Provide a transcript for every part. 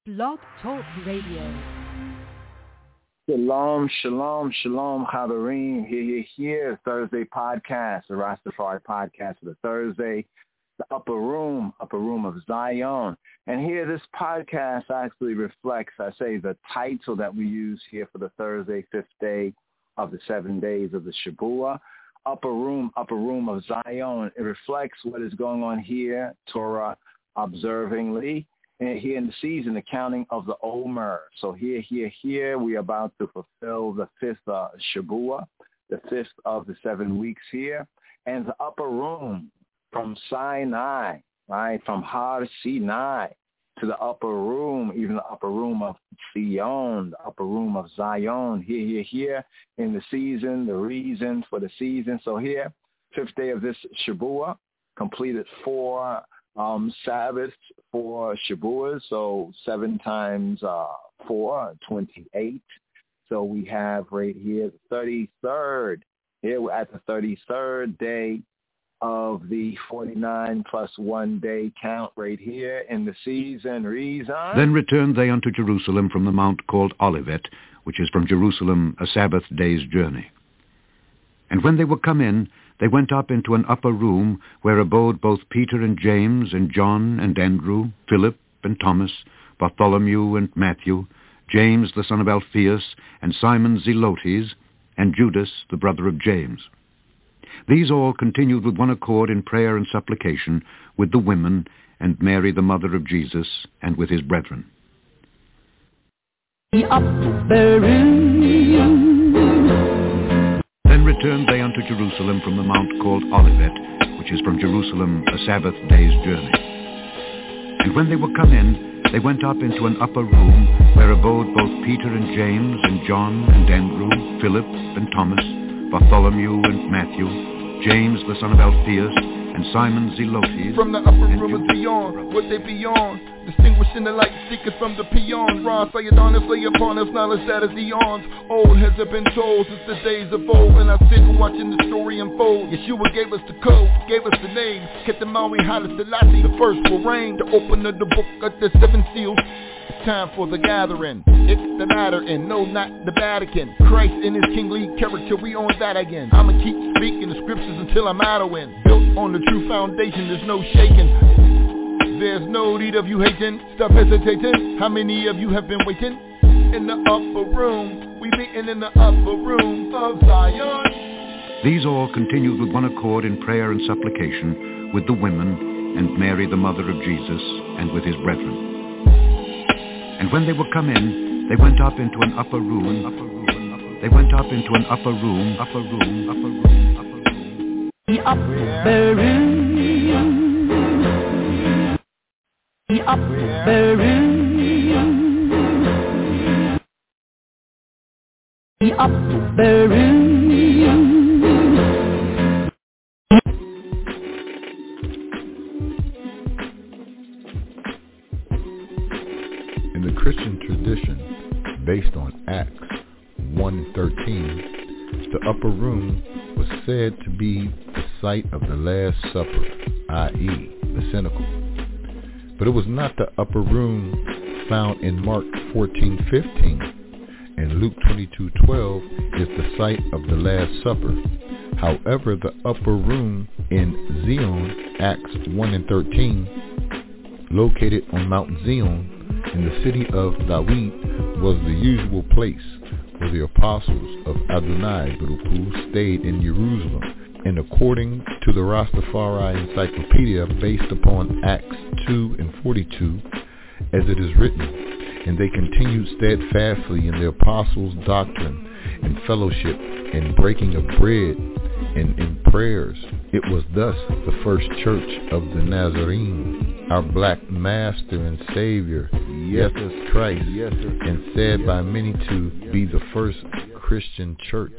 Blog Talk Radio. Shalom, shalom, shalom, Chaverim. Here, Thursday podcast, the Rastafari podcast for the Thursday, the Upper Room of Zion. And here, this podcast actually reflects, the title that we use here for the Thursday, fifth day of the 7 days of the Shabua. Upper Room of Zion. It reflects what is going on here, Torah observingly. And here in the season, the counting of the Omer. So here, we're about to fulfill the fifth Shabua, the fifth of the 7 weeks here. And the upper room from Sinai, right, from Har Sinai to the upper room, even the upper room of Zion, the upper room of Zion, here in the season, the reasons for the season. So here, fifth day of this Shabua, completed 4 Sabbaths for Shabuas, so 7 times 4, 28. So we have right here the 33rd. Here we're at the 33rd day of the 49 plus 1 day count right here in the season reason. Then returned they unto Jerusalem from the mount called Olivet, which is from Jerusalem a Sabbath day's journey. And when they were come in, they went up into an upper room, where abode both Peter and James and John and Andrew, Philip and Thomas, Bartholomew and Matthew, James the son of Alphaeus, and Simon Zelotes, and Judas the brother of James. These all continued with one accord in prayer and supplication with the women, and Mary the mother of Jesus, and with his brethren. The upper room. Then returned they unto Jerusalem from the mount called Olivet, which is from Jerusalem a Sabbath day's journey. And when they were come in, they went up into an upper room, where abode both Peter and James and John and Andrew, Philip and Thomas, Bartholomew and Matthew, James the son of Alphaeus, and Simon Zelotes. From the upper room of beyond, what they beyond, distinguishing the light seekers from the peons. Ron, say it on us, lay upon us, knowledge that is eons. Old has it been told since the days of old, and I sit watching the story unfold. Yeshua gave us the code, gave us the name, kept the Maui Haile Selassie, the first will reign, the opener the book of the 7 seals. It's time for the gathering, it's the latter end, no, not the Vatican. Christ in his kingly character, we on that again. I'ma keep speaking the scriptures until I'm out of wind. Built on the true foundation, there's no shaking. There's no need of you hating, stop hesitating. How many of you have been waiting? In the upper room, we meeting in the upper room of Zion. These all continued with one accord in prayer and supplication with the women, and Mary the mother of Jesus, and with his brethren. And when they were come in, they went up into an upper room. They went up into an upper room. The upper room. The upper room. The upper room. In the Christian tradition, based on Acts 1:13, the upper room was said to be the site of the Last Supper, i.e., the cenacle. But it was not the upper room found in Mark 14:15, and Luke 22:12 is the site of the Last Supper. However, the upper room in Zion, Acts 1:13, located on Mount Zion, in the city of David, was the usual place where the apostles of Adonai Baruch Hu stayed in Jerusalem. And according to the Rastafari Encyclopedia, based upon Acts 2:42, as it is written, and they continued steadfastly in the apostles' doctrine and fellowship and breaking of bread and in prayers. It was thus the first church of the Nazarene, our black master and savior, Jesus Christ, and said by many to be the first Christian church.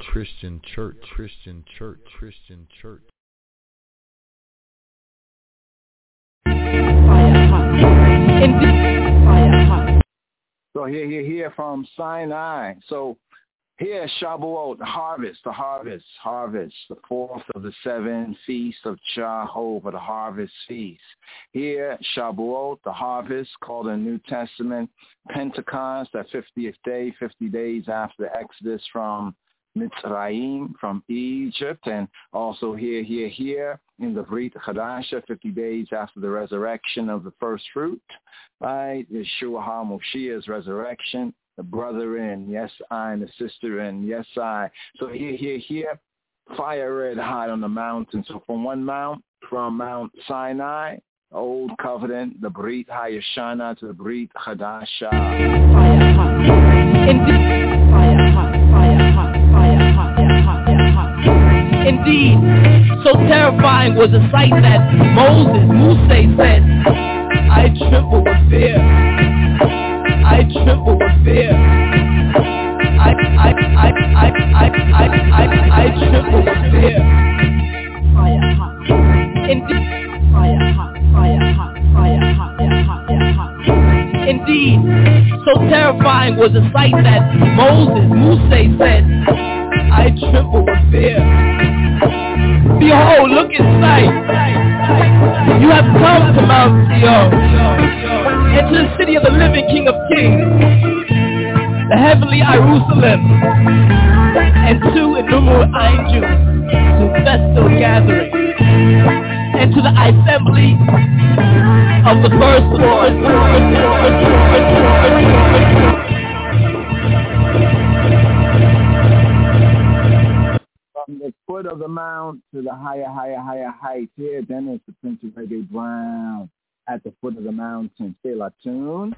So here from Sinai. So Here, Shavuot, the harvest, the fourth of the 7 feasts of Jehovah, the harvest feast. Here, Shavuot, the harvest, called in the New Testament Pentecost, that 50th day, 50 days after the Exodus from Mitzrayim, from Egypt, and also here in the Brit Chadasha, 50 days after the resurrection of the first fruit, right? Yeshua HaMoshiach's resurrection. The brother in, yes, I, and the sister in, yes, I. So here, fire red hot on the mountain. So from one mount, from Mount Sinai, Old Covenant, the Brit Hayashana to the Brit Chadasha. Fire hot. Indeed. Fire hot, fire hot, fire hot, fire hot, fire hot. Indeed, so terrifying was the sight that Moses said, I tremble with fear. I tremble with fear. I tremble with fear. Fire hot. Indeed. Fire hot, fire hot, fire hot, fire hot, fire hot. Indeed, so terrifying was the sight that Moses said, I tremble with fear. Behold, look in sight. You have come to Mount Zion, and to the city of the living King of Kings, the heavenly Jerusalem, and to innumerable angels, to festal gathering, and to the assembly of the firstborn. From the foot of the mount to the higher height. Here, then it's the Prince of Reggae Brown at the foot of the mountain. Stay la tune.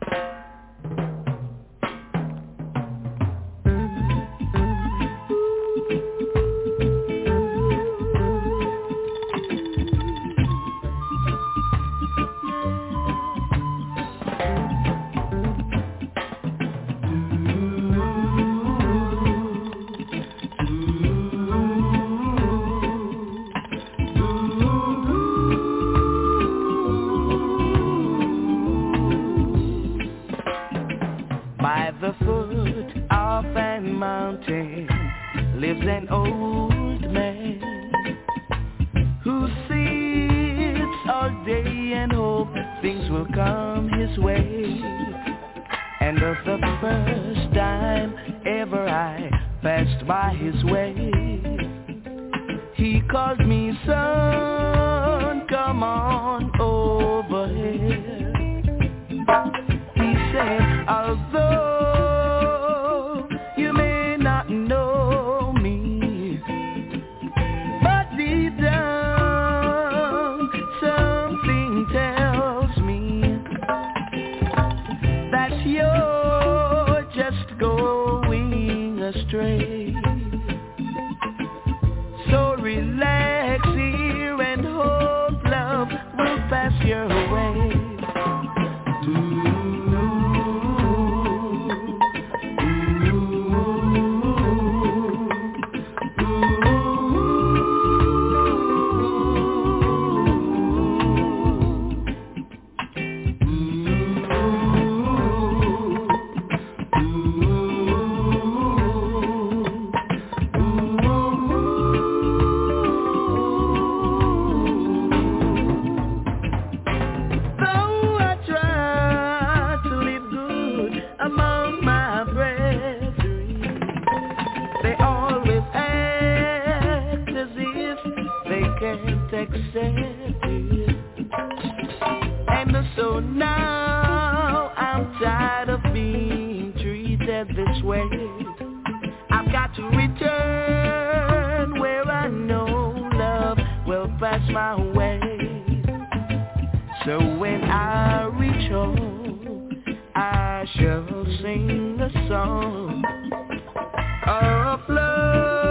Lives an old man who sits all day and hopes things will come his way. And of the first time ever I passed by his way, he called me, son, come on over here. He said, although so relax here and hope love will pass your way. And so now I'm tired of being treated this way. I've got to return where I know love will pass my way. So when I reach home, I shall sing a song of love.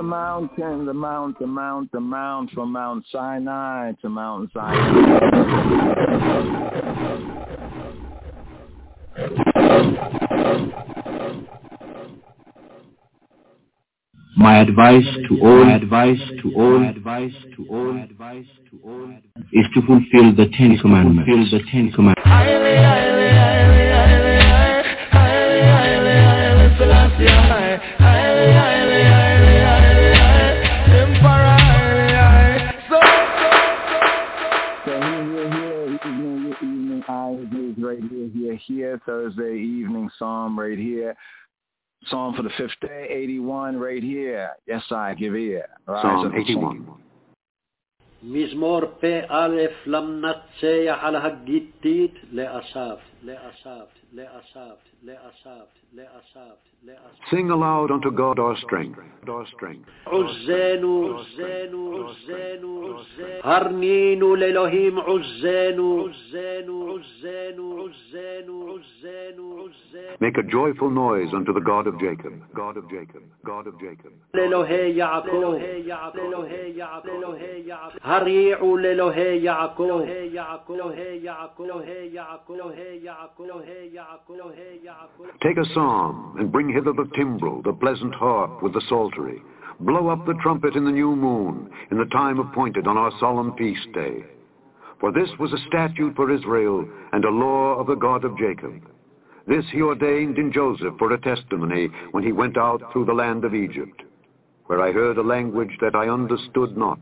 mountain, the mount, from Mount Sinai to Mount Zion. My advice to all is to fulfill the Ten Commandments. Here, Thursday evening psalm right here. Psalm for the 5th day, 81 right here. Yes, I give ear. Psalm 81. מזמור פ/א למנצח על הגיתית לאסף. Sing aloud unto God our strength. עוזנו, הרנינו לאלוהים עוזנו. Make a joyful noise unto the God of Jacob. לאלוהי יעקב. הריעו לאלוהי יעקב. Take a psalm, and bring hither the timbrel, the pleasant harp with the psaltery. Blow up the trumpet in the new moon, in the time appointed on our solemn feast day. For this was a statute for Israel, and a law of the God of Jacob. This he ordained in Joseph for a testimony when he went out through the land of Egypt, where I heard a language that I understood not.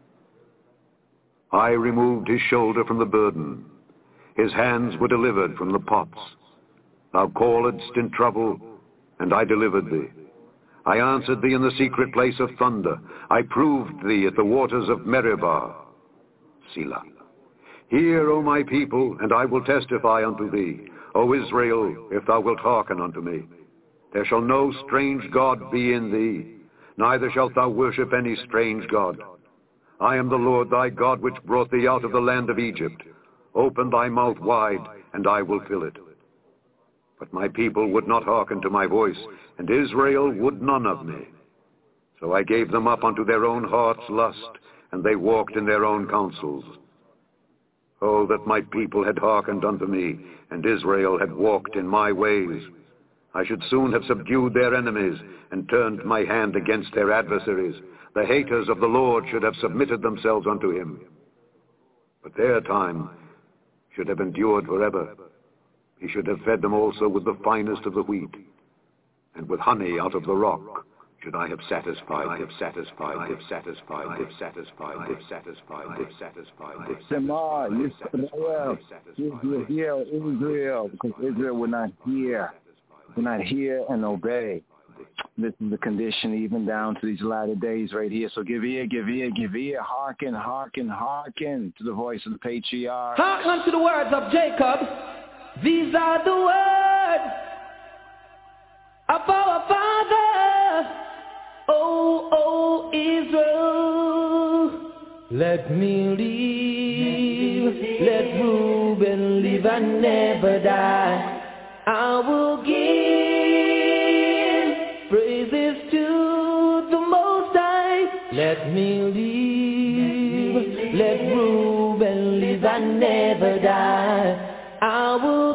I removed his shoulder from the burden. His hands were delivered from the pots. Thou calledst in trouble, and I delivered thee. I answered thee in the secret place of thunder. I proved thee at the waters of Meribah. Selah. Hear, O my people, and I will testify unto thee. O Israel, if thou wilt hearken unto me. There shall no strange God be in thee, neither shalt thou worship any strange God. I am the Lord thy God, which brought thee out of the land of Egypt. Open thy mouth wide, and I will fill it. But my people would not hearken to my voice, and Israel would none of me. So I gave them up unto their own heart's lust, and they walked in their own counsels. Oh, that my people had hearkened unto me, and Israel had walked in my ways. I should soon have subdued their enemies, and turned my hand against their adversaries. The haters of the Lord should have submitted themselves unto him. But their time should have endured forever. He should have fed them also with the finest of the wheat, and with honey out of the rock should I have satisfied. Shema, Yisrael, Israel, because Israel would not hear and obey. This is the condition even down to these latter days right here. So give ear, hearken to the voice of the patriarch. Hearken unto the words of Jacob. These are the words of our Father, O Israel. Let me live, let Reuben live and never die. I will give praises to the Most High. Let me live, let Reuben live and never die. I will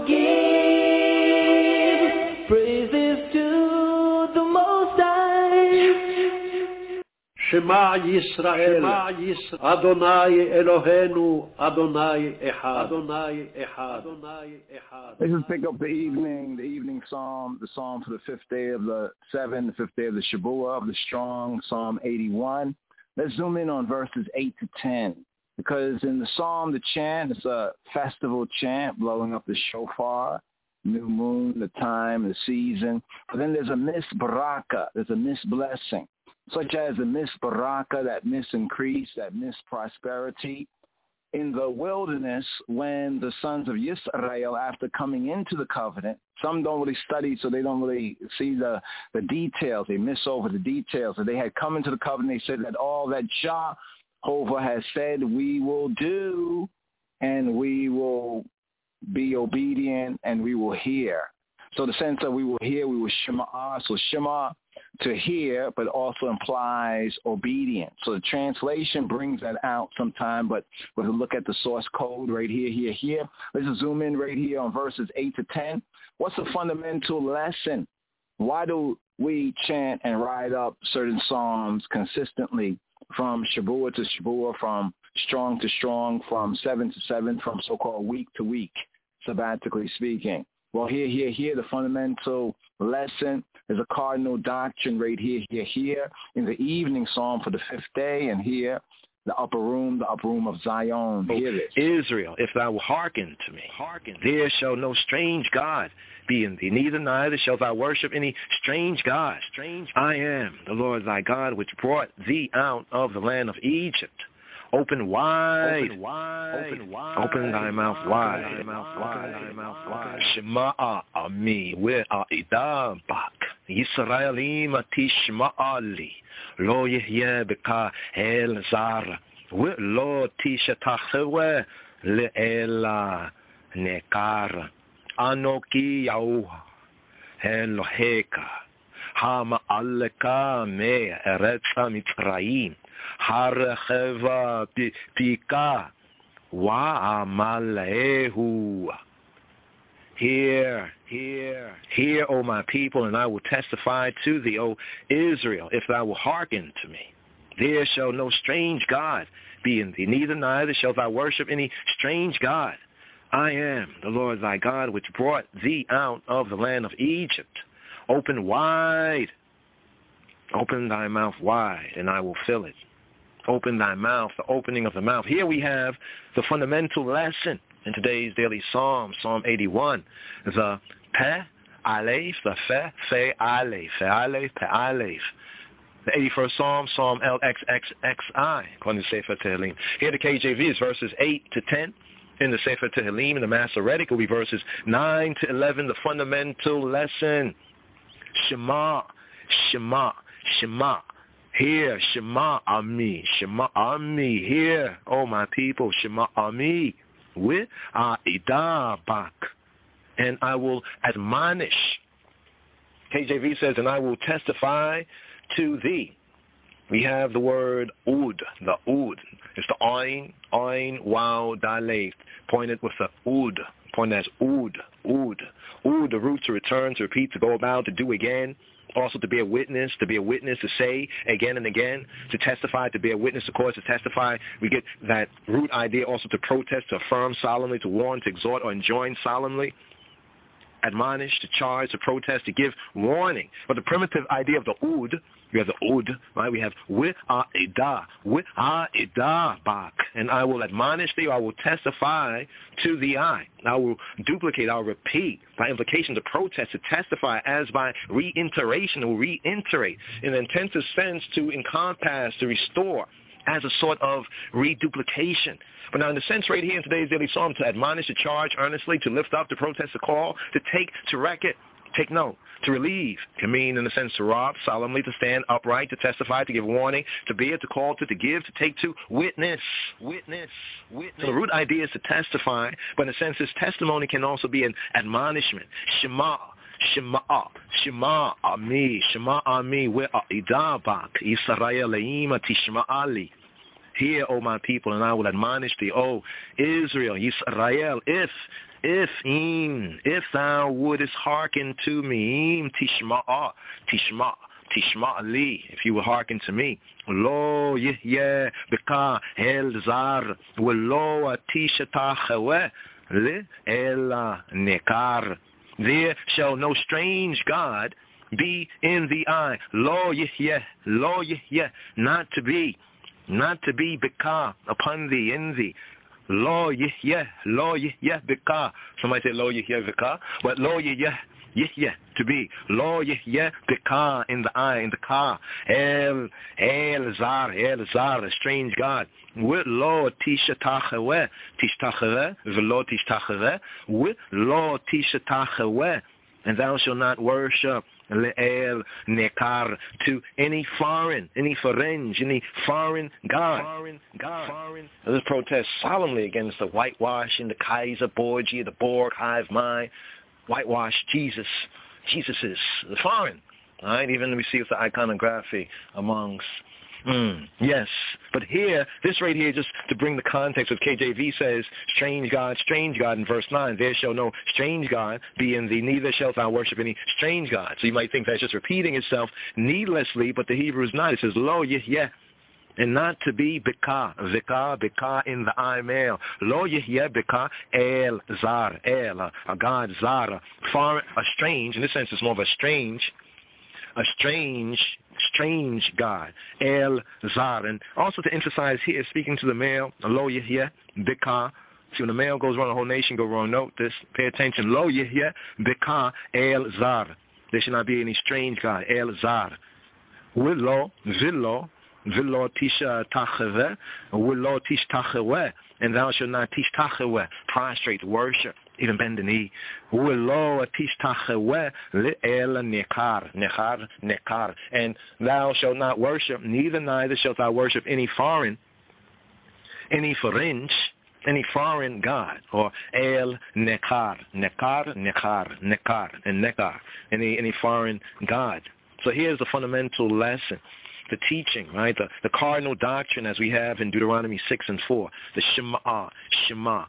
give praises to the Most High. Shema Yisrael, Adonai Eloheinu, Adonai Echad. Let's just pick up the evening psalm, the psalm for the 5th day of the 7th, the 5th day of the Shabuah of the Strong, Psalm 81. Let's zoom in on verses 8 to 10. Because in the psalm, the chant, it's a festival chant, blowing up the shofar, new moon, the time, the season. But then there's a misbaraka, there's a misblessing, such as the misbaraka, that misincrease, that misprosperity. In the wilderness, when the sons of Yisrael, after coming into the covenant, some don't really study, so they don't really see the details. They miss over the details. So they had come into the covenant, they said that all that Jehovah has said we will do, and we will be obedient, and we will hear. So the sense of we will hear, we will shema. So shema to hear, but also implies obedience. So the translation brings that out sometime, but we'll look at the source code right here. Let's zoom in right here on verses 8 to 10. What's the fundamental lesson? Why do we chant and write up certain psalms consistently from Shabua to Shabua, from strong to strong, from 7 to 7, from so-called week to week, sabbatically speaking? Well, here, the fundamental lesson is a cardinal doctrine right here, in the evening psalm for the 5th day, and here, the upper room of Zion. Hear this. Israel, if thou wilt hearken to me, there shall no strange God be in thee, neither shalt thou worship any strange God. I am the Lord thy God, which brought thee out of the land of Egypt. Open wide. Open thy mouth wide. Shema'a ami we'a'ida bak. Yisraelim tishma'ali. Lo yehye beka el zar. Lo tishatachwe le'ela nekar. Anoki Yahuwah Eloheka Hama'aleka me eretz Mitzrayim Harecheva pika wa'amalehu. Hear, O my people, and I will testify to thee, O Israel, if thou wilt hearken to me. There shall no strange God be in thee, neither shalt thou worship any strange God. I am the Lord thy God, which brought thee out of the land of Egypt. Open wide. Open thy mouth wide, and I will fill it. Open thy mouth, the opening of the mouth. Here we have the fundamental lesson in today's daily psalm, Psalm 81. The Peh, Aleph, the Fe, Aleph, Fe, Aleph, Pe, Aleph. The 81st Psalm, Psalm LXXXI, according to Sefer Tehillim. Here the KJV is verses 8 to 10. In the Sefer Tehillim, in the Masoretic, will be verses 9 to 11, the fundamental lesson. Shema, Shema, Shema. Hear, Shema Ami, Shema Ami. Hear, O my people, Shema Ami. With Ida Bak. And I will admonish. KJV says, and I will testify to thee. We have the word Ud, the Ud. It's the Ain, Waw, Daleth, pointed with the Ud, pointed as Ud. Ud, the root to return, to repeat, to go about, to do again. Also to be a witness, to say again and again, to testify, to be a witness, of course, to testify. We get that root idea also to protest, to affirm solemnly, to warn, to exhort, or enjoin solemnly. Admonish, to charge, to protest, to give warning. But the primitive idea of the Ud, we have the Ud, right? We have Wi'a'idah bak. And I will admonish thee, or I will testify to thee I will duplicate, I'll repeat, by implication, to protest, to testify, as by reiteration, will reiterate, in an intensive sense, to encompass, to restore, as a sort of reduplication. But now in the sense right here in today's daily psalm, to admonish, to charge earnestly, to lift up, to protest, to call, to take, to record, take note, to relieve, can mean in the sense to rob, solemnly, to stand upright, to testify, to give warning, to bear, to call, to give, to take, to witness. So the root idea is to testify, but in a sense this testimony can also be an admonishment. Shema Ami, We'a'idah bak, Yisraelim tishma'ali. Hear, O my people, and I will admonish thee, O Israel, Yisrael, if thou wouldest hearken to me, tishma'ali, if you will hearken to me, lo yehye beka el zar, velo tishatachwe le ela nekar. There shall no strange God be in the eye. Lo yehye, not to be beka upon thee, in thee. Lo yehye beka. Somebody say lo yehye beka, but lo yehye to be. Lo yehye beka, in the eye, in the ka. El zar, a strange God. With lo tishatachwe, velo tishtachwe, with lo tishatachwe, and thou shalt not worship le'el nekar, to any foreign god. Let's protest solemnly against the whitewashing, the Kaiser Borgia, the Borg hive mind. Whitewash Jesus. Jesus is the foreign. right? Even we see it's the iconography amongst. Yes, but here, this right here, just to bring the context of KJV says, strange God in verse 9, there shall no strange God be in thee, neither shalt thou worship any strange God. So you might think that's just repeating itself needlessly, but the Hebrew is not. It says, lo yeh, and not to be bika in the I male. Lo yeh bika el zar, a God zar, foreign, a strange, in this sense it's more of a strange God, El Zar. And also to emphasize here, speaking to the male, Lo Yeh, Bika. See, when the male goes wrong, the whole nation go wrong. Note this, pay attention. Lo Yeh, Bika, El Zar. There should not be any strange God, El Zar. Willo, tisha tacheve, willo tish tachewe, and thou shalt not tish tachewe, prostrate, worship, even bend the knee. Willo tish tachewe, le'el nekar, and thou shalt not worship, neither shalt thou worship any foreign God, or el nekar, any foreign God. So here's the fundamental lesson, the teaching, right? The cardinal doctrine as we have in Deuteronomy 6 and 4, the Shema,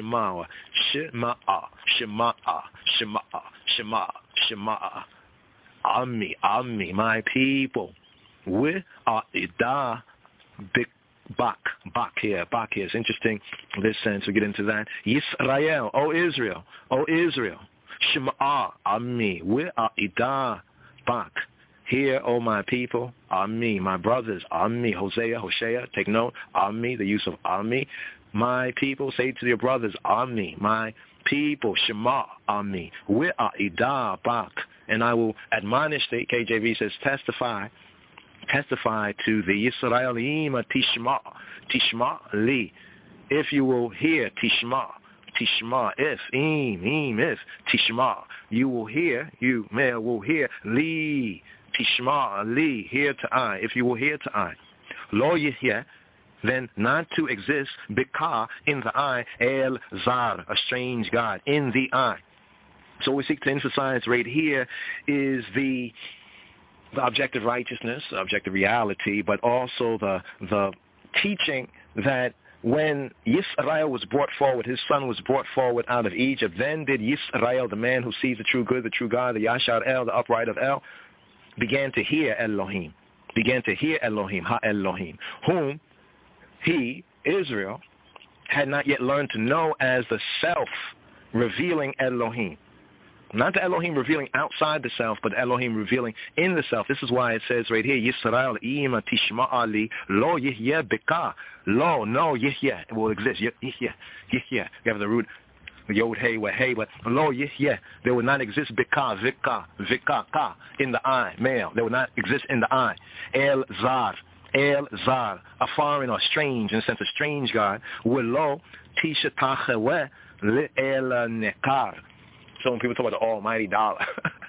Ammi, my people, we are Idah, Bak here. It's interesting in this sense. We'll get into that. Yisrael, O Israel, Shema, Ammi, we are Idah, Bak. Hear, O my people, Ammi, my brothers, Ammi, Hosea, take note, Ammi, the use of Ammi. My people, say to your brothers, Ammi, my people, Shema, Ammi, we are Idah, Bak. And I will admonish, the KJV says, testify to the Yisraelim, Tishma li. If you will hear, Tishma, if, if, Tishma, you will hear, you, male, will hear, li, Tishma, li, hear to I, if you will hear to I. Lo yeh, then not to exist, bika, in the I, el zar, a strange God, in the I. So what we seek to emphasize right here is the objective righteousness, objective reality, but also the teaching that when Yisrael was brought forward, his son was brought forward out of Egypt, then did Yisrael, the man who sees the true good, the true God, the Yashar El, the upright of El, began to hear Elohim, Ha-Elohim, whom he, Israel, had not yet learned to know as the self-revealing Elohim. Not the Elohim revealing outside the self, but Elohim revealing in the self. This is why it says right here, Yisrael ima tishma ali lo yihya bika. Lo, no, yihya. It will exist. Yihya. You have the root, yod, hey, weh, hey, but lo yihya. There will not exist bika, vika, ka, in the I, male. There will not exist in the I. El zar, a foreign or strange, in the sense of strange God. Willo tisha tachewe le el nekar. So when people talk about the almighty dollar,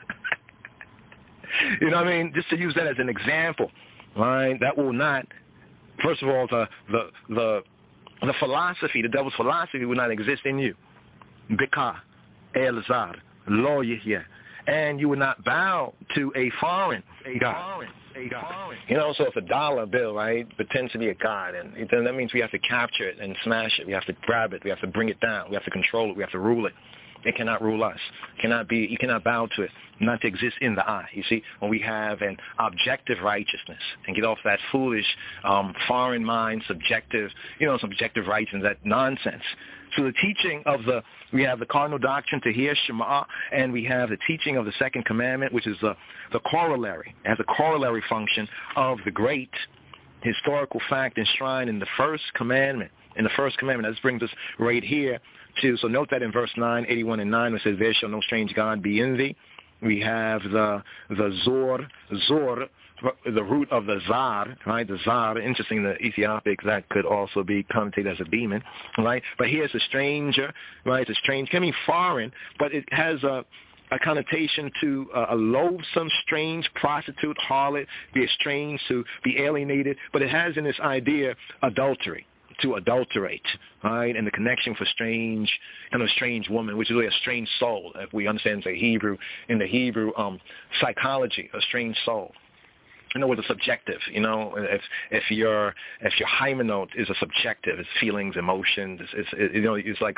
you know what I mean? Just to use that as an example, right? That will not, first of all, the philosophy, the devil's philosophy will not exist in you. Bika, el zar, lo yihya. And you will not bow to a foreign God. You know, so if a dollar bill, right, pretends to be a God, and then that means we have to capture it and smash it. We have to grab it. We have to bring it down. We have to control it. We have to rule it. It cannot rule us. You cannot bow to it, not to exist in the I. You see, when we have an objective righteousness and get off that foolish, foreign mind, subjective righteousness, that nonsense. So the teaching of we have the cardinal doctrine to hear Shema, and we have the teaching of the second commandment, which is the corollary, as a corollary function of the great historical fact enshrined in the first commandment. This brings us right here to, so note that in verse 9, 81 and 9, it says, there shall no strange God be in thee. We have the Zor, the root of the Zar, right? The Zar, interesting, the Ethiopic, that could also be connotated as a demon, right? But here's a stranger, right? It's a strange, can mean foreign, but it has a connotation to a loathsome, strange prostitute, harlot, be estranged, to be alienated, but it has in this idea adultery. to adulterate, right? And the connection for strange woman, which is really a strange soul. If we understand in the Hebrew psychology, a strange soul. In other words, a subjective. If your hymenot is a subjective, it's feelings, emotions. It's like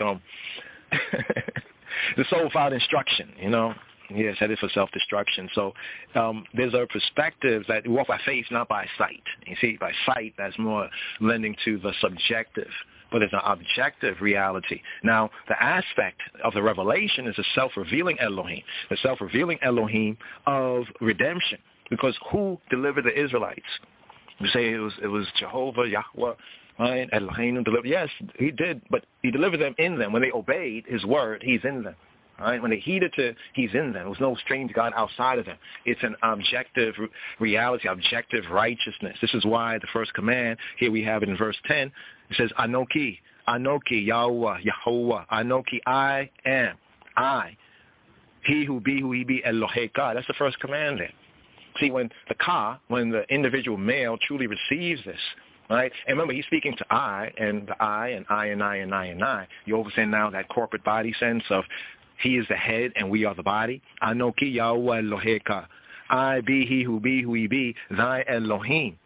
the soul without instruction. Yes, headed for self-destruction. So there's a perspective that we walk by faith, not by sight. You see, by sight, that's more lending to the subjective. But there's an objective reality. Now, the aspect of the revelation is the self-revealing Elohim, the self-revealing Elohim of redemption. Because who delivered the Israelites? We say it was Jehovah, Yahweh, right? Elohim delivered. Yes, he did, but he delivered them in them. When they obeyed his word, he's in them. Right? When they heeded to, he's in them. There was no strange God outside of them. It's an objective reality, objective righteousness. This is why the first command, here we have it in verse 10, it says, Anoki, Yahweh, Anoki, I am, I. He who he be, Elohei God. That's the first command there. See, when the individual male truly receives this, right? And remember, he's speaking to I, and the I, and I, and I, and I, and I. You understand now that corporate body sense of he is the head and we are the body. Anoki Yahweh Eloheka. I be he who be, thy Elohim.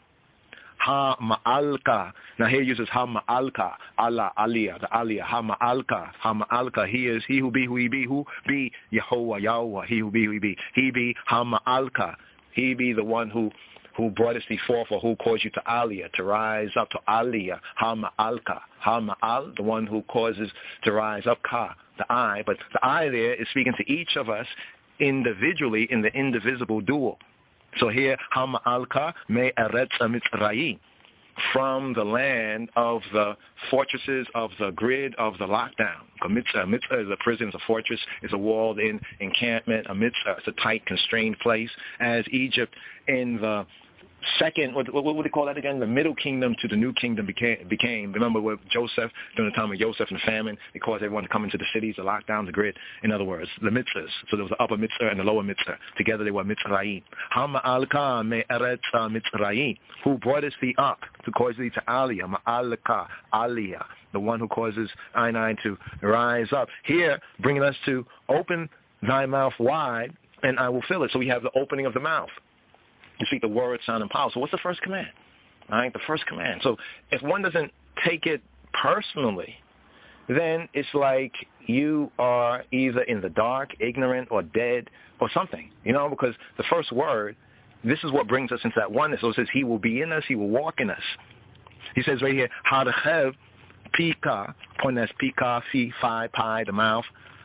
Ha ma'alka. Now here uses ha ma'alka. Allah, aliyah, the aliyah. Ha ma'alka. He is he who be, who be Yahweh. He who be. He be ha ma'alka. He be the one who brought us before, or who caused you to aliyah, to rise up to aliyah. Ha ma'alka. Ha ma'al, the one who causes to rise up, ka, the I. But the I there is speaking to each of us individually in the indivisible dual. So here, ha ma'alka me eretz mitzrayim, from the land of the fortresses, of the grid, of the lockdown. A mitzvah is a prison, is a fortress, is a walled-in encampment. A mitzvah is a tight, constrained place. As Egypt in the second, what do they call that again? The middle kingdom to the new kingdom became. Remember with Joseph, during the time of Joseph and the famine, they caused everyone to come into the cities, to lock down the grid. In other words, the mitzvahs. So there was the upper mitzvah and the lower mitzvah. Together they were mitzrayim. Hama'alka me eretz mitzrayim. Who brought us thee up to cause thee to aliyah. Ma'alka, aliyah. The one who causes I to rise up. Here, bringing us to open thy mouth wide, and I will fill it. So we have the opening of the mouth. You speak the word, sound, and power. So what's the first command? All right, the first command. So if one doesn't take it personally, then it's like you are either in the dark, ignorant, or dead, or something. Because the first word, this is what brings us into that oneness. So it says, he will be in us, he will walk in us. He says right here, ha'rechev pika, pones pika, fi, pi, the mouth.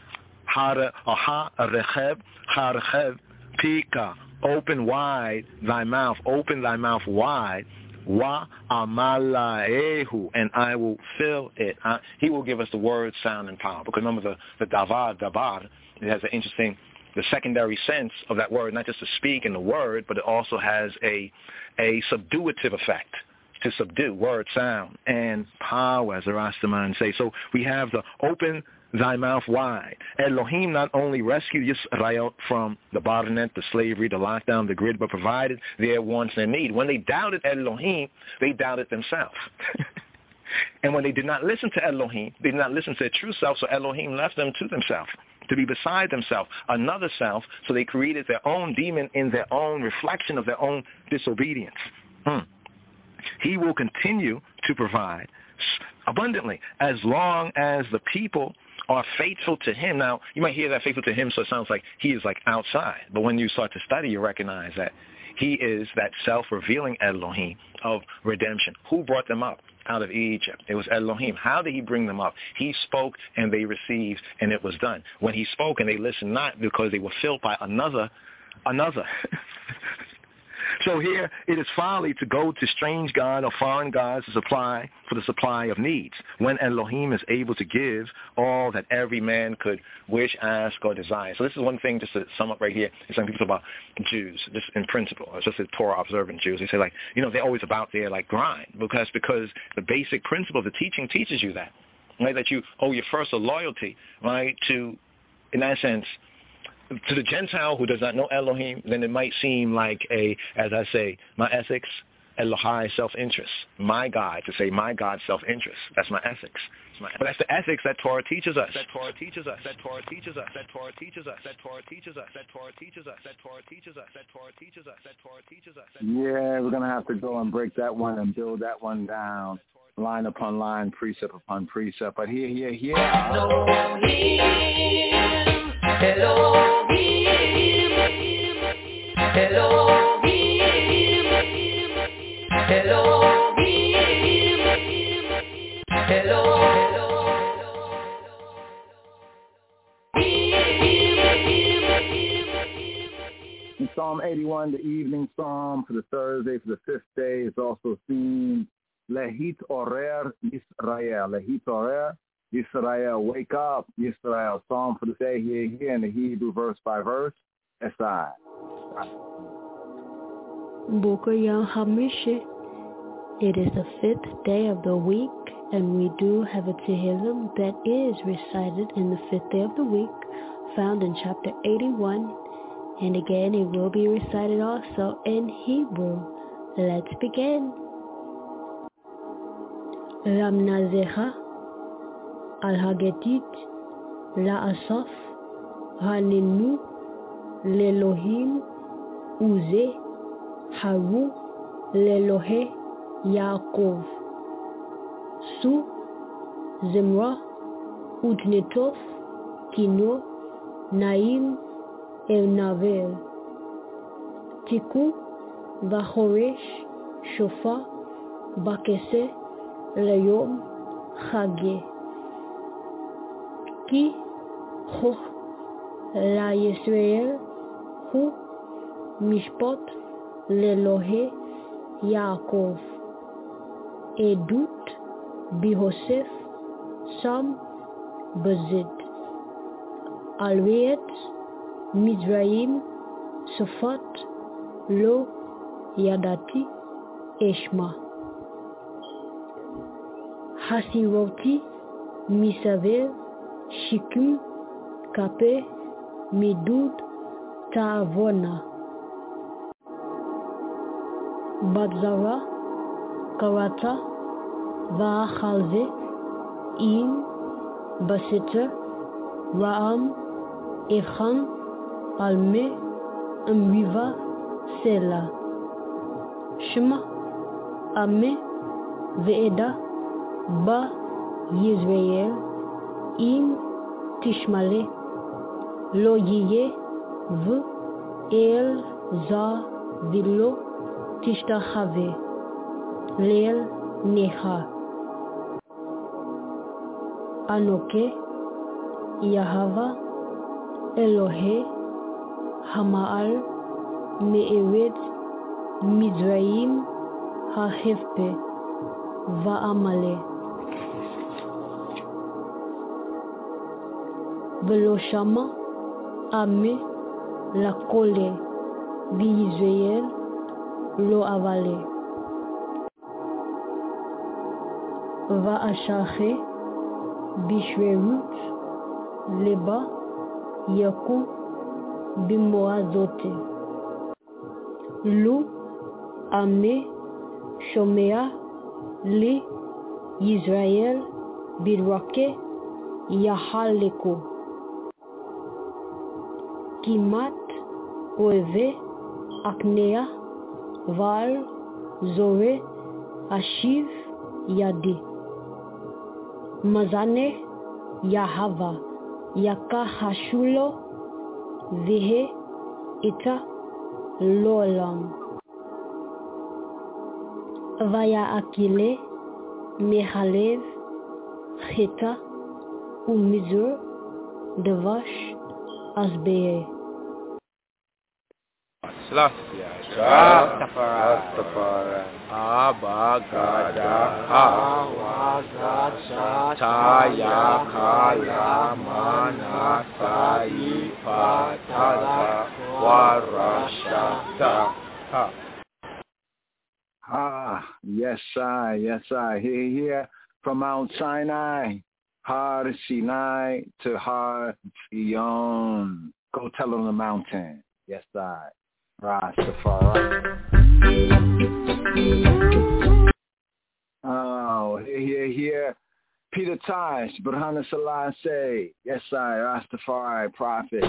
Ha'rechev pika. Open wide thy mouth. Open thy mouth wide. Wa amalaehu, and I will fill it. He will give us the word, sound, and power. Because remember the davar, it has an interesting, the secondary sense of that word, not just to speak in the word, but it also has a subduative effect. To subdue, word, sound, and power, as the Rastaman say. So we have the open thy mouth wide. Elohim not only rescued Yisrael from the barnet, the slavery, the lockdown, the grid, but provided their wants and need. When they doubted Elohim, they doubted themselves. And when they did not listen to Elohim, they did not listen to their true self, so Elohim left them to themselves, to be beside themselves, another self, so they created their own demon in their own reflection of their own disobedience. He will continue to provide abundantly as long as the people are faithful to him. Now, you might hear that faithful to him, so it sounds like he is like outside. But when you start to study, you recognize that he is that self-revealing Elohim of redemption. Who brought them up out of Egypt? It was Elohim. How did he bring them up? He spoke and they received, and it was done. When he spoke and they listened not, because they were filled by another. So here, it is folly to go to strange God or foreign gods to supply for the supply of needs, when Elohim is able to give all that every man could wish, ask, or desire. So this is one thing, just to sum up right here, is some people about Jews, just in principle, or just the Torah observant Jews. They say, like, they're always about their, like, grind, because the basic principle of the teaching teaches you that, right, that you owe your first a loyalty, right, to, in that sense, to the Gentile who does not know Elohim, then it might seem like as I say, my ethics, Elohai self-interest. My God, to say my God's self-interest. That's my ethics. But that's the ethics that Torah teaches us. That Torah teaches us. That Torah teaches us. That Torah teaches us. That Torah teaches us. That Torah teaches us. That Torah teaches us. That Torah teaches us. That Torah teaches us. Yeah, we're going to have to go and break that one and build that one down, line upon line, precept upon precept. But here. Elohim, In Psalm 81, the evening psalm for the Thursday, for the fifth day, is also seen, Lehit Orer Yisrael. Lehit Orer Yisrael. Wake up, Yisrael. Psalm for the day here in the Hebrew, verse by verse. Esai. Boker Yom Hamishi. It is the fifth day of the week, and we do have a Tehillim that is recited in the fifth day of the week, found in chapter 81. And again, it will be recited also in Hebrew. Let's begin. Ramnazecha al hagetit la'asaf hanenu lelohim uze haru lelohe Yaakov su zemra utnetof kino naim el navel tiku vachoresh shofar bakese leyom chage ki choch la Yisrael hu mishpot lelohe Yaakov edut bihosef sam bezid alriet Mizraim Sofat Lo Yadati Eshma Hasiroti Misavel Shikum Kape Midud Ta'avona Batzara Karata Va'achalze In Baseter Ra'am Echan Alme Amriva Sela Shema Ame Ve'eda Ba Yisrael Im Tishmale Lo Yiye V El Za Vilo Tishtachave Leel Necha Anoke Yahava Elohe Hama'al Me'eret Mizraim Hahefpe Va'amale Velo Shama Ame Lakole V'Yisrael Lo Avale Va'ashache Bishverut Leba Yaku Bimoazote Lu Ame Shomea Li Yisrael Birwake Yahaleko Kimat Oeve Aknea Val Zore Ashiv Yadi Mazane Yahava Yaka Hashulo Vihe Ita Lolam Vaya Akile Mehalev Cheta Umizur Devash Asbee Rastafari Abba Gada Hawaza Taya Kala Manasai Patada Warashata Yes, I. Here from Mount Sinai, Har Sinai to Har Zion. Go tell on the mountain. Yes, I. Rastafari. Peter Tosh, Burhana Selassie, yes I, Rastafari Prophet.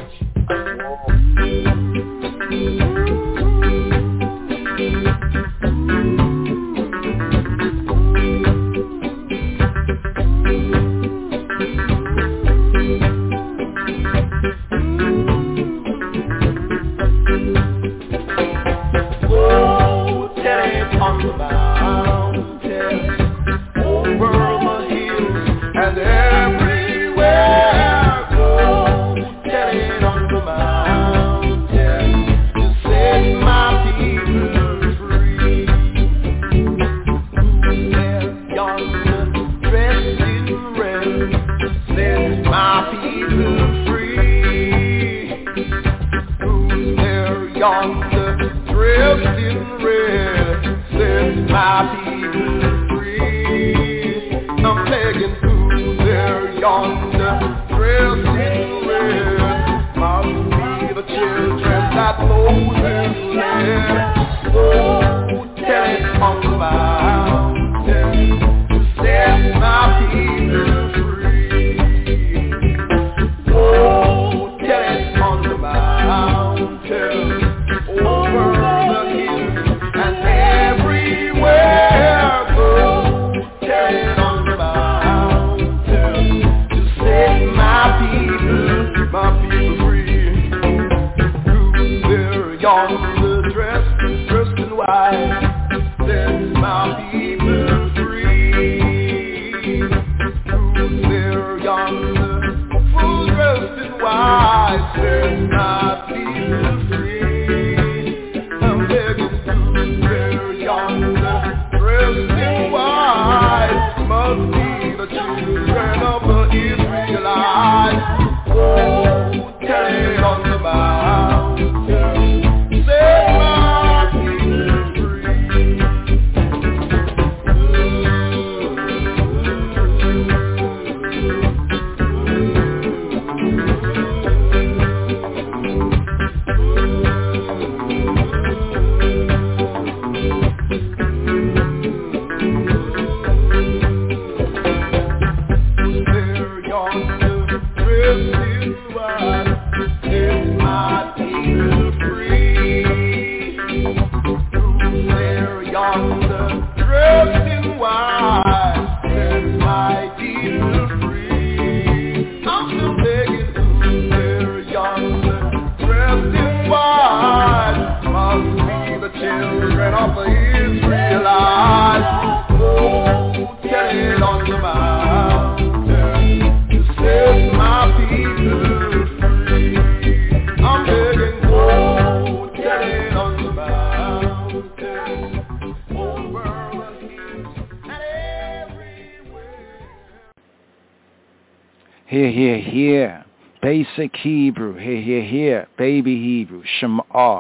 Here. Basic Hebrew, here. Baby Hebrew, Shema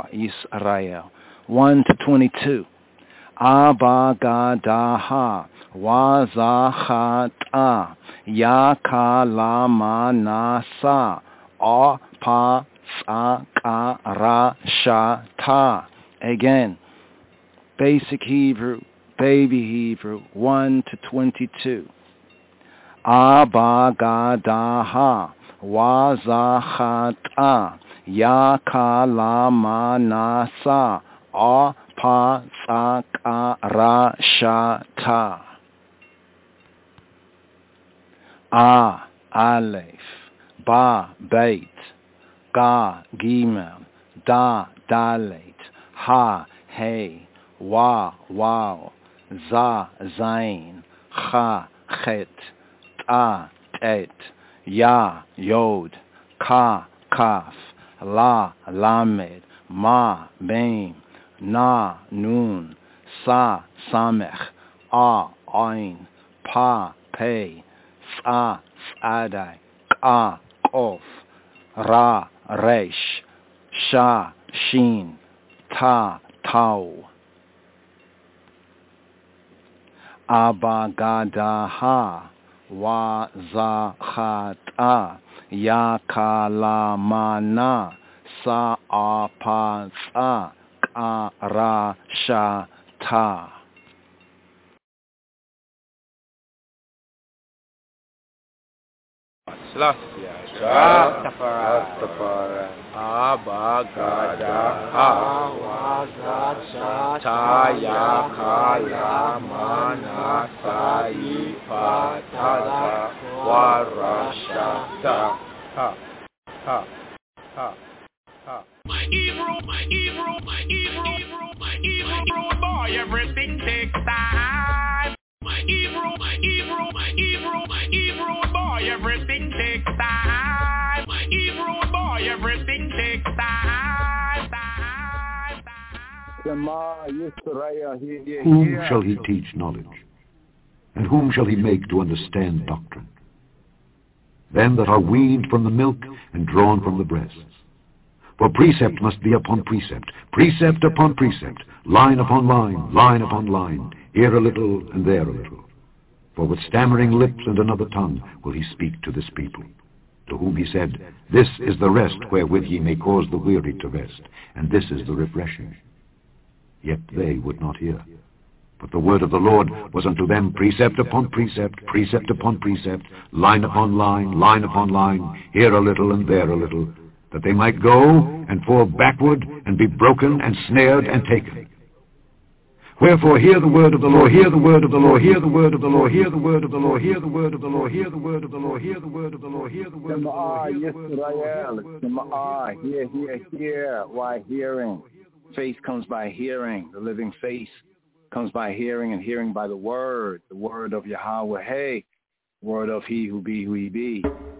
Yisrael. 1 to 22. Abba Gadaha, Wazahata, Yakalamanasa, Apa Sakarashata. Again. Basic Hebrew, Baby Hebrew, 1 to 22. Abba Gadaha, Wazahata, Yakalamanasa, Apa Sakarashata. A, Aleph, Ba, Beit, Ga, Gimel, Da, Dalet, Ha, Hey, Wa, Waw, Za, Zain, Cha, Chet, Ta, Tet, Ya, Yod, Ka, Kaf, La, Lamed, Ma, Bein, Na, Nun, Sa, Samech, A, Ain, Pa, Pei, Tsa, Tsadai, Ka, Kof, Ra, Resh, Sha, Shin, Ta, Tau. Abagadaha, Wazachata, Yakalamana, Sa'apatsa, Karashata. Selassie, Rastafari, Abba Gada, Taya Kaya Mana Sai Patada Warashata. Ha, ha, ha, ha. My evil boy, everything takes time. My evil boy, everything takes time. My evil boy, everything takes time. Whom shall he teach knowledge? And whom shall he make to understand doctrine? Them that are weaned from the milk and drawn from the breasts. For precept must be upon precept, precept upon precept, line upon line, line upon line, here a little and there a little. For with stammering lips and another tongue will he speak to this people, to whom he said, This is the rest wherewith ye may cause the weary to rest, and this is the refreshing. Yet they would not hear. But the word of the Lord was unto them precept upon precept, precept upon precept, line upon line, line upon line, here a little and there a little, that they might go and fall backward and be broken and snared and taken. Wherefore hear the word of the Lord, hear the word of the Lord, hear the word of the Lord, hear the word of the Lord, hear the word of the Lord, hear the word of the Lord, hear the word of the Lord, hear the word of the Lord, hear the word of the Lord. Hear, why hearing? Faith comes by hearing. The living faith comes by hearing, and hearing by the word of Yahweh, hey, word of he who be who he be.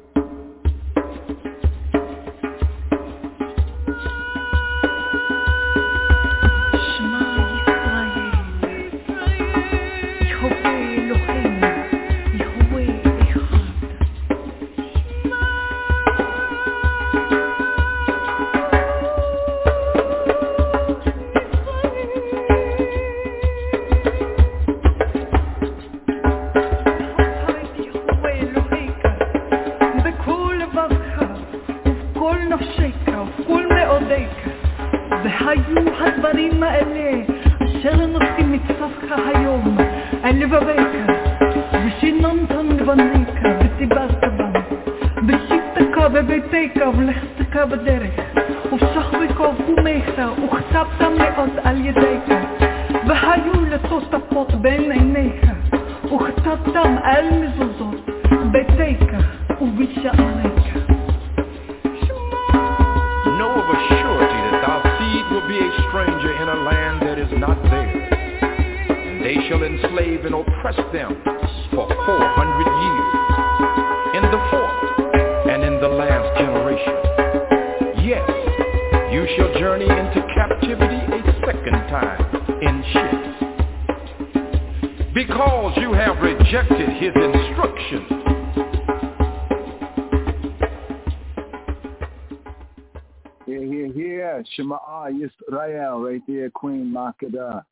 Shema Yisrael, right there, Queen Makeda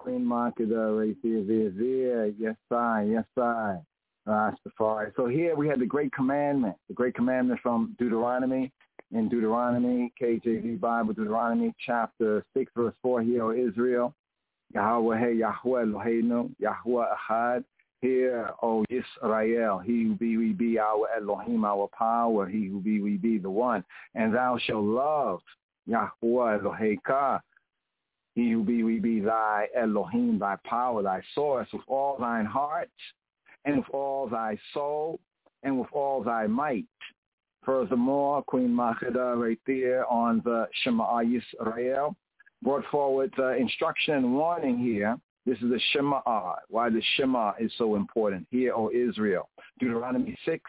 right there, yes I, Rastafari. So here we have the great commandment from Deuteronomy, in Deuteronomy, KJV Bible, Deuteronomy chapter 6, verse 4, Hear, O Israel, Yahweh, hey, Yahweh Eloheinu, Yahweh Ahad, Hear, O Yisrael, he who be, we be, our Elohim, our power, he who be, we be, the one, and thou shalt love Yahweh Eloheka, he who be, we be, thy Elohim, thy power, thy source, with all thine heart, and with all thy soul, and with all thy might. Furthermore, Queen Makeda right there on the Shema Yisrael brought forward instruction and warning here. This is the Shema. Why the Shema is so important. Hear, O Israel. Deuteronomy 6,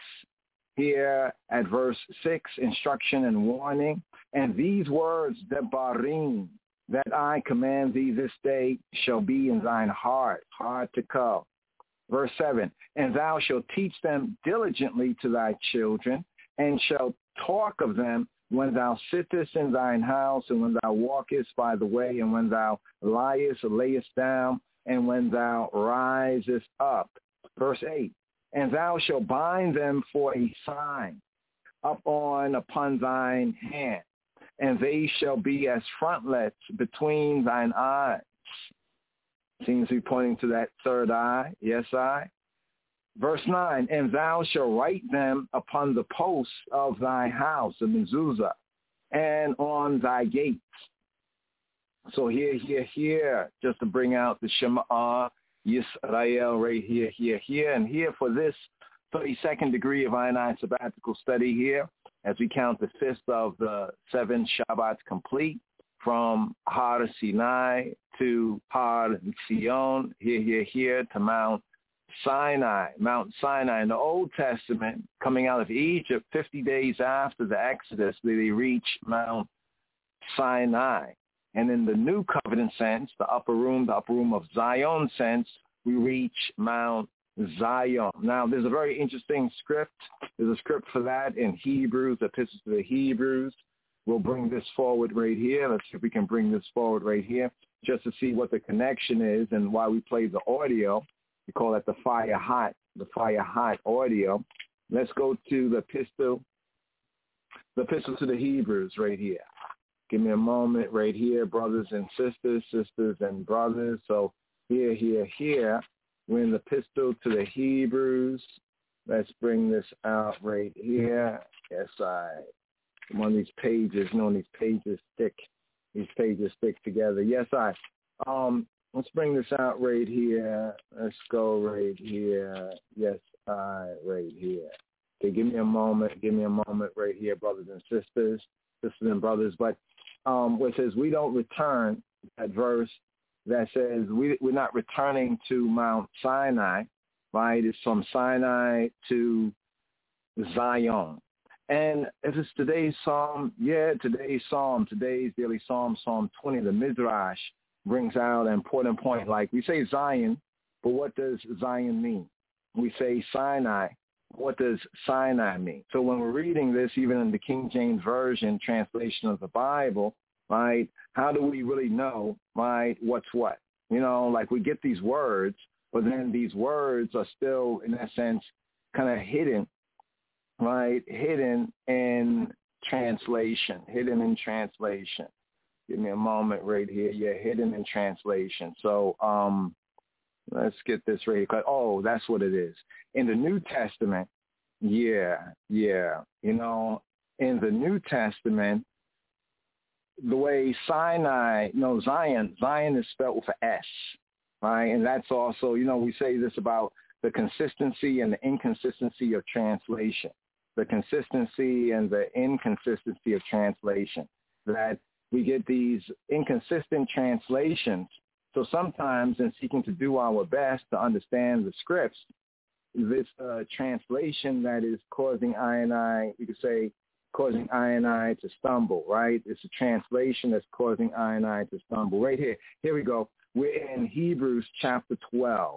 here at verse 6, instruction and warning. And these words, Debarim, that I command thee this day, shall be in thine heart to come. Verse 7, and thou shalt teach them diligently to thy children, and shalt talk of them when thou sittest in thine house, and when thou walkest by the way, and when thou liest or layest down, and when thou risest up. Verse 8, and thou shalt bind them for a sign upon thine hand, and they shall be as frontlets between thine eyes. Seems to be pointing to that third eye, yes, I. Verse 9, and thou shalt write them upon the posts of thy house, the mezuzah, and on thy gates. So here, just to bring out the Shema Yisrael right here, and here for this 32nd degree of I sabbatical study here, as we count the fifth of the 7 Shabbats complete, from Har Sinai to Har Zion, here to Mount Sinai in the Old Testament, coming out of Egypt 50 days after the Exodus, they reach Mount Sinai. And in the New Covenant sense, the upper room of Zion sense, we reach Mount Zion. Now, there's a very interesting script. There's a script for that in Hebrews, the Epistle to the Hebrews. We'll bring this forward right here. Let's see if we can bring this forward right here, just to see what the connection is and why we play the audio. We call it the fire hot audio. Let's go to the epistle to the Hebrews right here. Give me a moment right here, brothers and sisters and brothers. So here, we're in the epistle to the Hebrews. Let's bring this out right here. Yes, I'm on these pages. These pages stick together. Yes, let's bring this out right here. Let's go right here. Yes, right here. Okay, give me a moment right here, brothers and sisters and brothers. But where it says we don't return, that verse that says we're not returning to Mount Sinai, right? It's from Sinai to Zion. And if it's today's psalm, today's daily psalm, Psalm 20, the Midrash brings out an important point. Like we say Zion, but what does Zion mean? We say Sinai. What does Sinai mean? So when we're reading this, even in the King James Version translation of the Bible, right, how do we really know, right, what's what? Like we get these words, but then these words are still, in that sense, kind of hidden, right, hidden in translation. Give me a moment right here. Yeah, hidden in translation. So let's get this right here. Oh, that's what it is. In the New Testament, in the New Testament, the way Zion is spelled with an S, right? And that's also, we say this about the consistency and the inconsistency of translation. The consistency and the inconsistency of translation, that we get these inconsistent translations. So sometimes in seeking to do our best to understand the scripts, this translation that is causing you could say, causing I to stumble, right? It's a translation that's causing I to stumble. Right here. Here we go. We're in Hebrews chapter 12.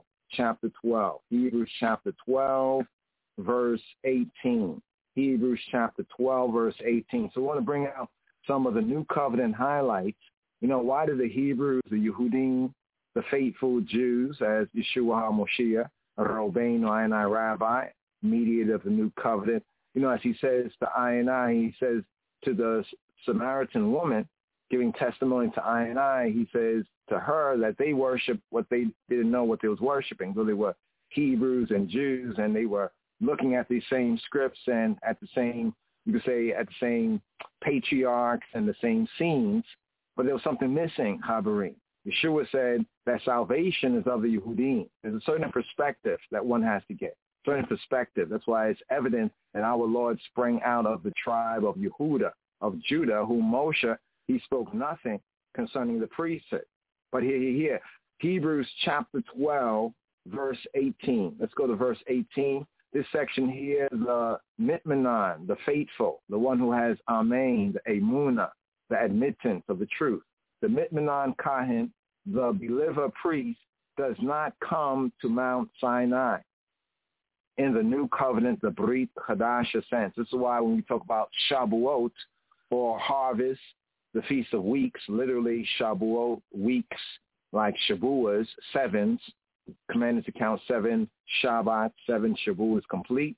Hebrews chapter 12, verse 18. Hebrews chapter 12, verse 18. So I want to bring out some of the New Covenant highlights. Why do the Hebrews, the Yehudim, the faithful Jews, as Yeshua HaMoshiach, Rabbeinu Ayinai Rabbi, mediator of the New Covenant, as he says to Ayinai, he says to the Samaritan woman, giving testimony to Ayinai, he says to her that they worship what they didn't know what they was worshiping. So they were Hebrews and Jews, and they were looking at these same scripts and at the same, you could say, at the same patriarchs and the same scenes, but there was something missing, Habarim. Yeshua said that salvation is of the Yehudim. There's a certain perspective that one has to get, certain perspective. That's why it's evident that our Lord sprang out of the tribe of Yehuda, of Judah, whom Moshe, he spoke nothing concerning the priesthood. But here, Hebrews chapter 12, verse 18. Let's go to verse 18. This section here, the mitmenon, the faithful, the one who has amen, the emunah, the admittance of the truth. The mitmenon kahin, the believer priest, does not come to Mount Sinai. In the New Covenant, the Brit Hadasha sense. This is why when we talk about Shabuot, or harvest, the Feast of Weeks, literally Shabuot, weeks, like Shabuas, sevens, commanded to count 7 Shabbat, 7 Shavuos complete.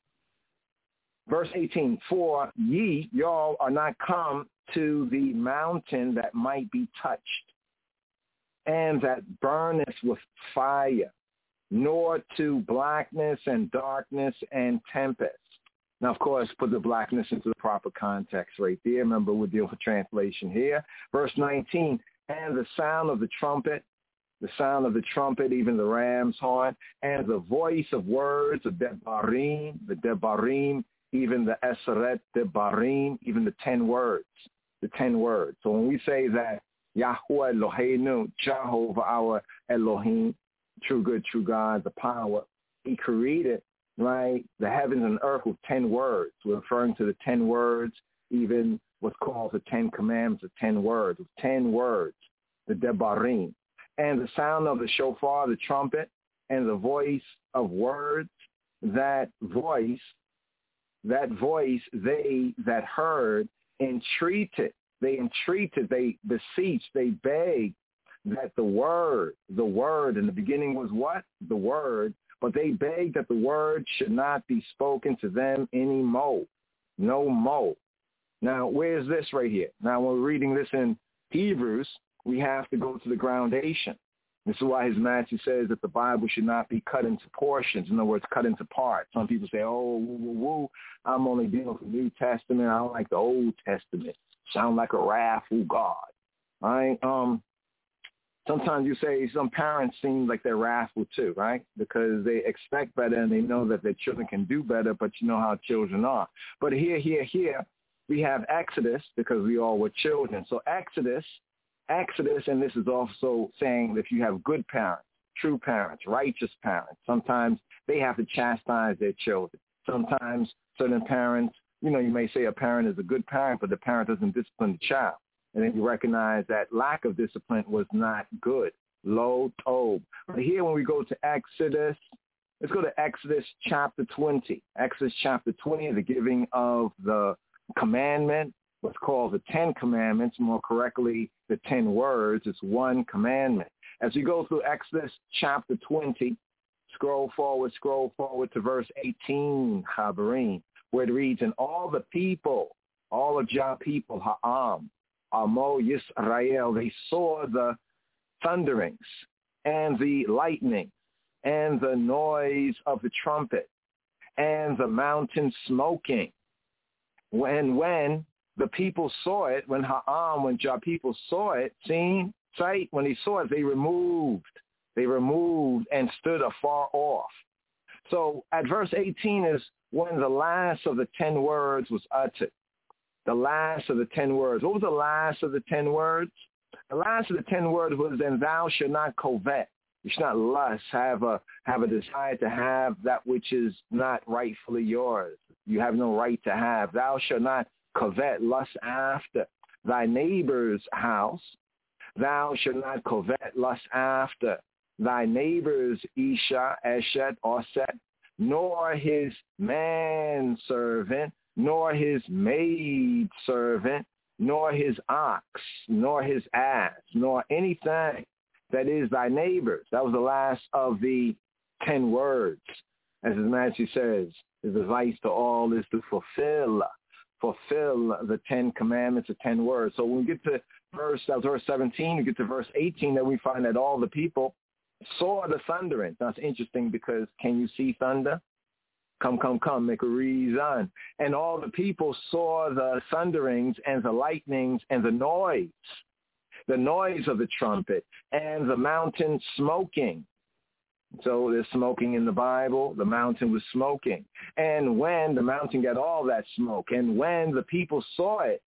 Verse 18, for ye, y'all, are not come to the mountain that might be touched, and that burneth with fire, nor to blackness and darkness and tempest. Now, of course, put the blackness into the proper context right there. Remember, we'll deal with translation here. Verse 19, and the sound of the trumpet, even the ram's horn, and the voice of words, the debarim, even the eseret debarim, even the 10 words. So when we say that Yahweh Eloheinu, Jehovah our Elohim, true good, true God, the power, he created, right, the heavens and earth with 10 words. We're referring to the 10 words, even what's called the 10 commandments, the 10 words, with 10 words, the debarim. And the sound of the shofar, the trumpet, and the voice of words, that voice, they that heard entreated, they beseeched, they begged that the word, in the beginning was what? The word, but they begged that the word should not be spoken to them anymore, no more. Now, where's this right here? Now, when we're reading this in Hebrews, we have to go to the groundation. This is why His Majesty says that the Bible should not be cut into portions. In other words, cut into parts. Some people say, I'm only dealing with the New Testament. I don't like the Old Testament. Sound like a wrathful God. Right? Sometimes you say some parents seem like they're wrathful too, right? Because they expect better and they know that their children can do better, but you know how children are. But here, we have Exodus because we all were children. So Exodus, and this is also saying that if you have good parents, true parents, righteous parents, sometimes they have to chastise their children. Sometimes certain parents, you may say a parent is a good parent, but the parent doesn't discipline the child. And then you recognize that lack of discipline was not good. Lo tob. But here when we go to Exodus, let's go to Exodus chapter 20. Exodus chapter 20, the giving of the commandment, what's called the 10 commandments, more correctly, the 10 words. It's one commandment. As we go through Exodus chapter 20, scroll forward to verse 18, Habarim, where it reads, and all the people, all of Jah people, Ha'am, Amo Yisrael, they saw the thunderings and the lightning and the noise of the trumpet and the mountain smoking. When the people saw it, when Jah people saw it, when they saw it, they removed and stood afar off. So at verse 18 is when the last of the 10 words was uttered. The last of the 10 words. What was the last of the 10 words? The last of the 10 words was, and thou shalt not covet. You should not lust, have a desire to have that which is not rightfully yours. You have no right to have. Thou shalt not covet, lust after thy neighbor's house. Thou shalt not covet, lust after thy neighbor's Isha, Eshet, Oset, nor his manservant, nor his maidservant, nor his ox, nor his ass, nor anything that is thy neighbor's. That was the last of the 10 words. As His Majesty says, his advice to all is to fulfill the 10 commandments, the 10 words. So when we get to verse 17, we get to verse 18, then we find that all the people saw the thunderings. Now it's interesting because can you see thunder? Come, make a reason. And all the people saw the thunderings and the lightnings and the noise of the trumpet and the mountain smoking. So there's smoking in the Bible. The mountain was smoking. And when the mountain got all that smoke, and when the people saw it,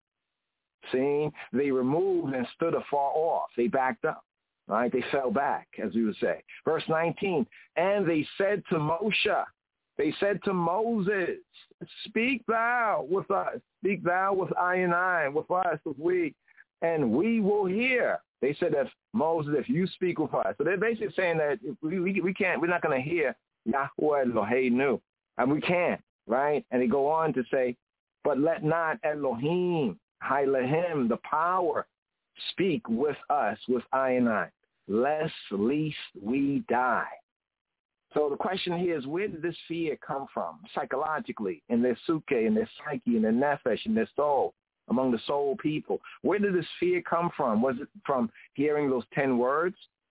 they removed and stood afar off. They backed up. Right? They fell back, as we would say. Verse 19, and they said to Moshe, they said to Moses, speak thou with us. Speak thou with I and I, with us, with we, and we will hear. They said that Moses, if you speak with us. So they're basically saying that we can't, we're not going to hear Yahweh Eloheinu. And we can't, right? And they go on to say, but let not Elohim, Hailahim, the power, speak with us, with I and I, lest we die. So the question here is, where did this fear come from psychologically in their suke, in their psyche, in their nefesh, in their soul, among the soul people? Where did this fear come from? Was it from hearing those 10 words?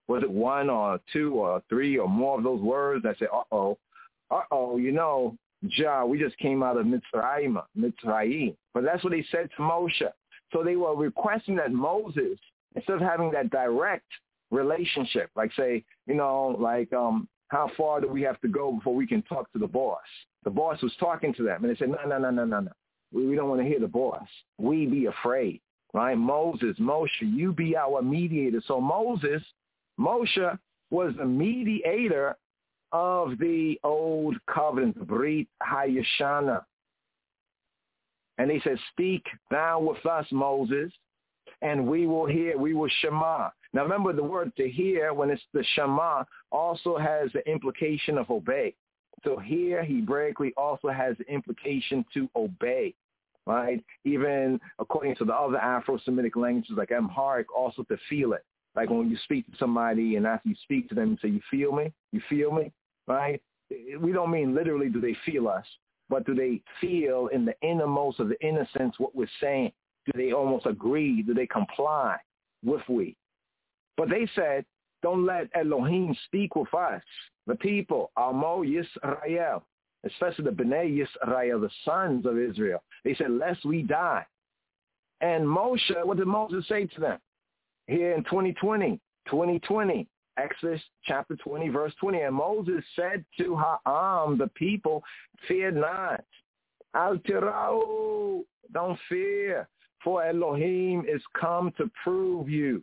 Was it one or two or three or more of those words that said, you know, Jah, we just came out of Mitzrayim. But that's what they said to Moshe. So they were requesting that Moses, instead of having that direct relationship, like say, you know, like how far do we have to go before we can talk to the boss? The boss was talking to them, and they said, no. We don't want to hear the boss. We be afraid, right? Moshe, you be our mediator. So Moshe was the mediator of the old covenant, the Brit Hayashana. And they said, speak thou with us, Moses, and we will hear, we will shema. Now remember, the word to hear, when it's the shema, also has the implication of obey. So hear, Hebraically, also has the implication to obey, right? Even according to the other Afro-Semitic languages like Amharic, also to feel it. Like when you speak to somebody and after you speak to them, you say, you feel me? You feel me? Right? We don't mean literally do they feel us, but do they feel in the innermost of the innocence what we're saying? Do they almost agree? Do they comply with we? But they said, don't let Elohim speak with us, the people, Amo Yisrael, especially the Bnei Yisrael, the sons of Israel. They said, lest we die. And Moshe, what did Moses say to them? Here in 2020, Exodus chapter 20, verse 20. And Moses said to Ha'am, the people, fear not. Al tirau, don't fear, for Elohim is come to prove you.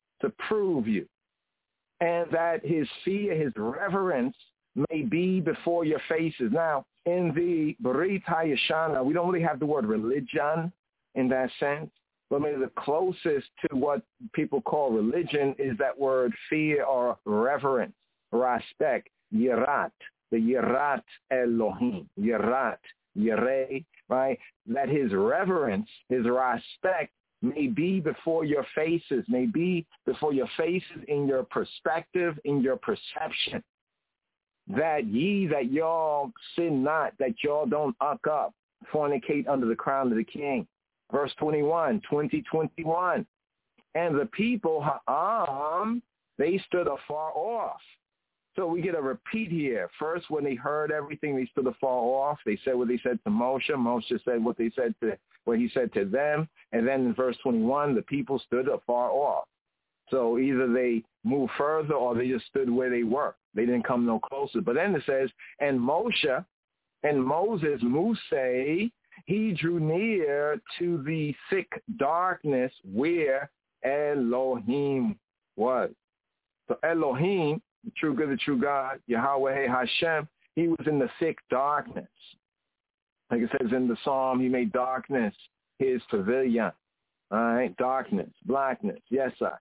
And that his fear, his reverence may be before your faces. Now, in the Brit Hayashana, we don't really have the word religion in that sense, but maybe the closest to what people call religion is that word fear or reverence, respect, yirat, the yirat Elohim, yirat, yireh, right? That his reverence, his respect, may be before your faces, in your perspective, in your perception. That y'all sin not, that y'all don't uck up, fornicate under the crown of the king. Verse 2021. And the people, Ha'am, they stood afar off. So we get a repeat here. First, when they heard everything, they stood afar off. They said what they said to Moshe. Moshe said what he said to them. And then in verse 21, the people stood afar off. So either they moved further or they just stood where they were. They didn't come no closer. But then it says, and Moses, he drew near to the thick darkness where Elohim was. So Elohim, the true good, the true God, Yahweh Hashem, he was in the thick darkness. Like it says in the Psalm, he made darkness his pavilion. All right, darkness, blackness. Yes, sir.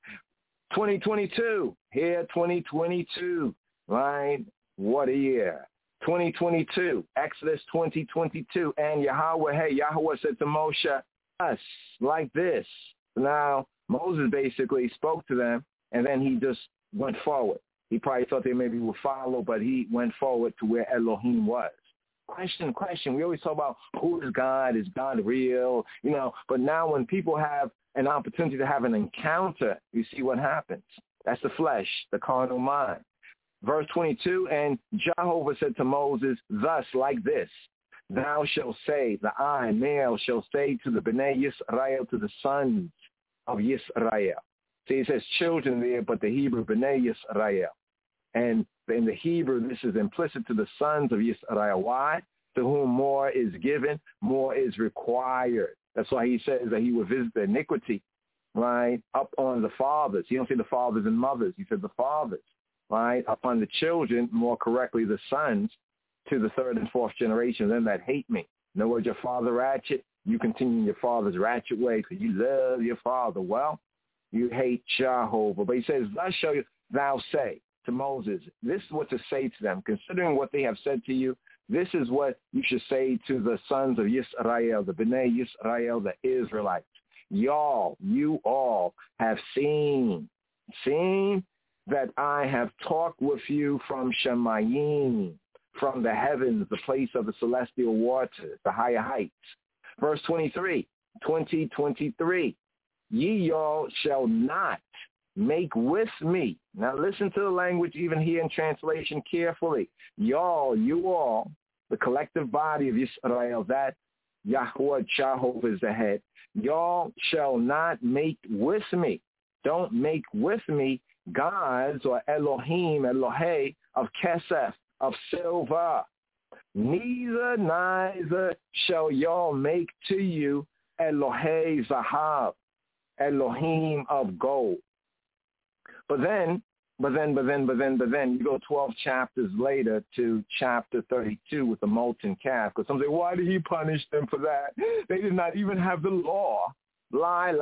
2022, here 2022, right? What a year. 2022, Exodus 2022, and Yahweh said to Moshe, us, like this. Now, Moses basically spoke to them, and then he just went forward. He probably thought they maybe would follow, but he went forward to where Elohim was. Question. We always talk about who is God real, but now when people have an opportunity to have an encounter, you see what happens. That's the flesh, the carnal mind. Verse 22, and Jehovah said to Moses, thus, like this, thou shalt say, the I, male, shall say to the Bnei Yisrael, to the sons of Yisrael. See, it says children there, but the Hebrew, Bnei Yisrael. And in the Hebrew, this is implicit to the sons of Yisrael. Why? To whom more is given, more is required. That's why he says that he will visit the iniquity, right, up on the fathers. He don't say the fathers and mothers. He said the fathers, right, upon the children, more correctly the sons, to the third and fourth generation, them that hate me. In other words, your father ratchet, you continue your father's ratchet way because you love your father. Well, you hate Jehovah. But he says, thus shall thou say to Moses, this is what to say to them. Considering what they have said to you, this is what you should say to the sons of Yisrael, the Bnei Yisrael, the Israelites. Y'all, you all have seen that I have talked with you from Shemayim, from the heavens, the place of the celestial waters, the higher heights. Verse 2023, ye y'all shall not make with me. Now listen to the language even here in translation carefully. Y'all, you all, the collective body of Israel, that Yahweh Jehovah is the head. Y'all shall not make with me. Don't make with me gods or Elohim, Elohe, of Kesef, of silver. Neither shall y'all make to you Elohe Zahab, Elohim of gold. But then, you go 12 chapters later to chapter 32 with the molten calf. Because some say, why did he punish them for that? They did not even have the law. Lie.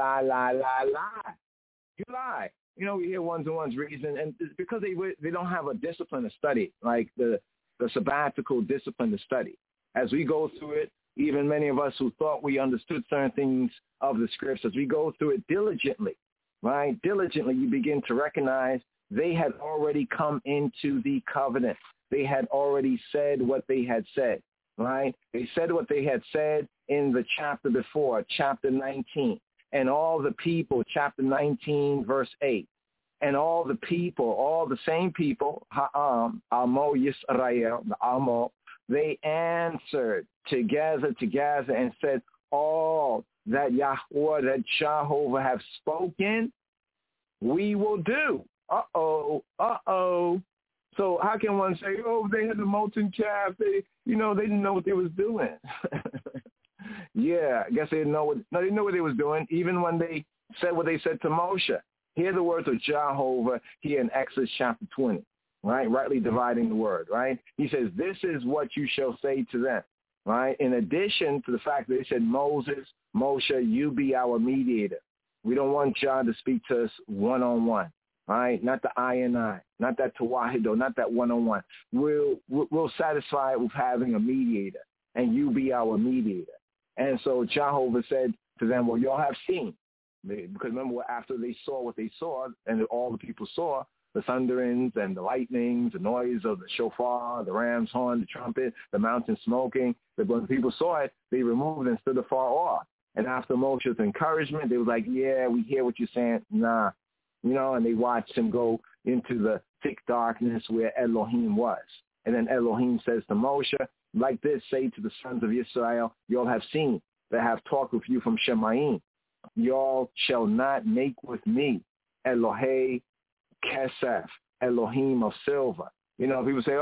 You lie. You know, we hear ones-and-ones reason, and it's because they don't have a discipline to study, like the sabbatical discipline to study. As we go through it, even many of us who thought we understood certain things of the scripts, as we go through it diligently, right? Diligently, you begin to recognize they had already come into the covenant. They had already said what they had said, right? They said what they had said in the chapter before, chapter 19. And all the people, chapter 19, verse 8. And all the people, all the same people, Ha'am, Amo Yisrael, the Amo, they answered together and said, all that Yahweh, that Jehovah have spoken, we will do. Uh-oh. So how can one say, oh, they had the molten calf, they didn't know what they was doing. Yeah, I guess they didn't know they knew what they was doing, even when they said what they said to Moshe. Hear the words of Jehovah here in Exodus chapter 20, right? Rightly dividing the word, right? He says, this is what you shall say to them, right? In addition to the fact that they said, Moshe, you be our mediator. We don't want John to speak to us one-on-one, right? Not the I and I, not that Tawahido, not that one-on-one. We'll satisfy it with having a mediator, and you be our mediator. And so Jehovah said to them, well, y'all have seen. Because remember, after they saw what they saw, and all the people saw, the thunderings and the lightnings, the noise of the shofar, the ram's horn, the trumpet, the mountain smoking, that when the people saw it, they removed and stood afar off. And after Moshe's encouragement, they was like, yeah, we hear what you're saying. Nah. And they watched him go into the thick darkness where Elohim was. And then Elohim says to Moshe, like this, say to the sons of Israel, y'all have seen that have talked with you from Shemaim. Y'all shall not make with me Elohe Kesef, Elohim of silver. People say,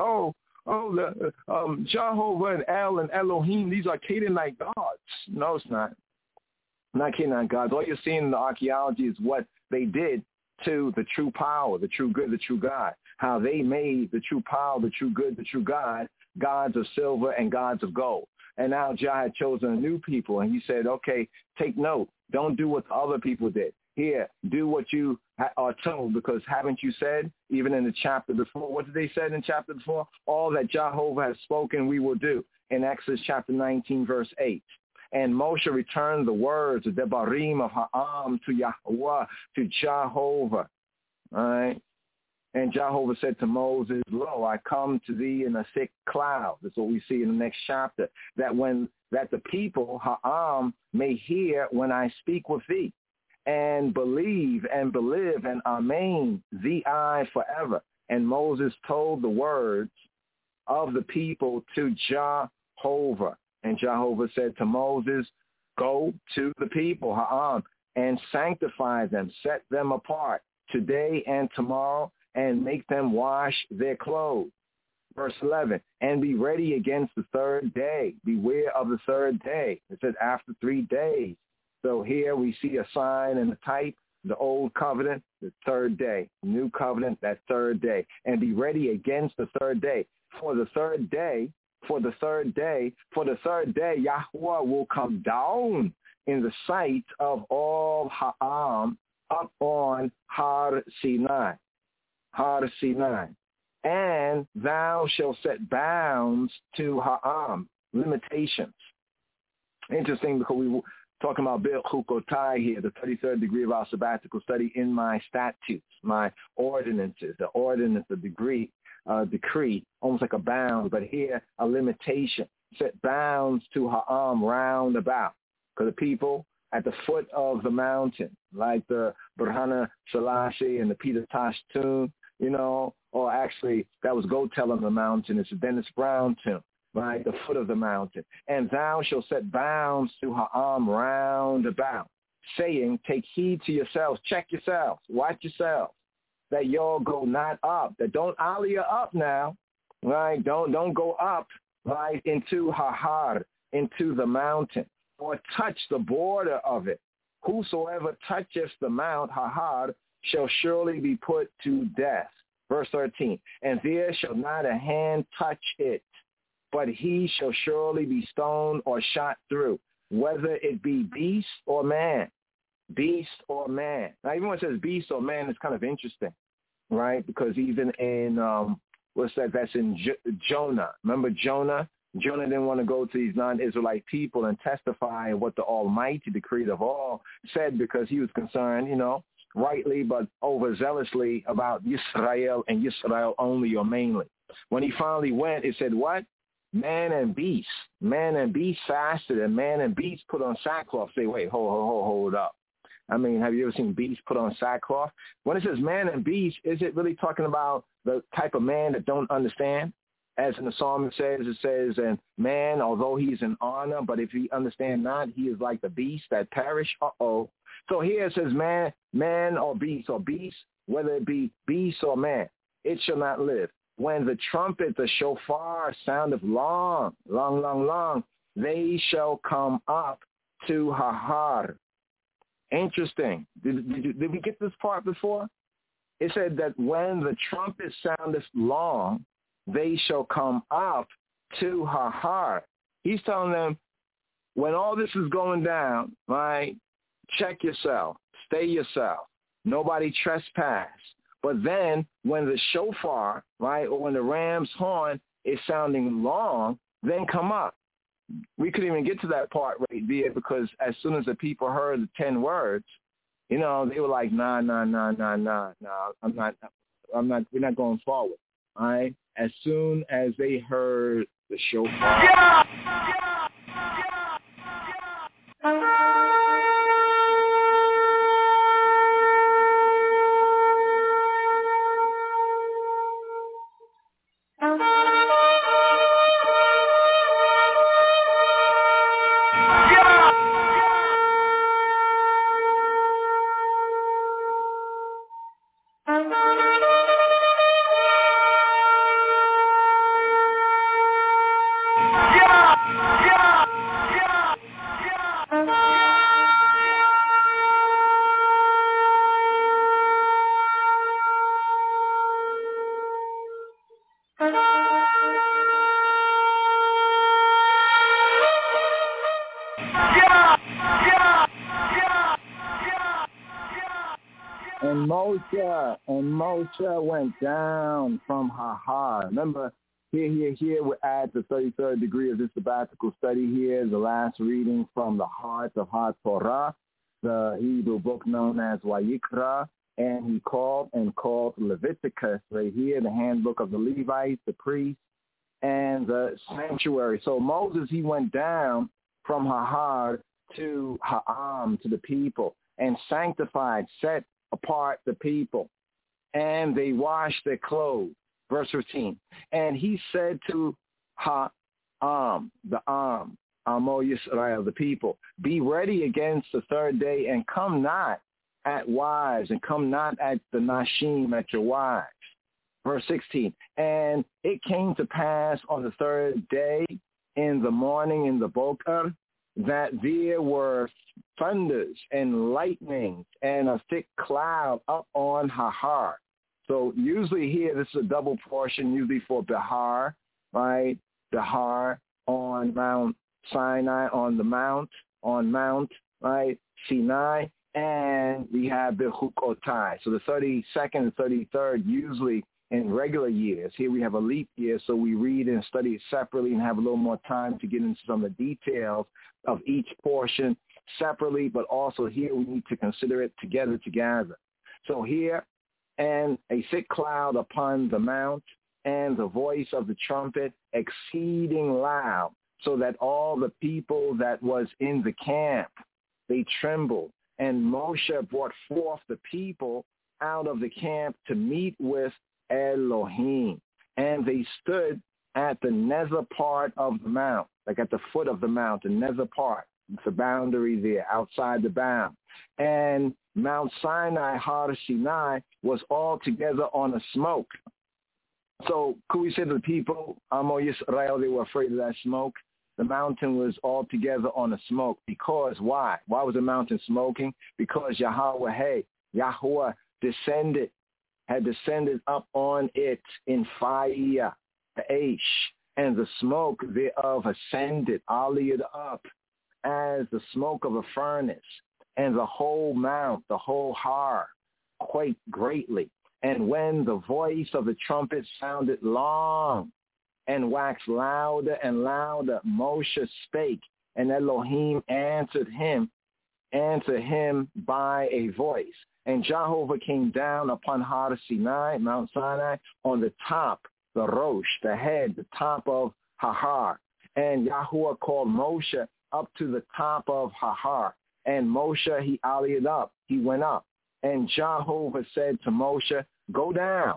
Jehovah and El and Elohim, these are Canaanite gods. No, it's not. Not Canaanite gods. All you're seeing in the archaeology is what they did to the true power, the true good, the true God. How they made the true power, the true good, the true God, gods of silver and gods of gold. And now Jah had chosen a new people, and he said, okay, take note. Don't do what the other people did. Here, do what you are told, because haven't you said, even in the chapter before, what did they say in chapter before? All that Jehovah has spoken, we will do. In Exodus chapter 19, verse 8. And Moshe returned the words of Debarim of Ha'am to Yahweh, to Jehovah. All right? And Jehovah said to Moses, lo, I come to thee in a thick cloud. That's what we see in the next chapter. That the people, Ha'am, may hear when I speak with thee, and believe and believe, and amen, thee I forever. And Moses told the words of the people to Jehovah. And Jehovah said to Moses, go to the people, Ha'am, and sanctify them, set them apart today and tomorrow, and make them wash their clothes. Verse 11, and be ready against the third day. Beware of the third day. It said after 3 days. So here we see a sign and a type, the old covenant, the third day. New covenant, that third day. And be ready against the third day. For the third day, Yahweh will come down in the sight of all Ha'am up on Har Sinai. And thou shalt set bounds to Ha'am, limitations. Interesting, because we were talking about Bil Chukotai here, the 33rd degree of our sabbatical study in my statutes, my ordinances, the ordinance, the decree, almost like a bound, but here a limitation. Set bounds to Ha'am round about. Because the people at the foot of the mountain, like the Burhana Selassie and the Peter Tosh tomb, you know, or actually that was Gotel on the mountain. It's a Dennis Brown tomb, right, the foot of the mountain. And thou shalt set bounds to her arm round about, saying, take heed to yourselves, check yourselves, watch yourselves, that y'all go not up, that don't aliyah up now, right, don't go up, right, into Har, into the mountain, or touch the border of it. Whosoever toucheth the mount, Har, shall surely be put to death. Verse 13, and there shall not a hand touch it, but he shall surely be stoned or shot through, whether it be beast or man. Beast or man. Now, even when it says beast or man, it's kind of interesting, right? Because even in, what's that? That's in Jonah. Remember Jonah? Jonah didn't want to go to these non-Israelite people and testify what the Almighty, the Creator of all, said, because he was concerned, you know, rightly but overzealously about Yisrael and Yisrael only or mainly. When he finally went, it said what? Man and beast fasted, and man and beast put on sackcloth. Say, wait, hold up. I mean, have you ever seen beast put on sackcloth? When it says man and beast, is it really talking about the type of man that don't understand? As in the psalm it says, and man, although he's in honor, but if he understand not, he is like the beast that perish. So here it says man or beast, whether it be beast or man, it shall not live. When the trumpet, the shofar soundeth long, they shall come up to Har. Interesting. Did we get this part before? It said that when the trumpet soundeth long, they shall come up to Har. He's telling them, when all this is going down, right, check yourself, stay yourself, nobody trespass. But then when the shofar, right, or when the ram's horn is sounding long, then come up. We couldn't even get to that part right there, because as soon as the people heard the 10 words, you know, they were like, nah, we're not going forward. All right. As soon as they heard the shofar. And Moshe went down from Har. Remember, here we're at the 33rd degree of this sabbatical study here, the last reading from the heart of HaTorah, the Hebrew book known as Vayikra, and he called Leviticus right here, the handbook of the Levites, the priests, and the sanctuary. So Moses, he went down from Har to Ha'am, to the people, and sanctified, set apart the people, and they washed their clothes. Verse 15. And he said to Amo Yisrael, the people, be ready against the third day, and come not at wives, and come not at the Nashim, at your wives. Verse 16. And it came to pass on the third day in the morning, in the Boker, that there were thunders and lightnings and a thick cloud up on Har. So usually here, this is a double portion, usually for Behar, right? Behar on Mount Sinai, on Mount, right? Sinai, and we have Bechukotai. So the 32nd and 33rd usually in regular years. Here we have a leap year, so we read and study it separately and have a little more time to get into some of the details of each portion separately, but also here we need to consider it together. So here, and a thick cloud upon the mount, and the voice of the trumpet exceeding loud, so that all the people that was in the camp, they trembled. And Moshe brought forth the people out of the camp to meet with Elohim. And they stood at the nether part of the mount, like at the foot of the mount, the nether part. It's a boundary there, outside the bound. And Mount Sinai, Har Sinai, was all together on a smoke. So could we say to the people, Amo Yisrael, they were afraid of that smoke? The mountain was all together on a smoke. Because why? Why was the mountain smoking? Because Yahweh had descended up on it in fire, the Aish, and the smoke thereof ascended, aliyah up, as the smoke of a furnace, and the whole mount, the whole har, quaked greatly. And when the voice of the trumpet sounded long and waxed louder and louder, Moshe spake, and Elohim answered him by a voice. And Jehovah came down upon Har Sinai, Mount Sinai, on the top, the Rosh, the head, the top of Har. And Yahuwah called Moshe up to the top of Har. And Moshe, he aliyed up, he went up. And Jehovah said to Moshe, go down,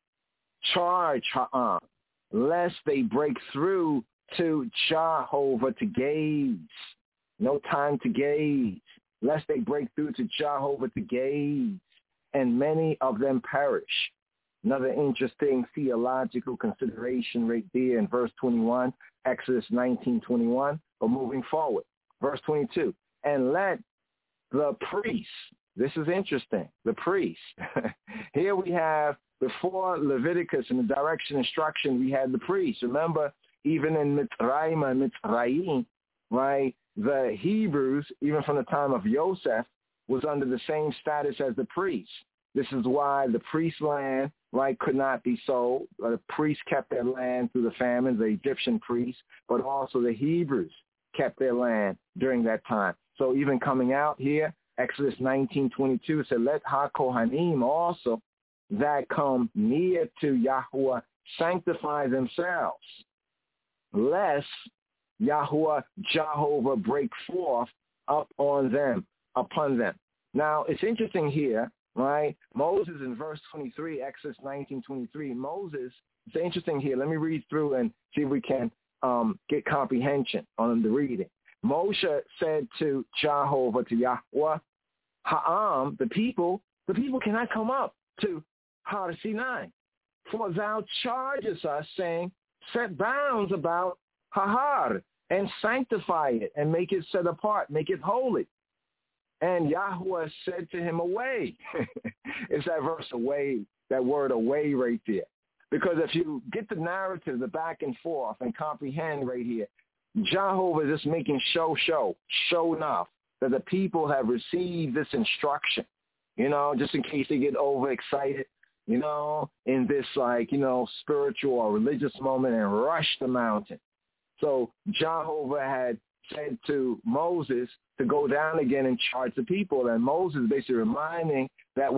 charge Ha'am, lest they break through to Jehovah to gaze. No time to gaze, lest they break through to Jehovah to gaze, and many of them perish. Another interesting theological consideration right there in verse 21, Exodus 19:21. But moving forward, verse 22, and let the priests, this is interesting, the priests. Here we have, before Leviticus in the direction instruction, we had the priests. Remember, even in Mitzrayim, right, the Hebrews, even from the time of Yosef, was under the same status as the priests. This is why the priest land, right, could not be sold. The priests kept their land through the famine, the Egyptian priests, but also the Hebrews kept their land during that time. So even coming out here, Exodus 19:22 said, let HaKohanim also that come near to Yahuwah sanctify themselves, lest Yahuwah Jehovah break forth upon them. Now, it's interesting here, right? Moses in verse 23, Exodus 19:23, Moses, it's interesting here. Let me read through and see if we can get comprehension on the reading. Moshe said to Jehovah, to Yahuwah, Ha'am, the people cannot come up to Har Sinai, for thou chargest us, saying, set bounds about Har and sanctify it and make it set apart, make it holy. And Yahuwah said to him, away. It's that verse away, that word away right there. Because if you get the narrative, the back and forth, and comprehend right here, Jehovah is just making show enough that the people have received this instruction, just in case they get overexcited, in this spiritual or religious moment and rush the mountain. So Jehovah had said to Moses to go down again and charge the people. And Moses basically reminding that,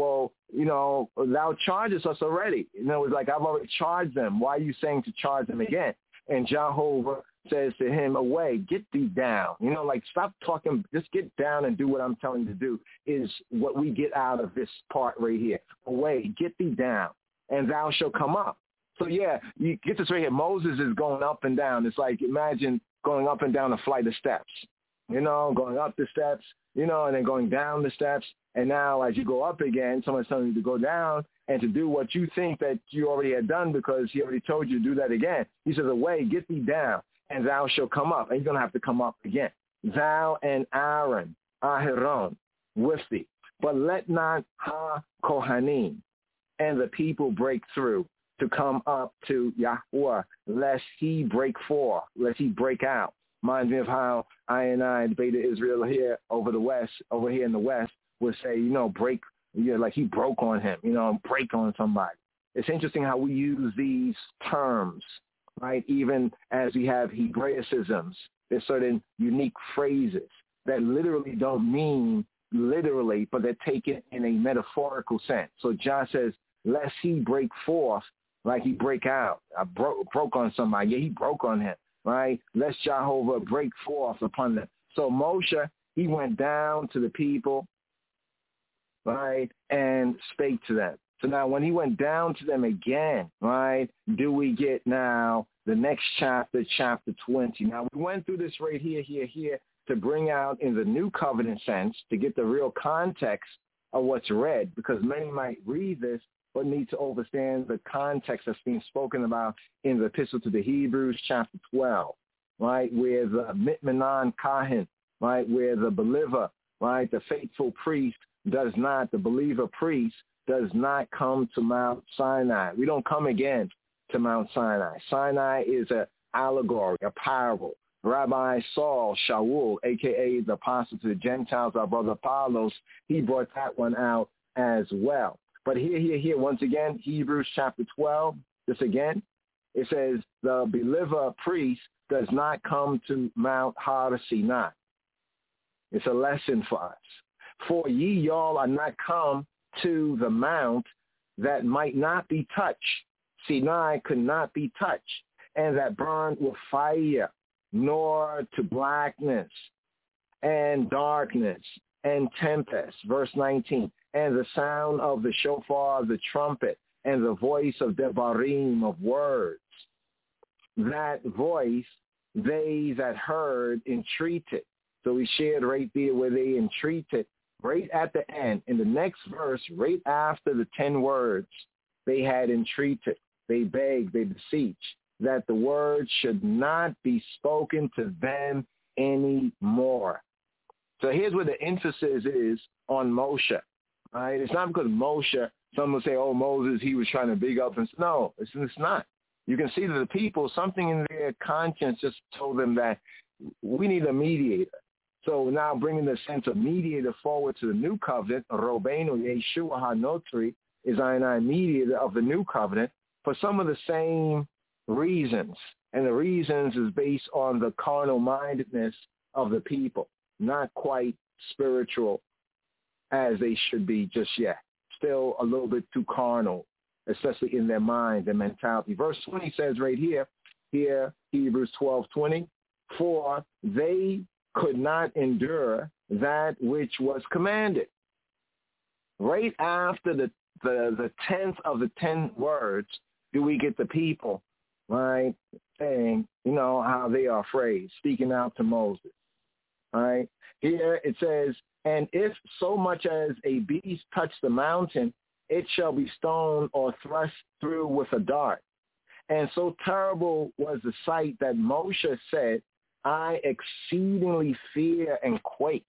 thou chargest us already. It was like, I've already charged them. Why are you saying to charge them again? And Jehovah says to him, away, get thee down. Stop talking, just get down and do what I'm telling you to do is what we get out of this part right here. Away, get thee down, and thou shalt come up. So yeah, you get this right here. Moses is going up and down. It's like, imagine going up and down a flight of steps, going up the steps, and then going down the steps. And now as you go up again, someone's telling you to go down and to do what you think that you already had done because he already told you to do that again. He says, away, get thee down, and thou shalt come up. And you're going to have to come up again. Thou and Aaron, Aharon, with thee. But let not ha-Kohanim and the people break through to come up to Yahuwah, lest he break forth, lest he break out. Reminds me of how I the Beta Israel here over here in the West, would say, break, like he broke on him, break on somebody. It's interesting how we use these terms, right? Even as we have Hebraicisms, there's certain unique phrases that literally don't mean literally, but they're taken in a metaphorical sense. So John says, lest he break forth, like he break out. I broke on somebody. Yeah, he broke on him, right? Lest Jehovah break forth upon them. So Moshe, he went down to the people, right, and spake to them. So now when he went down to them again, right, do we get now the next chapter, chapter 20. Now we went through this right here, to bring out in the new covenant sense, to get the real context of what's read, because many might read this but need to understand the context that's being spoken about in the epistle to the Hebrews, chapter 12, right, where the Mitmanan Kahin, right, where the believer, right, the faithful priest the believer priest does not come to Mount Sinai. We don't come again to Mount Sinai. Sinai is an allegory, a parable. Rabbi Saul, Shaul, a.k.a. the apostle to the Gentiles, our brother Apollos, he brought that one out as well. But here, once again, Hebrews chapter 12, this again, it says, the believer priest does not come to Mount Har Sinai. It's a lesson for us. For ye y'all are not come to the mount that might not be touched. Sinai could not be touched, and that burned with fire, nor to blackness and darkness and tempest. Verse 19, and the sound of the shofar, the trumpet, and the voice of devarim, of words. That voice they that heard entreated. So we shared right there where they entreated, right at the end. In the next verse, right after the 10 words, they had entreated, they begged, they beseech, that the word should not be spoken to them anymore. So here's where the emphasis is on Moshe. Right? It's not because Moshe, some will say, oh, Moses, he was trying to big up. And no, it's not. You can see that the people, something in their conscience just told them that we need a mediator. So now bringing the sense of mediator forward to the new covenant, Robenu Yeshua HaNotri is I mediator of the new covenant for some of the same reasons. And the reasons is based on the carnal mindedness of the people, not quite spiritual as they should be just yet. Still a little bit too carnal, especially in their mind, their mentality. Verse 20 says right here, Hebrews 12:20, for they could not endure that which was commanded. Right after the 10th of the 10 words, do we get the people, right, saying, how they are afraid, speaking out to Moses. All right. Here it says, and if so much as a beast touch the mountain, it shall be stoned or thrust through with a dart. And so terrible was the sight that Moshe said, I exceedingly fear and quake.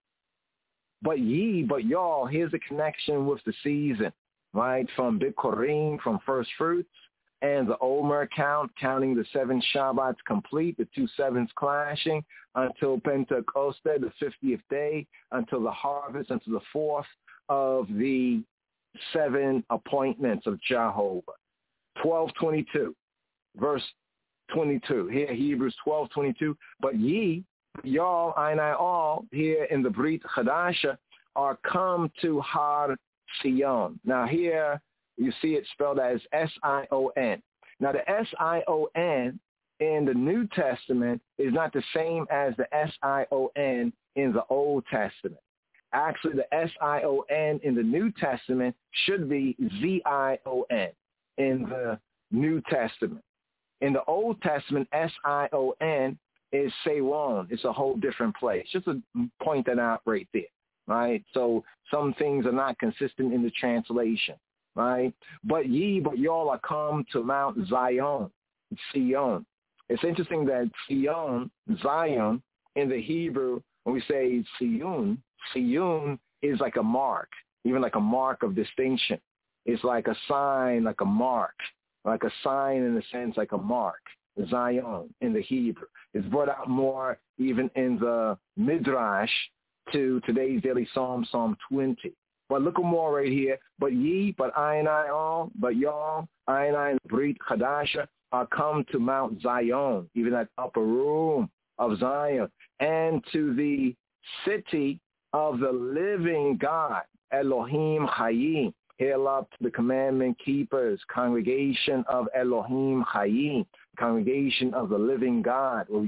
But y'all, here's a connection with the season, right? From Bikurim, from first fruits, and the Omer count, counting the 7 Shabbats complete, the 2 sevens clashing, until Pentecost, the 50th day, until the harvest, until the 4th of the 7 appointments of Jehovah. 12:22, verse 22. Here, Hebrews 12:22. But ye, y'all, and I all, here in the Brit Chadasha, are come to Har Sion. Now here, you see it spelled as S-I-O-N. Now the S-I-O-N in the New Testament is not the same as the S-I-O-N in the Old Testament. Actually, the S-I-O-N in the New Testament should be Z-I-O-N in the New Testament. In the Old Testament, S-I-O-N is Seiron. It's a whole different place. Just to point that out right there, right? So some things are not consistent in the translation, right? But y'all are come to Mount Zion, Sion. It's interesting that Zion, in the Hebrew, when we say Sion is like a mark, even like a mark of distinction. It's like a sign, like a mark, like a sign in a sense, like a mark. Zion in the Hebrew. It's brought out more even in the Midrash to today's daily Psalm 20. But look more right here. But I and I all, but y'all, I and I in the Brit Chadasha are come to Mount Zion, even that upper room of Zion, and to the city of the living God, Elohim Chayim. Hail up to the commandment keepers, congregation of Elohim Chayim, congregation of the living God, where we get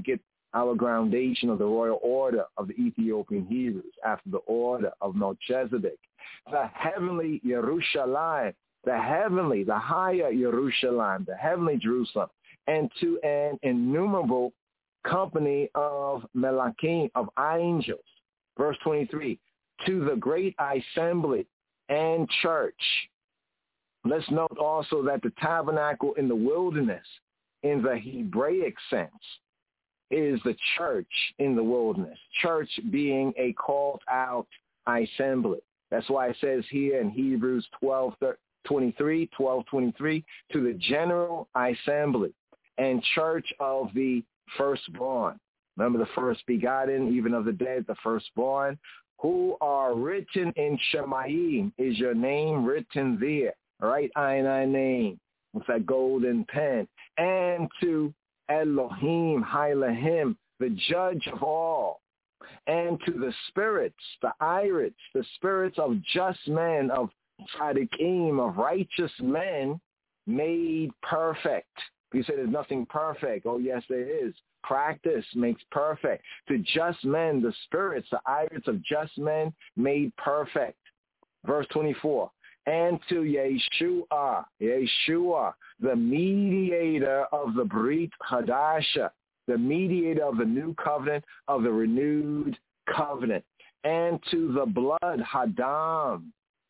our groundation of the royal order of the Ethiopian Hebrews after the order of Melchizedek, the heavenly Yerushalayim, the higher Yerushalayim, the heavenly Jerusalem, and to an innumerable company of Melachim, of angels. Verse 23, to the great assembly and church. Let's note also that the tabernacle in the wilderness, in the Hebraic sense, is the church in the wilderness, church being a called out assembly. That's why it says here in Hebrews 12:23, to the general assembly and church of the firstborn. Remember the first begotten, even of the dead, the firstborn, who are written in Shemayim. Is your name written there? Right, I name with that golden pen. And to Elohim, Hailahim, the judge of all. And to the spirits, the irids, the spirits of just men, of tzaddikim, of righteous men, made perfect. You say there's nothing perfect. Oh, yes, there is. Practice makes perfect. To just men, the spirits, the irids of just men, made perfect. Verse 24. And to Yeshua, the mediator of the Brit Hadasha, the mediator of the new covenant, of the renewed covenant. And to the blood, Hadam,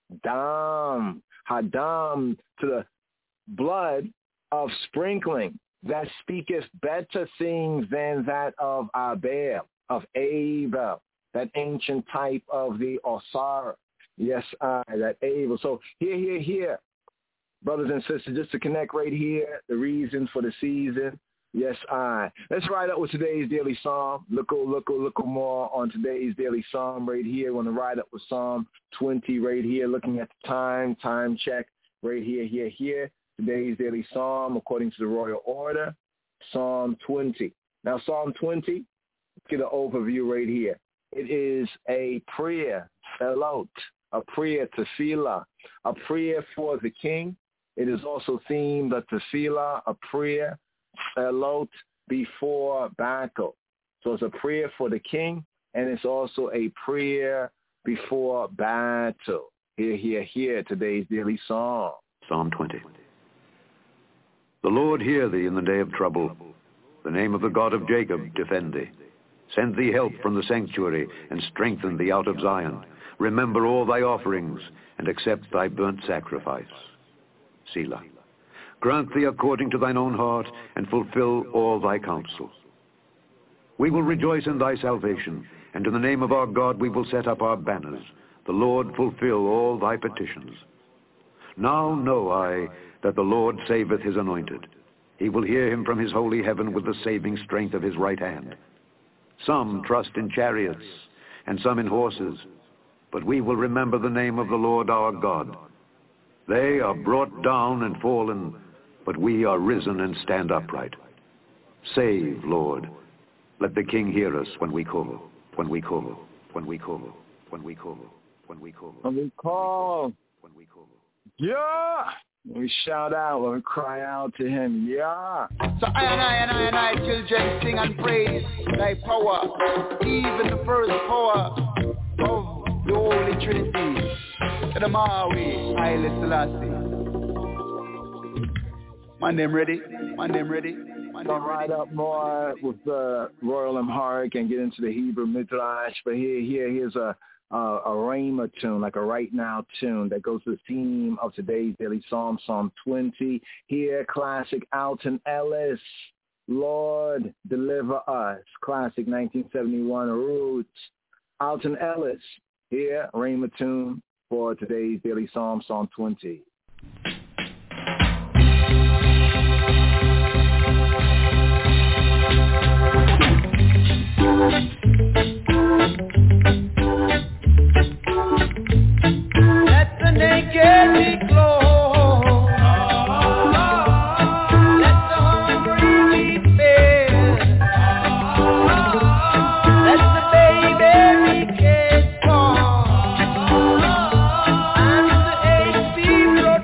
to the blood of sprinkling, that speaketh better things than that of Abel, that ancient type of the Osiris. Yes, that Abel. So here, brothers and sisters, just to connect right here, the reason for the season. Yes, let's ride up with today's daily psalm. Look more on today's daily psalm right here. Want to ride up with Psalm 20 right here, looking at the time check right here. Today's daily psalm, according to the royal order, Psalm 20. Now, Psalm 20, let's get an overview right here. It is a prayer, felot, a prayer tefillah, a prayer for the king. It is also themed a tefillah, a prayer, felot, before battle. So it's a prayer for the king, and it's also a prayer before battle. Here, today's daily psalm. Psalm 20. The Lord hear thee in the day of trouble. The name of the God of Jacob defend thee. Send thee help from the sanctuary, and strengthen thee out of Zion. Remember all thy offerings, and accept thy burnt sacrifice. Selah. Grant thee according to thine own heart, and fulfill all thy counsel. We will rejoice in thy salvation, and in the name of our God we will set up our banners. The Lord fulfill all thy petitions. Now know I that the Lord saveth his anointed. He will hear him from his holy heaven with the saving strength of his right hand. Some trust in chariots, and some in horses, but we will remember the name of the Lord our God. They are brought down and fallen, but we are risen and stand upright. Save, Lord. Let the King hear us when we call, when we call, when we call, when we call, when we call, when we call, when we call. Yeah! When we shout out, when we cry out to him, yeah. So I, children, sing and praise thy power, even the first power of the Holy Trinity. To the Maui, Haile Selassie. My name ready. I'll ride up more with the Royal Amharic and get into the Hebrew Midrash, but here's a Rhema tune, like a right now tune that goes to the theme of today's daily psalm, Psalm 20. Here, classic Alton Ellis, Lord Deliver Us, classic 1971 roots. Alton Ellis, here, Rhema tune for today's daily psalm, Psalm 20. Let the naked be clothed. Let the hungry be fed. Let the baby be cared for. And the aged be brought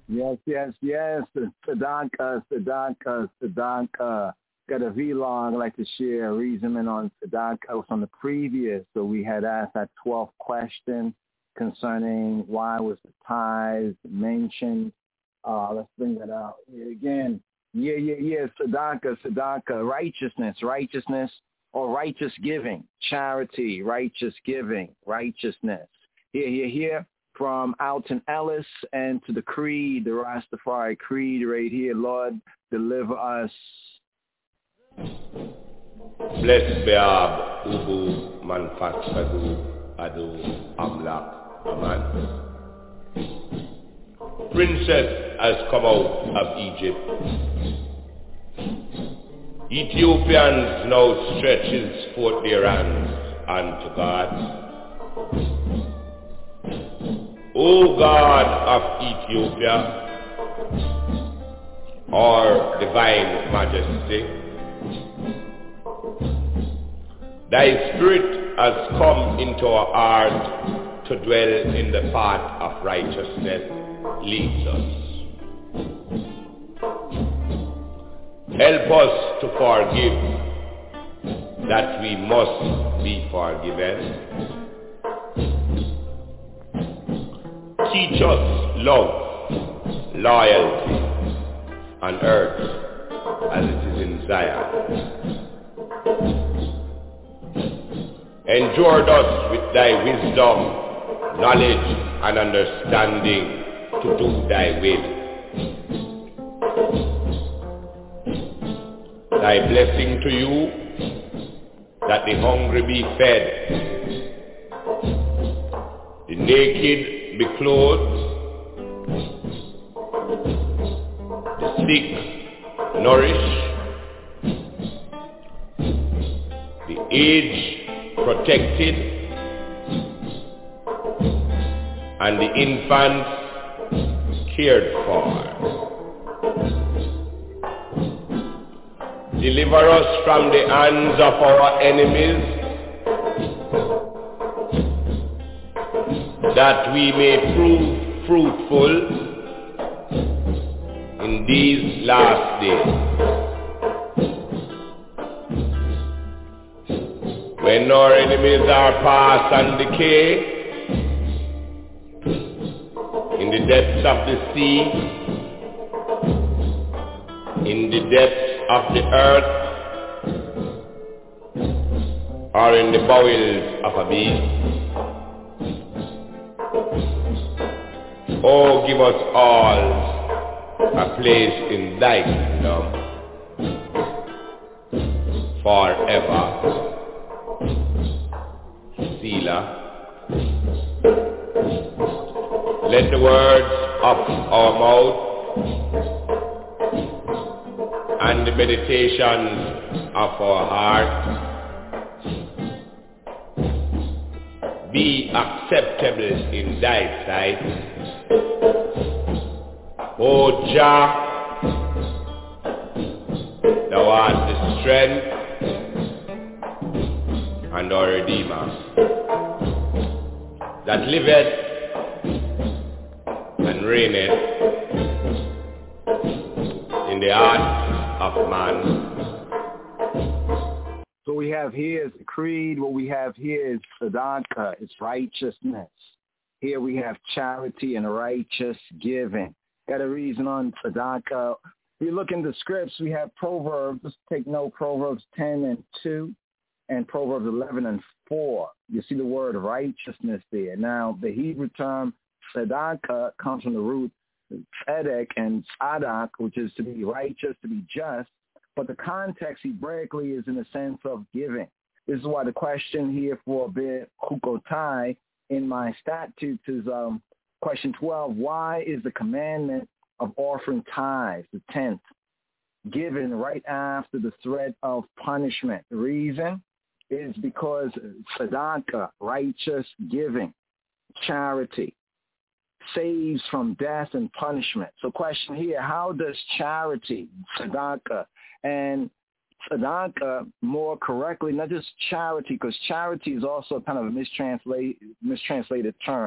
Yes. Sadanka. Got a vlog I'd like to share, a reasoning on Sadanka from the previous. So we had asked that 12th question concerning why was the tithes mentioned. Let's bring that out here again. Yeah. Sadanka. Righteousness, or righteous giving. Charity, righteous giving, righteousness. Here. From Alton Ellis and to the creed, the Rastafari creed right here. Lord, deliver us. Blessed be Ab, Ubu, Manfat, Sadu, Adu, Amlak, Aman. Princess has come out of Egypt. Ethiopians now stretches forth their hands unto God. O God of Ethiopia, our divine majesty, thy spirit has come into our heart to dwell in the path of righteousness. Leads us. Help us to forgive that we must be forgiven. Teach us love, loyalty on earth as it is in Zion. Endured us with thy wisdom, knowledge, and understanding to do thy will. Thy blessing to you, that the hungry be fed, the naked be clothed, the sick nourished, the aged protected, and the infants cared for. Deliver us from the hands of our enemies, that we may prove fruitful in these last days. When our enemies are past and decay, in the depths of the sea, in the depths of the earth, or in the bowels of a beast, oh, give us all a place in thy kingdom forever. Selah. Let the words of our mouth and the meditations of our heart be acceptable in thy sight, O Jah, thou art the strength and our Redeemer, that liveth and reigneth in the heart of man. So we have here is the creed. What we have here is Sadanka, it's righteousness. Here we have charity and righteous giving. Got a reason on Sadanka. If you look in the scripts, we have Proverbs. Just take note, Proverbs 10 and 2 and Proverbs 11 and 4. You see the word righteousness there. Now, the Hebrew term Sadanka comes from the root tzedek and sadak, which is to be righteous, to be just. But the context Hebraically is in the sense of giving. This is why the question here for Hukotai in my statutes is question 12. Why is the commandment of offering tithes, the 10th, given right after the threat of punishment? The reason is because Sadanka, righteous giving, charity, saves from death and punishment. So question here, how does charity, Sadanka, and Sadanka more correctly, not just charity, because charity is also kind of a mistranslated term.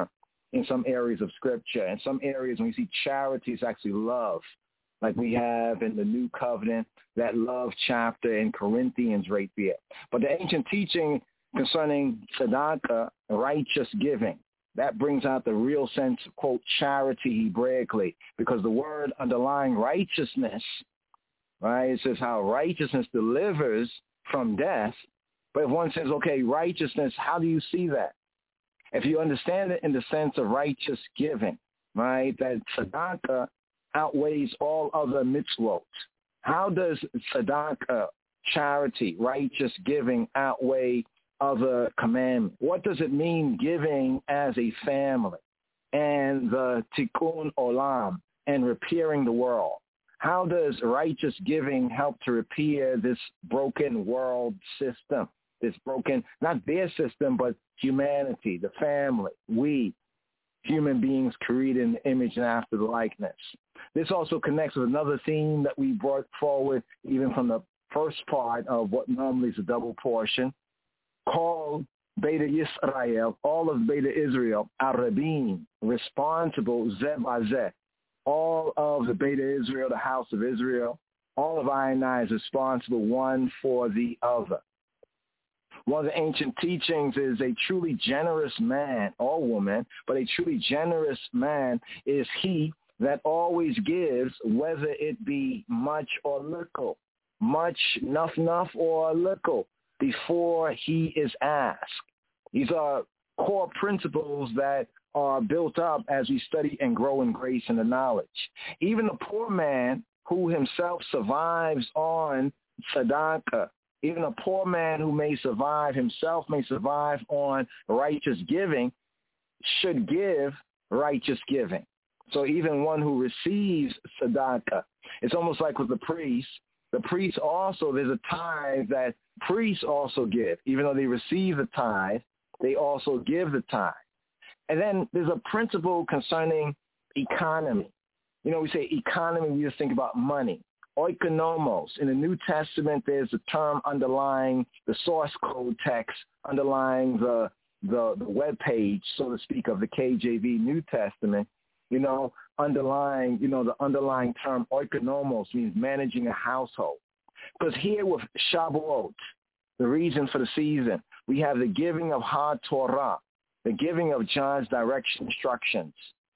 in some areas of Scripture. In some areas, when you see charity, it's actually love, like we have in the New Covenant, that love chapter in Corinthians right there. But the ancient teaching concerning tzedakah, righteous giving, that brings out the real sense of, quote, charity Hebraically, because the word underlying righteousness, right, it says how righteousness delivers from death. But if one says, okay, righteousness, how do you see that? If you understand it in the sense of righteous giving, right, that tzedakah outweighs all other mitzvot. How does tzedakah, charity, righteous giving, outweigh other commandments? What does it mean giving as a family and the tikkun olam and repairing the world? How does righteous giving help to repair this broken world system? This broken, not their system, but humanity, the family, we, human beings created in the image and after the likeness. This also connects with another theme that we brought forward even from the first part of what normally is a double portion, called Beta Yisrael, all of Beta Israel, Arabim, responsible, Zeh Bazeh, all of the Beta Israel, the house of Israel, all of I and I is responsible one for the other. One of the ancient teachings is a truly generous man or woman, but a truly generous man is he that always gives, whether it be much or little, much, enough, or little, before he is asked. These are core principles that are built up as we study and grow in grace and the knowledge. Even the poor man who himself survives on tzedakah, even a poor man who may survive himself, may survive on righteous giving, should give righteous giving. So even one who receives tzedakah, it's almost like with the priest. The priests also, there's a tithe that priests also give. Even though they receive the tithe, they also give the tithe. And then there's a principle concerning economy. You know, we say economy, we just think about money. Oikonomos. In the New Testament, there's a term underlying the source code text, underlying the web page, so to speak, of the KJV New Testament, you know, underlying, you know, the underlying term oikonomos means managing a household. Because here with Shavuot, the reason for the season, we have the giving of HaTorah, the giving of John's direction instructions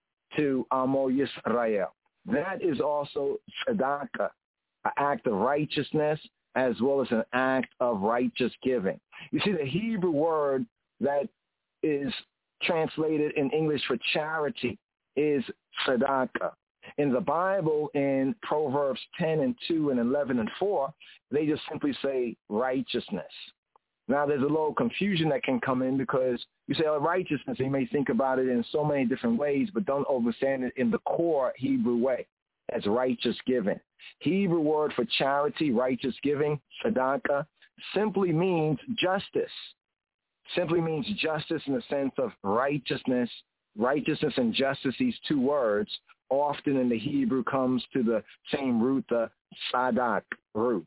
to Amo Yisrael. That is also tzedakah, an act of righteousness as well as an act of righteous giving. You see, the Hebrew word that is translated in English for charity is tzedakah. In the Bible, in Proverbs 10:2 and 11:4, they just simply say righteousness. Now, there's a little confusion that can come in because you say, oh, righteousness, you may think about it in so many different ways, but don't understand it in the core Hebrew way as righteous giving. Hebrew word for charity, righteous giving, tzedakah, simply means justice. Simply means justice in the sense of righteousness. Righteousness and justice, these two words, often in the Hebrew comes to the same root, the sadak root.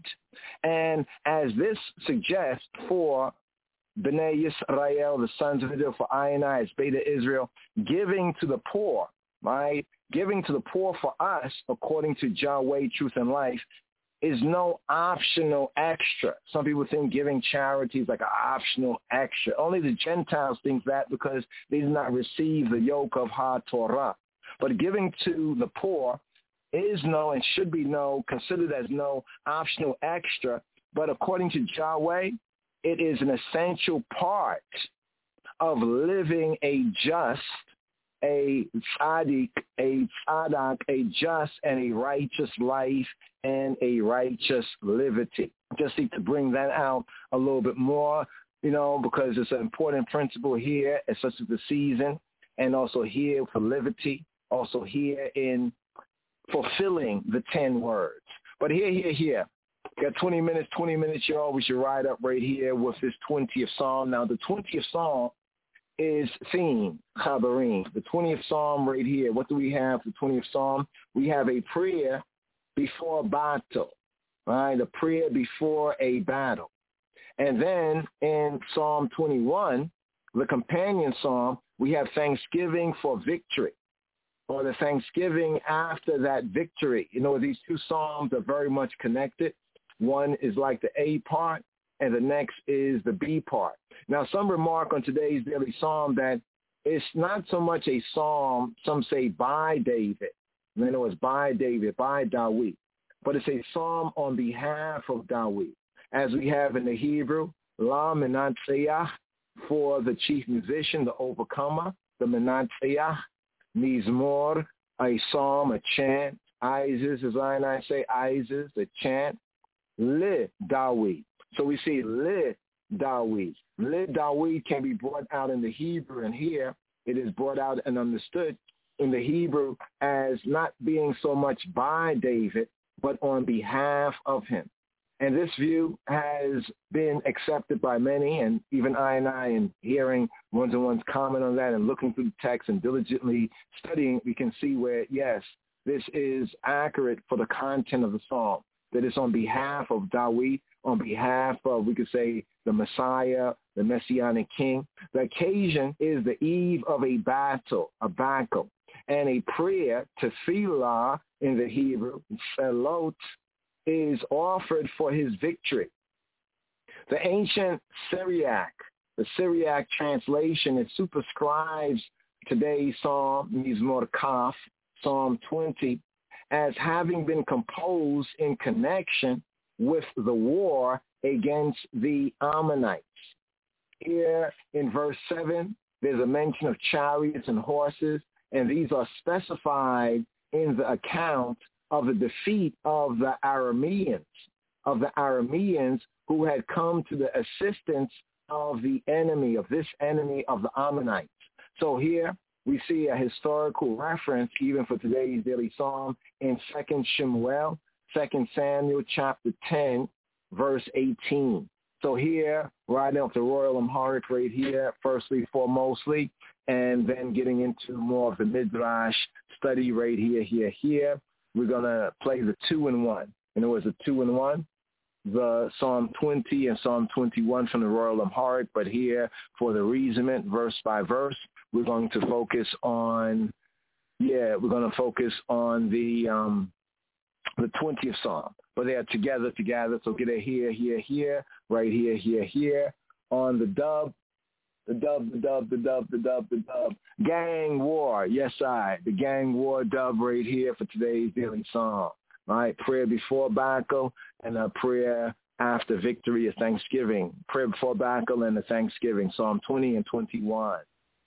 And as this suggests for Bnei Yisrael, the sons of Israel, for I and I, as Beta Israel, giving to the poor, right? Giving to the poor for us, according to Yahweh, Truth and Life, is no optional extra. Some people think giving charity is like an optional extra. Only the Gentiles think that because they do not receive the yoke of HaTorah. But giving to the poor is no and should be no, considered as no optional extra. But according to Yahweh, it is an essential part of living a just, a tzaddik, a tzadak, a just and a righteous life and a righteous liberty. Just need to bring that out a little bit more, you know, because it's an important principle here, such as the season, and also here for liberty, also here in fulfilling the 10 words. But here. Got 20 minutes, y'all. We should ride up right here with this 20th Psalm. Now, the 20th Psalm is theme, Chabarim. The 20th Psalm right here. What do we have for the 20th Psalm? We have a prayer before a battle, right? A prayer before a battle. And then in Psalm 21, the companion psalm, We have thanksgiving for victory, or the thanksgiving after that victory. You know, these two psalms are very much connected. One is like the A part, and the next is the B part. Now, some remark on today's daily psalm that it's not so much a psalm, some say by David. You know, it's by David, by Dawid. But it's a psalm on behalf of Dawid. As we have in the Hebrew, La Menatzeach, for the chief musician, the overcomer, the Menatzeach, Mizmor, a psalm, a chant, Isis, as I say, Isis, a chant, Le Dawid. So we see Le Dawid. Le Dawid can be brought out in the Hebrew, and here it is brought out and understood in the Hebrew as not being so much by David, but on behalf of him. And this view has been accepted by many, and even I, in hearing ones-on-ones comment on that and looking through the text and diligently studying, we can see where, yes, this is accurate for the content of the psalm, that it's on behalf of Dawid, on behalf of, we could say, the Messiah, the Messianic King. The occasion is the eve of a battle, and a prayer, tefillah in the Hebrew, selot, is offered for his victory. The ancient Syriac, the Syriac translation, it superscribes today's Psalm, Mizmor Kaf, Psalm 20, as having been composed in connection with the war against the Ammonites. Here in verse 7, there's a mention of chariots and horses, and these are specified in the account of the defeat of the Arameans who had come to the assistance of the enemy, of this enemy of the Ammonites. So here we see a historical reference, even for today's daily psalm, in 2 Samuel chapter 10, verse 18. So here, right off the Royal Amharic right here, firstly, foremostly, and then getting into more of the Midrash study right here. We're going to play the 2-in-1. And it was a 2-in-1, the Psalm 20 and Psalm 21 from the Royal Amharic. But here, for the reasonment, verse by verse, we're going to focus on, the 20th Psalm. But they are together. So get it here, right here, on the dub. The dub. Gang war. Yes, the gang war dub right here for today's daily psalm. All right, prayer before battle and a prayer after victory is thanksgiving. Prayer before battle and the thanksgiving. Psalm 20 and 21.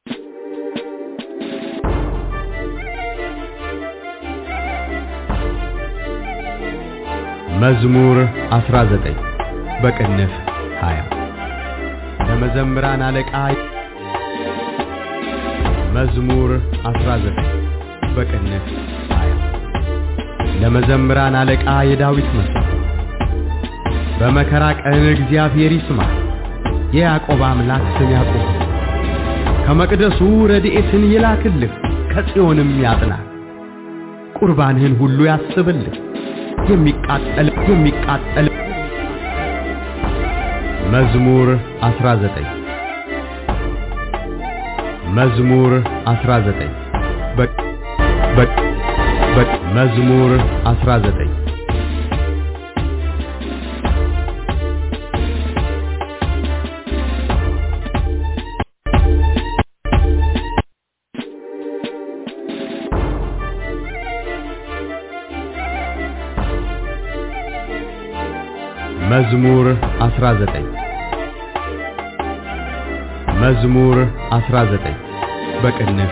መዝሙር 19 በቅንፍ 20 ለመዘምራን አለቃ መዝሙር 19 በቅንፍ 20 ለመዘምራን አለቃ የዳዊት መዝሙር በመከራ ቀን እግዚአብሔር ይስማ የያዕቆብ አምላክ ስም ያዕቆብ ከመቅደሱ ረድኤትን ይላክልህ ከጽዮንም ያጥና ቁርባንህን ሁሉ ያስብልህ የሚቃጠል መዝሙር 19 መዝሙር 19 መዝሙር 19 መዝሙር 19 መዝሙር 19 በቅንፍ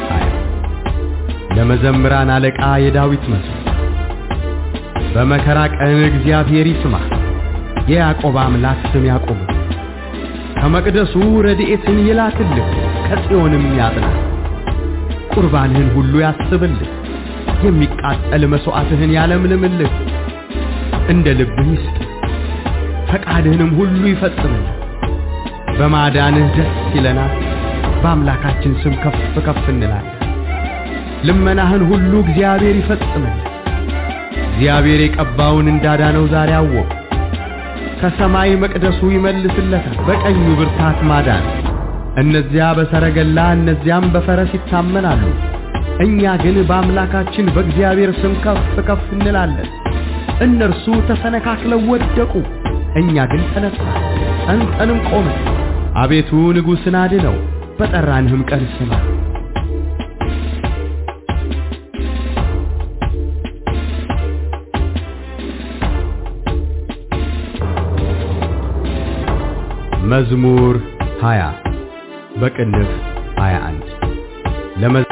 20 ለመዘምራን አለቃ የዳዊት መዝሙር በመከራ ቀን እግዚአብሔር ይስማ የያዕቆብ አምላክ ስም ያዕቆብ ከመቅደሱ ረድኤትን ይላክልህ ከጽዮንም ያጥና ቁርባንህን ሁሉ ያስብልህ የሚቃጠል መስዋዕትህን ያለምልምልህ እንደ ልብህ ይስጥ ፈቃድህንም ሁሉ ይፈጽምልህ በማዳንህ ደስ ይለናል በአምላካችን ስም ከፍ እንላለን ልመናህን ሁሉ እግዚአብሔር ይፈጽምልህ እግዚአብሔር የቀባውን እንዳዳነው ዛሬ አወቅ ከሰማይ መቅደሱ ይመልስለታል በቀኙ ብርታት ማዳን እነዚያ በሰረገላ እነዚያም በፈረስ ይታመናሉ፣ እኛ ግን በአምላካችን በእግዚአብሔር ስም ከፍ ከፍ እንላለን። እነርሱ ተሰነካክለው ወደቁ፣ እኛ ግን ተነሳን ጸንተንም ቆምን። አቤቱ ንጉሥን አድነው፣ በጠራንህም ቀን ስማን። መዝሙር 20 በቅንፍ 21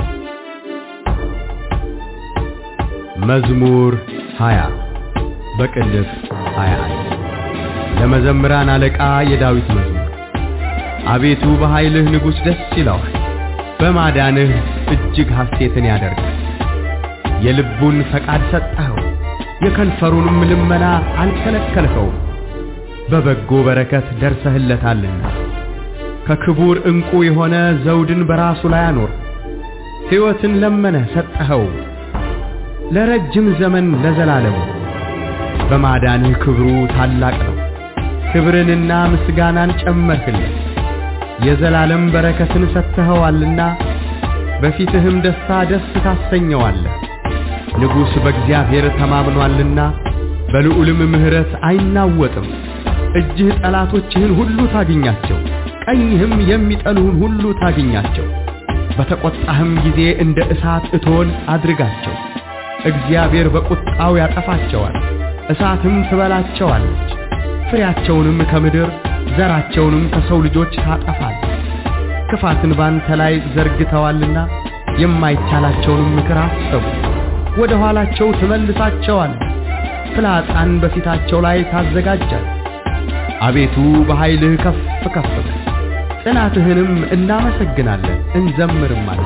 መዝሙር 20 በቅንፍ 21 ለመዘምራን አለቃ የዳዊት መዝሙር። አቤቱ በኃይልህ ንጉሥ ደስ ይለዋል፣ በማዳንህ እጅግ ሐሴትን ያደርጋል። የልቡን ፈቃድ ሰጠኸው፣ የከንፈሩንም ልመና አልከለከልኸውም። በበጎ በረከት ደርሰህለታልና ከክቡር ዕንቁ የሆነ ዘውድን በራሱ ላይ አኖር። ሕይወትን ለመነ ሰጠኸው፣ ለረጅም ዘመን ለዘላለሙ። በማዳንህ ክብሩ ታላቅ ነው፣ ክብርንና ምስጋናን ጨመርህለት። የዘላለም በረከትን ሰጥተኸዋልና በፊትህም ደስታ ደስ ታሰኘዋለህ። ንጉሥ በእግዚአብሔር ተማምኗልና በልዑልም ምሕረት አይናወጥም። እጅህ ጠላቶችህን ሁሉ ታግኛቸው፣ ቀኝህም የሚጠሉህን ሁሉ ታግኛቸው። በተቆጣህም ጊዜ እንደ እሳት እቶን አድርጋቸው። እግዚአብሔር በቁጣው ያጠፋቸዋል፣ እሳትም ትበላቸዋለች። ፍሬያቸውንም ከምድር ዘራቸውንም ከሰው ልጆች ታጠፋል። ክፋትን ባንተ ላይ ዘርግተዋልና የማይቻላቸውንም ምክር አሰቡ። ወደ ኋላቸው ትመልሳቸዋል፣ ፍላጻን በፊታቸው ላይ ታዘጋጃል። አቤቱ በኃይልህ ከፍ ከፍ በል፣ ጽናትህንም እናመሰግናለን እንዘምርማለን።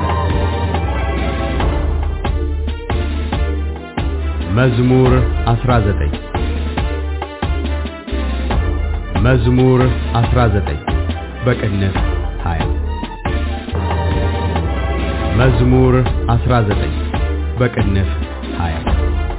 መዝሙር 19 መዝሙር 19 በቅንፍ 20 መዝሙር 19 በቅንፍ 20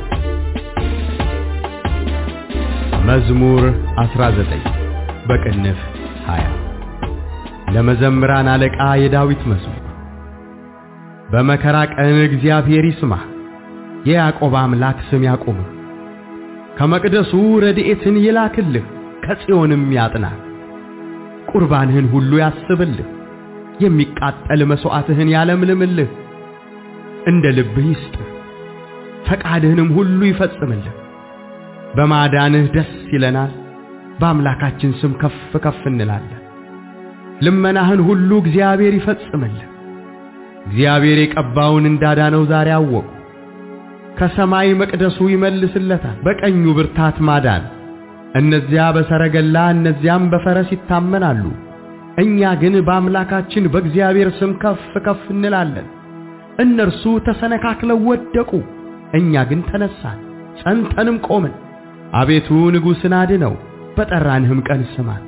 መዝሙር 19 በቅንፍ 20 ለመዘምራን አለቃ የዳዊት መዝሙር። በመከራ ቀን እግዚአብሔር ይስማህ፣ የያዕቆብ አምላክ ስም ያቁምህ። ከመቅደሱ ረድኤትን ይላክልህ፣ ከጽዮንም ያጥናህ። ቁርባንህን ሁሉ ያስብልህ፣ የሚቃጠል መሥዋዕትህን ያለምልምልህ። እንደ ልብህ ይስጥህ፣ ፈቃድህንም ሁሉ ይፈጽምልህ። በማዳንህ ደስ ይለናል፣ በአምላካችን ስም ከፍ ከፍ እንላለን። ልመናህን ሁሉ እግዚአብሔር ይፈጽምልህ። እግዚአብሔር የቀባውን እንዳዳነው ዛሬ አወቁ። ከሰማይ መቅደሱ ይመልስለታል፣ በቀኙ ብርታት ማዳን። እነዚያ በሰረገላ እነዚያም በፈረስ ይታመናሉ፣ እኛ ግን በአምላካችን በእግዚአብሔር ስም ከፍ ከፍ እንላለን። እነርሱ ተሰነካክለው ወደቁ፣ እኛ ግን ተነሳን ጸንተንም ቆምን። አቤቱ ንጉሥን አድነው፣ በጠራንህም ቀን ስማን።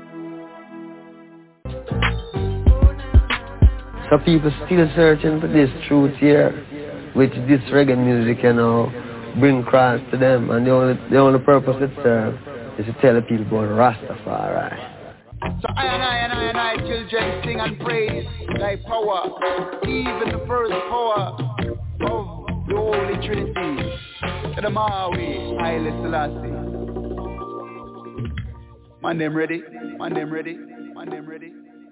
So people still searching for this truth here, which this reggae music, bring Christ to them, and the only purpose it serves is to tell the people about Rastafari. So I, children, sing and praise thy power, even the first power of the Holy Trinity, the Maui, Haile Selassie. Man them ready, man them ready, man them ready.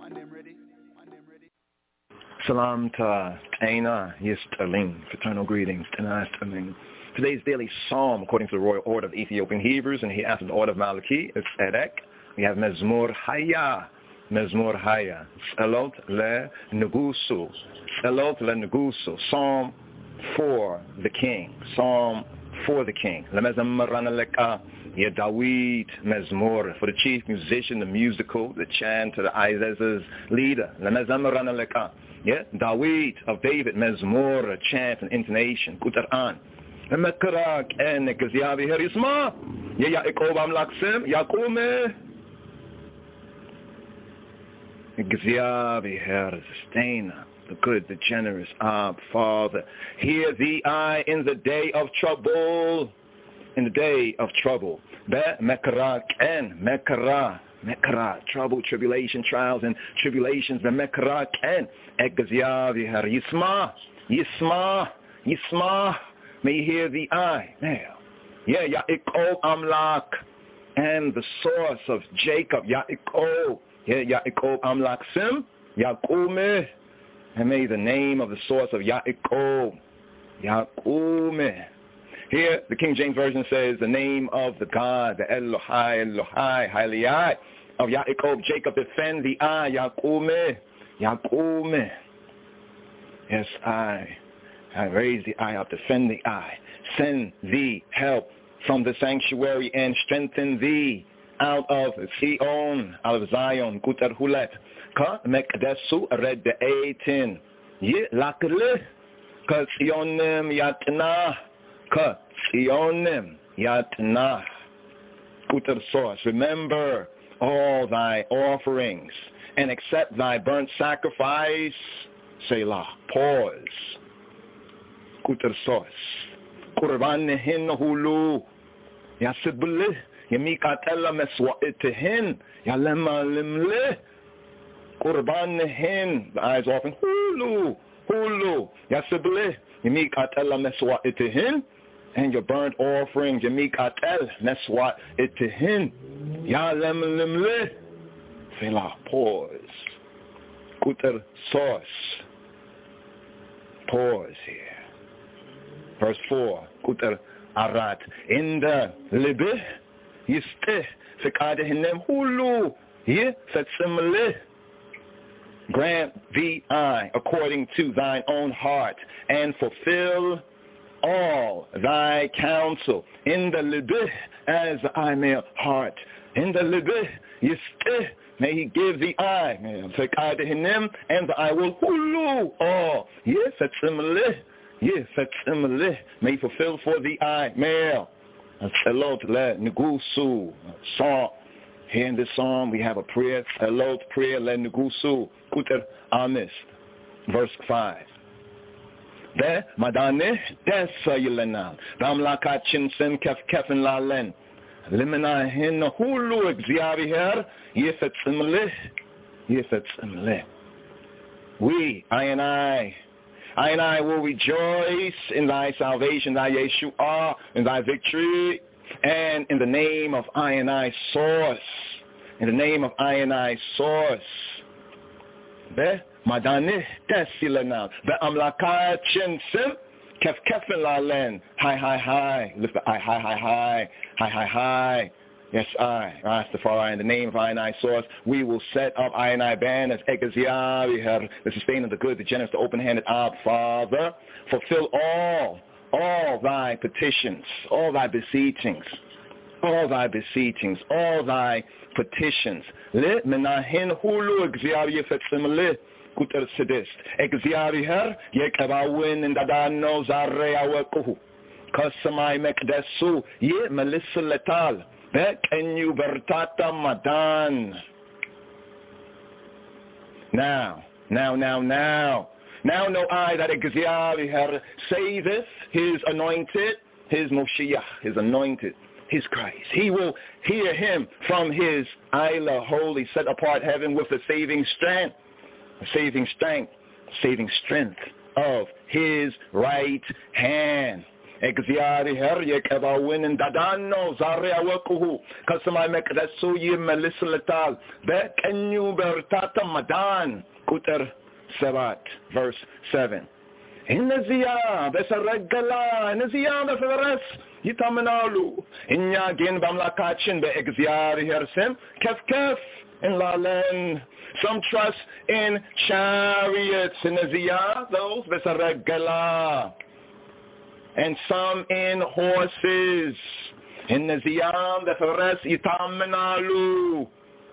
Salam ta Aina Yistaling, fraternal greetings, Tana Yistaling. Today's daily psalm, according to the royal order of the Ethiopian Hebrews, and he after the order of Malachi, is Tzedek. We have Mezmur Haya, Mezmur Haya, Elot le Negusu, Elot le Negusu, Psalm for the King, Psalm for the King. Lemezamran aleka, Ye Dawid Mezmur, for the chief musician, the musical, the chant, the Isaiah's leader. Lemezamran aleka. Yeah, Dawid of David, Mezmur, a chant and intonation, Quran. Mekrak en Gziavi Herisma, Yaakov Amlaksem, Yakume. Gziavi Heristain, the good, the generous, Father. Hear thee I in the day of trouble, in the day of trouble. Be Mekrak en Mekra, Mekara, trouble, tribulation, trials, and tribulations. Mekara ken. Egziaviher. Yisma. May you hear the I. Now. Yeah, Ya'ikov Amlak. And the source of Jacob. Ya'ikov. Yeah, Ya'ikov Amlak Sim. Yaqume. And may the name of the source of Ya'ikov. Yaqume. Here, the King James Version says the name of the God, the Elohai, Hailai, of Yaakov, Jacob, defend the I, Yaqume. Yes, I raise the I up, defend the I. Send thee help from the sanctuary and strengthen thee out of Zion, out of Zion, Kutar Hulet. Ka mekdesu red the 18. Ye lakle. Ka Zionim yatna. Ka Zionim yatna. Kutar source. Remember all thy offerings and accept thy burnt sacrifice. Selah. Pause. Kutar source. Kurban hulu. Yasibli. Yamikatella meswa'itihin. Yalema limle. Kurban the eyes often. Hulu. Yasibli. Yamikatella meswa'itihin. And your burnt offering. Yamikatel meswa'itihin. Yalem limle. Selah. Pause. Kutar source. Pause here. Verse 4. Kutar arat. In the libih. Yisteh. Fikadehinem hulu. Ye fetsimle. Grant thee I according to thine own heart, and fulfill all thy counsel. In the libih as I may heart. In the libih yisteh. May he give thee I. Fikadehinem and the I will hulu. All. Ye fetsimle. May fulfill for the I, male. Elot le Nugusu. Psalm. Here in this psalm we have a prayer. Elot prayer le Nugusu. Kuter Amis. Verse 5. There, Madane, des Yilenal. Damlaka Chinsim Kefin Lalen. Limina hin hulu exiari her. Yefetsimle. We, I and I will rejoice in thy salvation, thy Yeshua, in thy victory, and in the name of I and I source. In the name of I and I source. Be madane tesilanal. Be amlaka chinsim kefin lalen. Hi. Lift the I. Hi. Yes, I, Rastafari, in the name of I and I source, we will set up I and I banners, Egaziah, the sustainer, the good, the generous, the open-handed, Ab, Father, fulfill all thy petitions, all thy beseechings, all thy petitions. Le menahin hulu Egaziah fetsimle kuter sedist. Egaziah yekabawin and dadano zarrea wekuhu. Kasamai mekdesu ye melissa letal. Can you bertata madan? Now know I that Egaziah saveth his anointed, his Moshiach, his anointed, his Christ. He will hear him from his Isla holy, set apart heaven with the saving strength of his right hand. Exiari yekabawin and dadano zarea wekuhu. Kasamai mekdesu ye melisletal. Bekenu bertata madan. Kuter Sebat, verse 7. In the Zia, Besaregala, in the Zia, the Feveres, Yitaminalu. In Yagin Bamlakachin, be Exiari hersim, Kef, in Lalen. Some trust in chariots in the Zia, those Besaregala. And some in horses. In the Ziyam, the Feres, Itaminalu.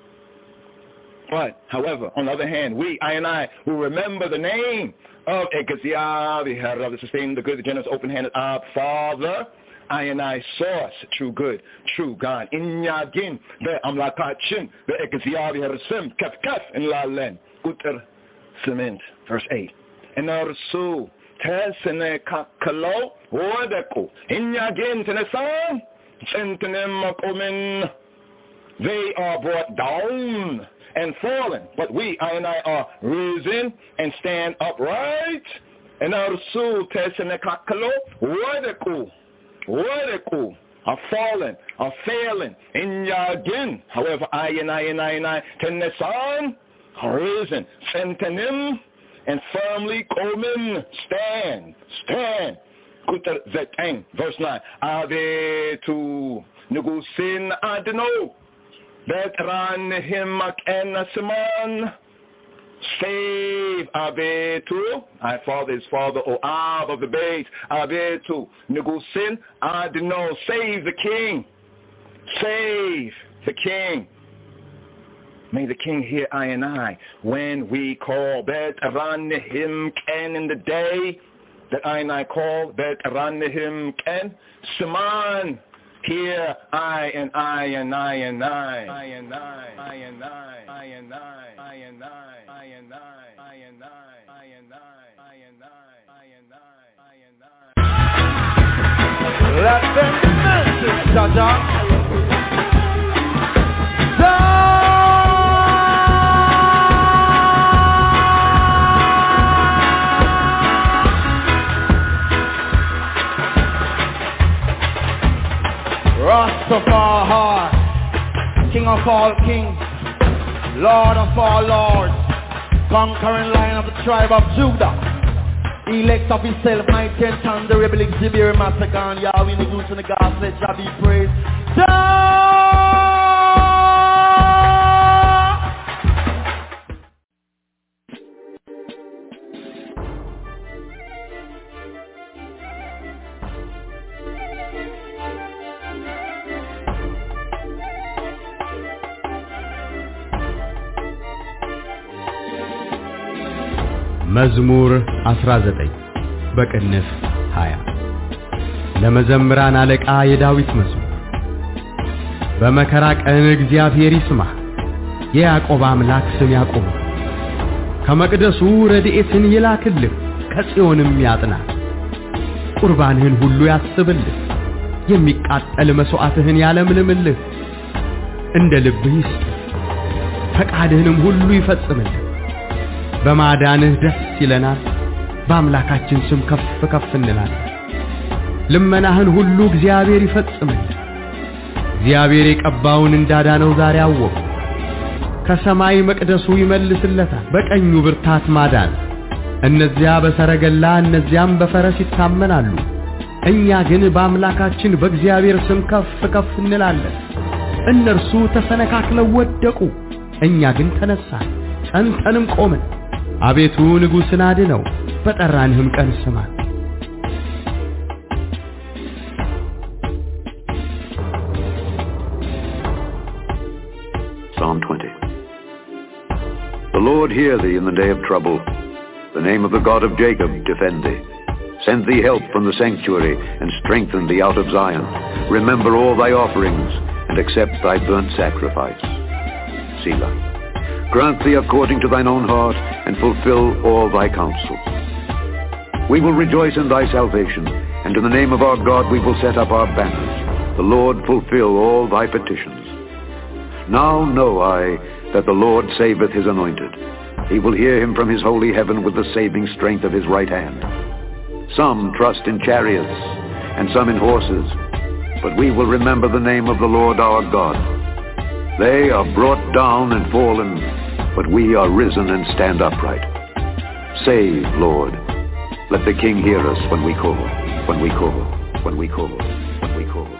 But, however, on the other hand, we, I and I, will remember the name of Egaziah, the head of the sustained, the good, the generous, open-handed, Ab, Father, I and I source, true good, true God. In Yagin, the Amlakachin, the Egaziah, the Herasim, Kef, in Lalen, Uter, Cement, verse 8. And Arsu, Tesene Kalo, Wodeko, in Yagin, Tenesan, Sentinem Makomin, They are brought down and fallen, but I and I are risen and stand upright. And our soul tesenekakalo, wadaku, are fallen, are failing, in again. However, I and I, tenesan, are risen, sentenim, and firmly komen, stand. Kuta zetang, verse 9. Ave to nugusin adeno, that ran him and Siman. Save Abetu, I father his father, O Ab of the base, Abetu, Nugusin, Adino, save the king, save the king. May the king hear I and I when we call Bet Ranihim Ken in the day that I and I call Bet Ranihim Ken, Siman. Here I and I and I and I, I and I, I and I, I and I, I and I, I and I, I and I, I and I, I and I, I and I, I and I. Let them message, Jaja. Rastafari, King of all kings, Lord of all lords, conquering Lion of the tribe of Judah, elect of himself, mighty and thunder, rebel exhibit, massacre, Yahweh, the goose and the gods, let Jah be praised. መዝሙር 19 በቅንፍ 20 ለመዘምራን አለቃ የዳዊት መዝሙር። በመከራ ቀን እግዚአብሔር ይስማ፣ የያዕቆብ አምላክ ስም ያቆም። ከመቅደሱ ረድኤትን ይላክልህ፣ ከጽዮንም ያጥና። ቁርባንህን ሁሉ ያስብልህ፣ የሚቃጠል መስዋዕትህን ያለምልምልህ። እንደ ልብህ ይስጥ፣ ፈቃድህንም ሁሉ ይፈጽምልህ። በማዳንህ ደስ ይለናል፣ በአምላካችን ስም ከፍ ከፍ እንላለን። ልመናህን ሁሉ እግዚአብሔር ይፈጽምልህ። እግዚአብሔር የቀባውን እንዳዳነው ዛሬ አወቁ። ከሰማይ መቅደሱ ይመልስለታል፣ በቀኙ ብርታት ማዳን። እነዚያ በሰረገላ እነዚያም በፈረስ ይታመናሉ፣ እኛ ግን በአምላካችን በእግዚአብሔር ስም ከፍ ከፍ እንላለን። እነርሱ ተሰነካክለው ወደቁ፣ እኛ ግን ተነሳን፣ ጸንተንም ቆምን። አቤቱ ንጉሥን አድነው፣ በጠራንህም ቀን ስማን። Psalm 20. The Lord hear thee in the day of trouble. The name of the God of Jacob defend thee. Send thee help from the sanctuary, and strengthen thee out of Zion. Remember all thy offerings, and accept thy burnt sacrifice. Selah. Grant thee according to thine own heart, and fulfill all thy counsels. We will rejoice in thy salvation, and in the name of our God we will set up our banners. The Lord fulfill all thy petitions. Now know I that the Lord saveth his anointed. He will hear him from his holy heaven with the saving strength of his right hand. Some trust in chariots, and some in horses, but we will remember the name of the Lord our God. They are brought down and fallen, but we are risen and stand upright. Save, Lord. Let the King hear us when we call, when we call, when we call, when we call.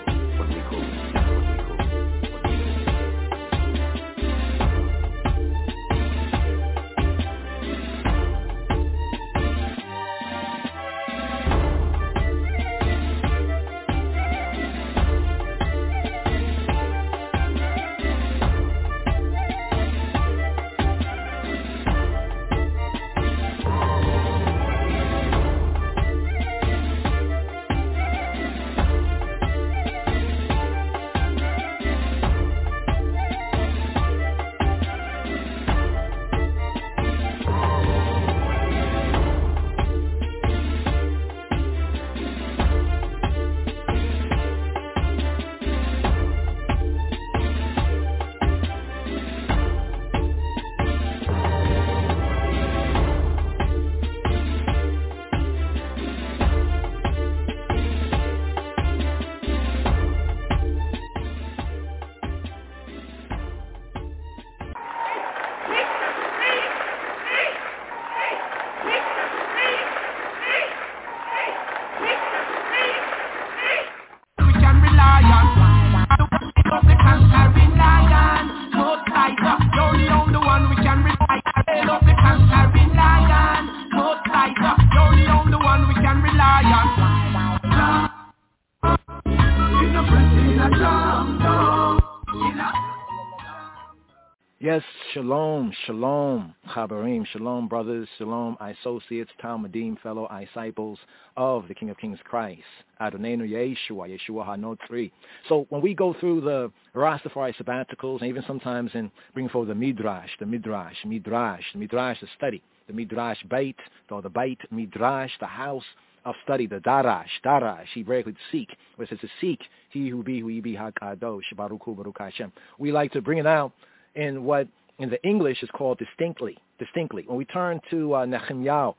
Yes, shalom, shalom, Chabarim, shalom, brothers, shalom, associates, Talmudim, fellow disciples of the King of Kings Christ, Adonenu Yeshua, Yeshua HaNotzri. So when we go through the Rastafari sabbaticals, and even sometimes in bringing forward the Midrash, the study, the Midrash Beit, or the Beit Midrash, the house of study, the Darash, Hebraically to seek, where it says to seek, he who be HaKadosh, Baruch Hu, Baruch Hashem. We like to bring it out in what in the English is called distinctly. When we turn to Nehemiah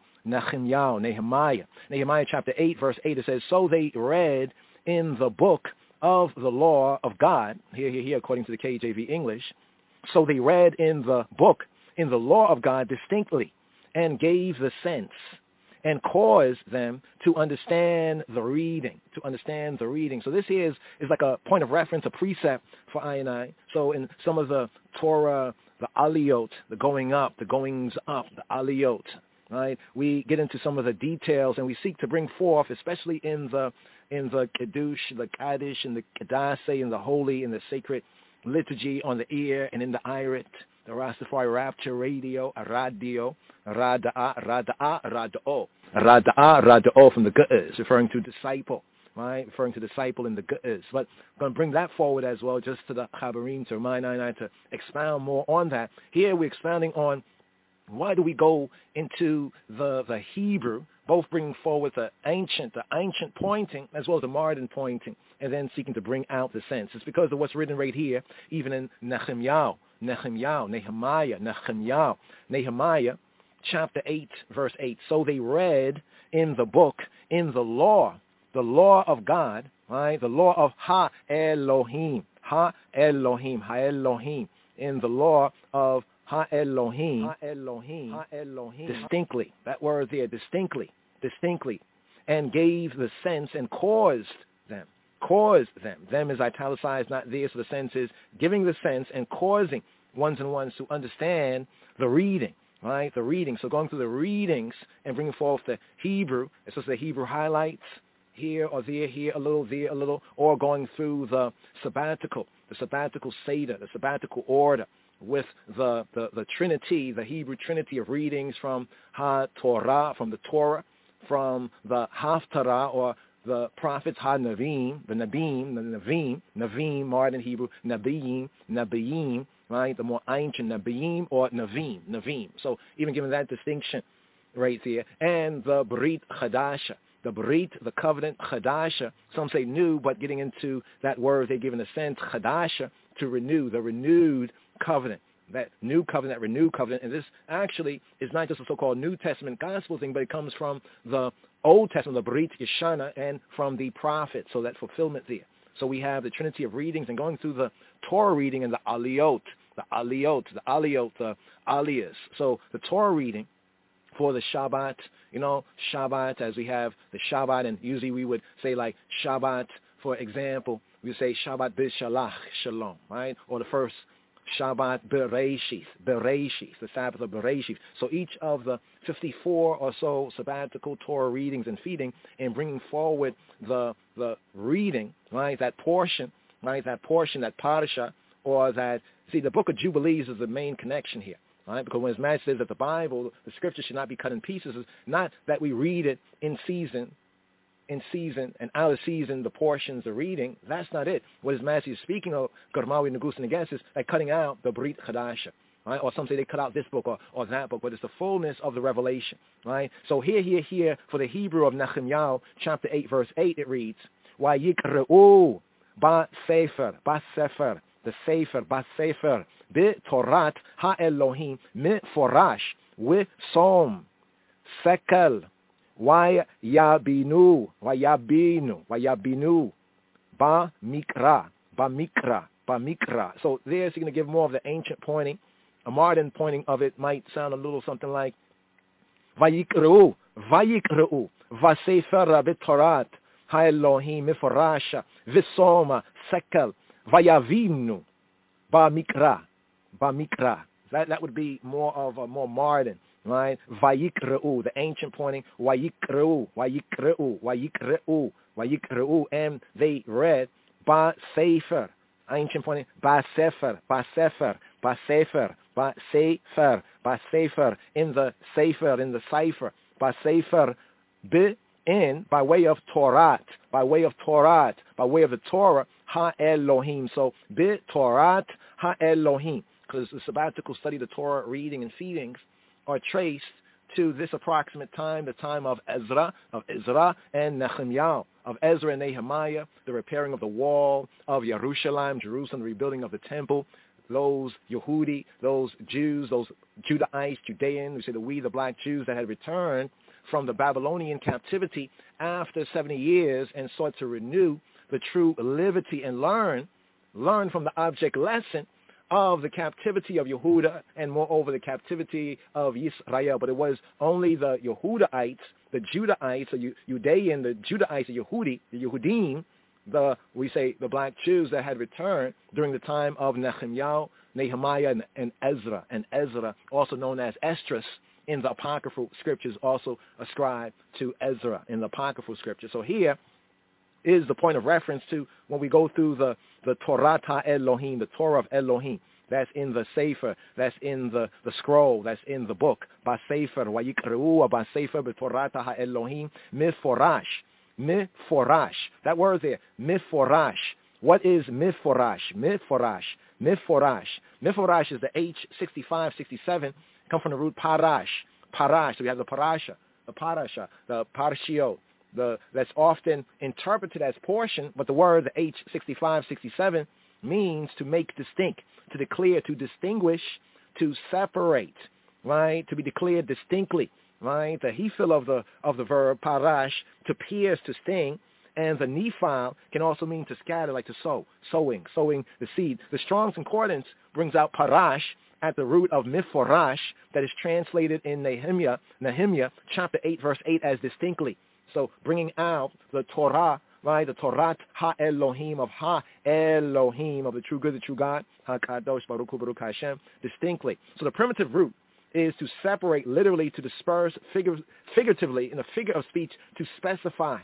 chapter 8, verse 8, it says, so they read in the book of the law of God, here, according to the KJV English, so they read in the book, in the law of God distinctly, and gave the sense, and caused them to understand the reading, So this here is like a point of reference, a precept for I and I. So in some of the Torah, the aliyot, the going up, the goings up, the aliyot, right? We get into some of the details and we seek to bring forth, especially in the Kiddush, the Kaddish, and the Kedasseh, in the holy, in the sacred liturgy on the ear and in the irit, the Rastafari Rapture Radio, Rada'o from the Ge'ez, referring to disciple, right? Referring to disciple in the Ge'ez. But I'm going to bring that forward as well, just to the Chabarim, to remind I to expound more on that. Here we're expounding on why do we go into the Hebrew, both bringing forward the ancient pointing as well as the modern pointing, and then seeking to bring out the sense. It's because of what's written right here, even in Nehemiah, chapter 8, verse 8. So they read in the book, in the law of God, right? The law of Ha-Elohim, in the law of Ha-Elohim, distinctly, that word there, distinctly, and gave the sense and caused them. Them is italicized, not there, so the sense is giving the sense and causing ones and ones to understand the reading, right? The reading. So going through the readings and bringing forth the Hebrew, it's just the Hebrew highlights, here or there, here a little, or going through the sabbatical Seder, the sabbatical order, with the Trinity, the Hebrew Trinity of readings from Ha-Torah, from the Torah, from the Haftarah, or the prophets, Ha-Navim, the Navim, modern Hebrew, Nabiyim, right? The more ancient Nabiyim or Navim. So even given that distinction right there, and the Brit Chadasha, the covenant Chadasha, some say new, but getting into that word, they give in a sense, Chadasha, to renew, the renewed covenant, that new covenant, that renewed covenant. And this actually is not just a so-called New Testament gospel thing, but it comes from the Old Testament, the Brit Yeshana, and from the prophets, so that fulfillment there. So we have the Trinity of readings, and going through the Torah reading and the aliyot, the aliyahs. So the Torah reading for the Shabbat, Shabbat, as we have the Shabbat, and usually we would say like Shabbat, for example, we say Shabbat b'shalach shalom, right? Or the first Shabbat Bereshith, the Sabbath of Bereshith. So each of the 54 or so sabbatical Torah readings and feeding, and bringing forward the reading, right? That portion, that parasha, or that, see, the book of Jubilees is the main connection here. Right? Because when his majesty says that the Bible, the scripture should not be cut in pieces, it's not that we read it in season, and out of season, the portions of reading. That's not it. What his majesty is speaking of, Garmawi, Nagus, and Nagas, is like cutting out the Brit Chadasha. Right? Or some say they cut out this book or that book, but it's the fullness of the revelation. Right? So here, for the Hebrew of Nehemiah, chapter 8, verse 8, it reads, Vayikra'u ba-sefer, the Sefer, Bas-Sefer, B'Torat Ha-Elohim, Mi'forash, Wi-Som, Sekel, Vayabinu, Ba-Mikra. So there's going to give more of the ancient pointing. A modern pointing of it might sound a little something like Vayikra'u, Va-Sefer B'Torat Ha-Elohim, Mi'forasha, V'Soma, Sekel, Vayavinu, Ba Mikra. That would be more of a more modern, right? Vayikra'u, the ancient pointing, Vayikra'u, and they read Ba Sefer, ancient pointing, Ba Sefer, Basefer, Basefer, Basefer, in the Sefer, in the cipher, Basefer, in, by way of Torah, by way of Torah, by way of the Torah, Ha-Elohim. So, Torah Ha-Elohim, because the sabbatical study, the Torah reading and feedings are traced to this approximate time, the time of Ezra and Nehemiah, of Ezra and Nehemiah, the repairing of the wall of Jerusalem, the rebuilding of the temple, those Yehudi, those Jews, those Judaites, Judeans, we say the black Jews that had returned from the Babylonian captivity after 70 years and sought to renew the true liberty and learn from the object lesson of the captivity of Yehuda and moreover the captivity of Israel. But it was only the Yehudaites, the Judaites, the Judean, the Judaites, the Yehudi, the Yehudim, the black Jews that had returned during the time of Nehemiah and Ezra, also known as Esdras in the apocryphal scriptures, also ascribed to Ezra in the apocryphal scriptures. So here is the point of reference to when we go through the Torah Elohim, the Torah of Elohim. That's in the Sefer, that's in the scroll, that's in the book. Ba-Sefer, Wayikreu, Ba-Sefer, B'Torah Elohim, Miforash. Miforash. That word there, Miforash. What is Miforash? Miforash. Miforash is the H65, 67, come from the root Parash. Parash, so we have the Parasha, the Parasha, the Parshio. That's often interpreted as portion, but the word, the H65, 67, means to make distinct, to declare, to distinguish, to separate, right? To be declared distinctly, right? The hefil of the verb parash, to pierce, to sting, and the nephil can also mean to scatter, like to sow, sowing the seed. The Strong's Concordance brings out parash at the root of miforash, that is translated in Nehemiah chapter 8, verse 8 as distinctly. So bringing out the Torah, right, the Torah Ha-Elohim, of Ha-Elohim, of the true good, the true God, Ha-Kadosh, Baruch Hu, Baruch Hashem, distinctly. So the primitive root is to separate, literally to disperse, figuratively, in a figure of speech, to specify,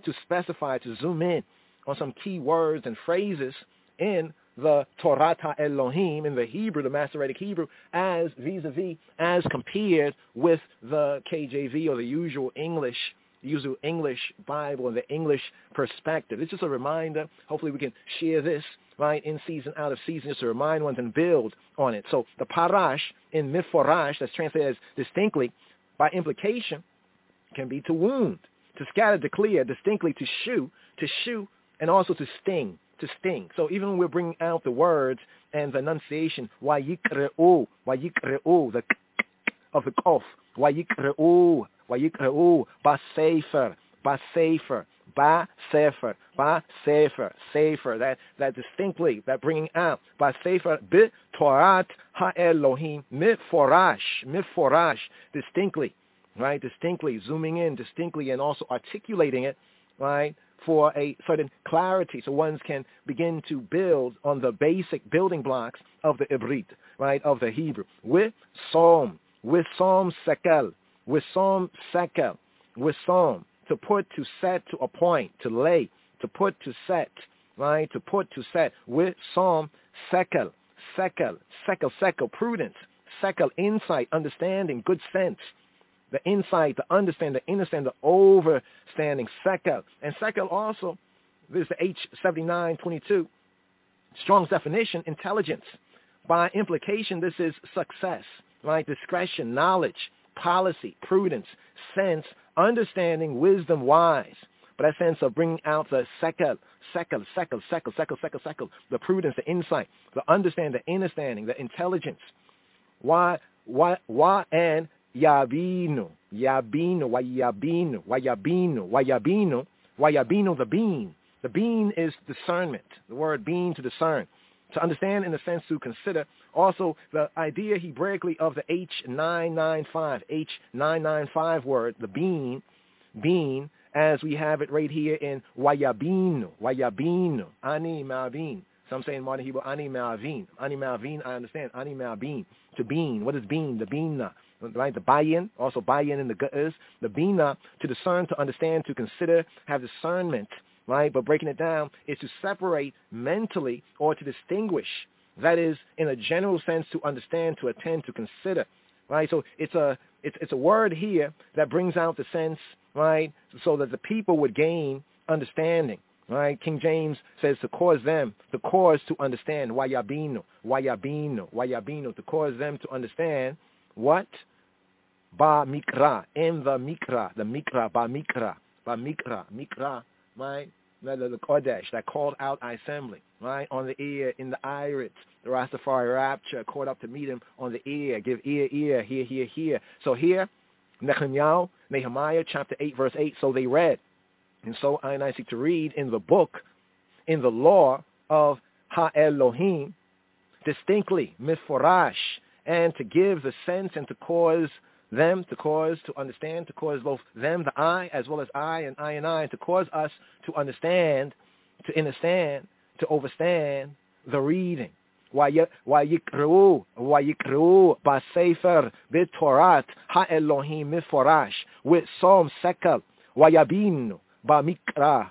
to zoom in on some key words and phrases in the Torah Elohim, in the Hebrew, the Masoretic Hebrew, as vis-a-vis, as compared with the KJV or the usual English Bible and the English perspective. It's just a reminder. Hopefully we can share this, right, in season, out of season, just to remind ones and build on it. So the parash in miforash, that's translated as distinctly, by implication, can be to wound, to scatter, to clear, distinctly to shoot, and also to sting. So even when we're bringing out the words and the enunciation, wayikreu, the of the kof, wayikreu, Ba-Sefer, that distinctly, that bringing out, Ba-Sefer, B'Torah Ha-Elohim, Miforash, distinctly, right, distinctly, zooming in, distinctly, and also articulating it, right, for a certain clarity, so ones can begin to build on the basic building blocks of the Ibrit, right, of the Hebrew, with Psalm Sekel, with Psalm Sekel, with Psalm, to put, to set, to appoint, to lay, to put, to set, right, to put, to set, with Psalm Sekel, prudence, Sekel, insight, understanding, good sense, the insight, the understanding, the overstanding, Sekel. And Sekel also, this is the H7922, Strong's definition, intelligence. By implication, this is success, right, discretion, knowledge, policy, prudence, sense, understanding, wisdom, wise. But that sense of bringing out the sekel, the prudence, the insight, the understanding, the understanding, the intelligence. Why, and Yabino, the being. The being is discernment. The word being, to discern. To understand, in the sense to consider. Also, the idea Hebraically of the H995 word, the being, as we have it right here in Wayabino, Ani Ma'avin. Some say in modern Hebrew, Ani Ma'avin. Ani Ma'avin, I understand. Ani Ma'avin, to being. What is being? The bina, right? The bayin, also bayin in the Ge'ez. The bina, to discern, to understand, to consider, have discernment, right? But breaking it down is to separate mentally or to distinguish, That is, in a general sense, to understand, to attend, to consider, right? So it's a word here that brings out the sense, right, so that the people would gain understanding, right? King James says to cause them, to cause to understand, wayabino, to cause them to understand what? Ba mikra, in the mikra, ba mikra, right? The Kodesh that called out assembly, right? On the ear, in the iris, the Rastafari rapture, caught up to meet him on the ear, give ear, hear. So here, Nehemiah chapter 8, verse 8, so they read. And so I seek to read in the book, in the law of Ha-Elohim, distinctly, miforash, and to give the sense and to cause them, to understand, to cause both them, the I, as well as I, and to cause us to understand, to understand, to overstand the reading. Wayikru ba'sefer b'torat ha-Elohim miforash, with Psalm Sekel, wayabinu ba'mikra.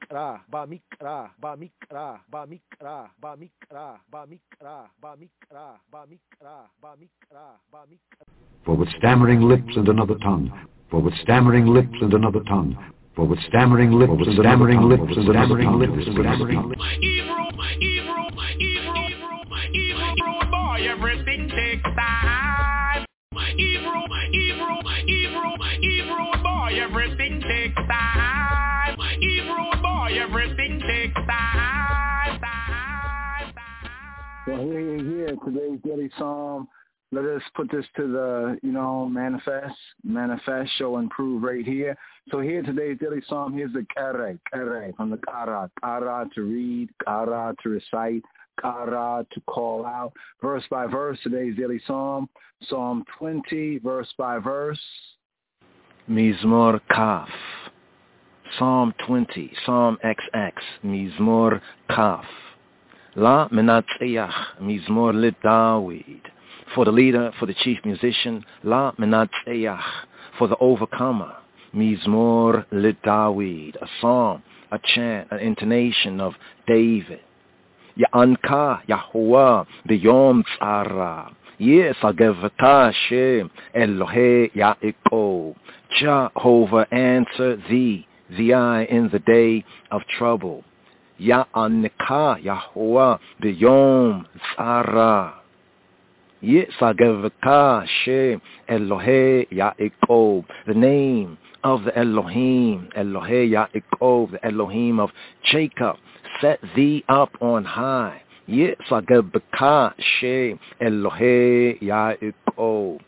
For with stammering lips and another tongue, for with stammering lips and another tongue, for with stammering lips and stammering lips and stammering lips and stammering lips. Evil boy, everything takes time. Evil boy, everything takes time. Evil boy, everything takes time. Well, here, today's daily psalm. Let us put this to the, manifest, show, and prove right here. So here, today's daily psalm, here's the kare, from the kara to read, kara to recite, kara to call out. Verse by verse, today's daily psalm, Psalm 20, verse by verse. Mizmor Kaf, Psalm 20, Psalm XX, Mizmor Kaf. La Menatziach, Mizmor LeDavid. For the leader, for the chief musician, La Menatziach, for the overcomer, Mizmor LeDavid, a psalm, a chant, an intonation of David. Ya'anka Yahuwah b'yom tzara, Yisagevata Shem Elohei Yaakov. Jehovah answer thee, I in the day of trouble. Ya'anka Yahuwah b'yom tzara. Yisagevaka Shem Elohei Yaakov, the name of the Elohim, Elohei Yaakov, the Elohim of Jacob, set thee up on high. Yisagevaka Shem Elohei Yaakov.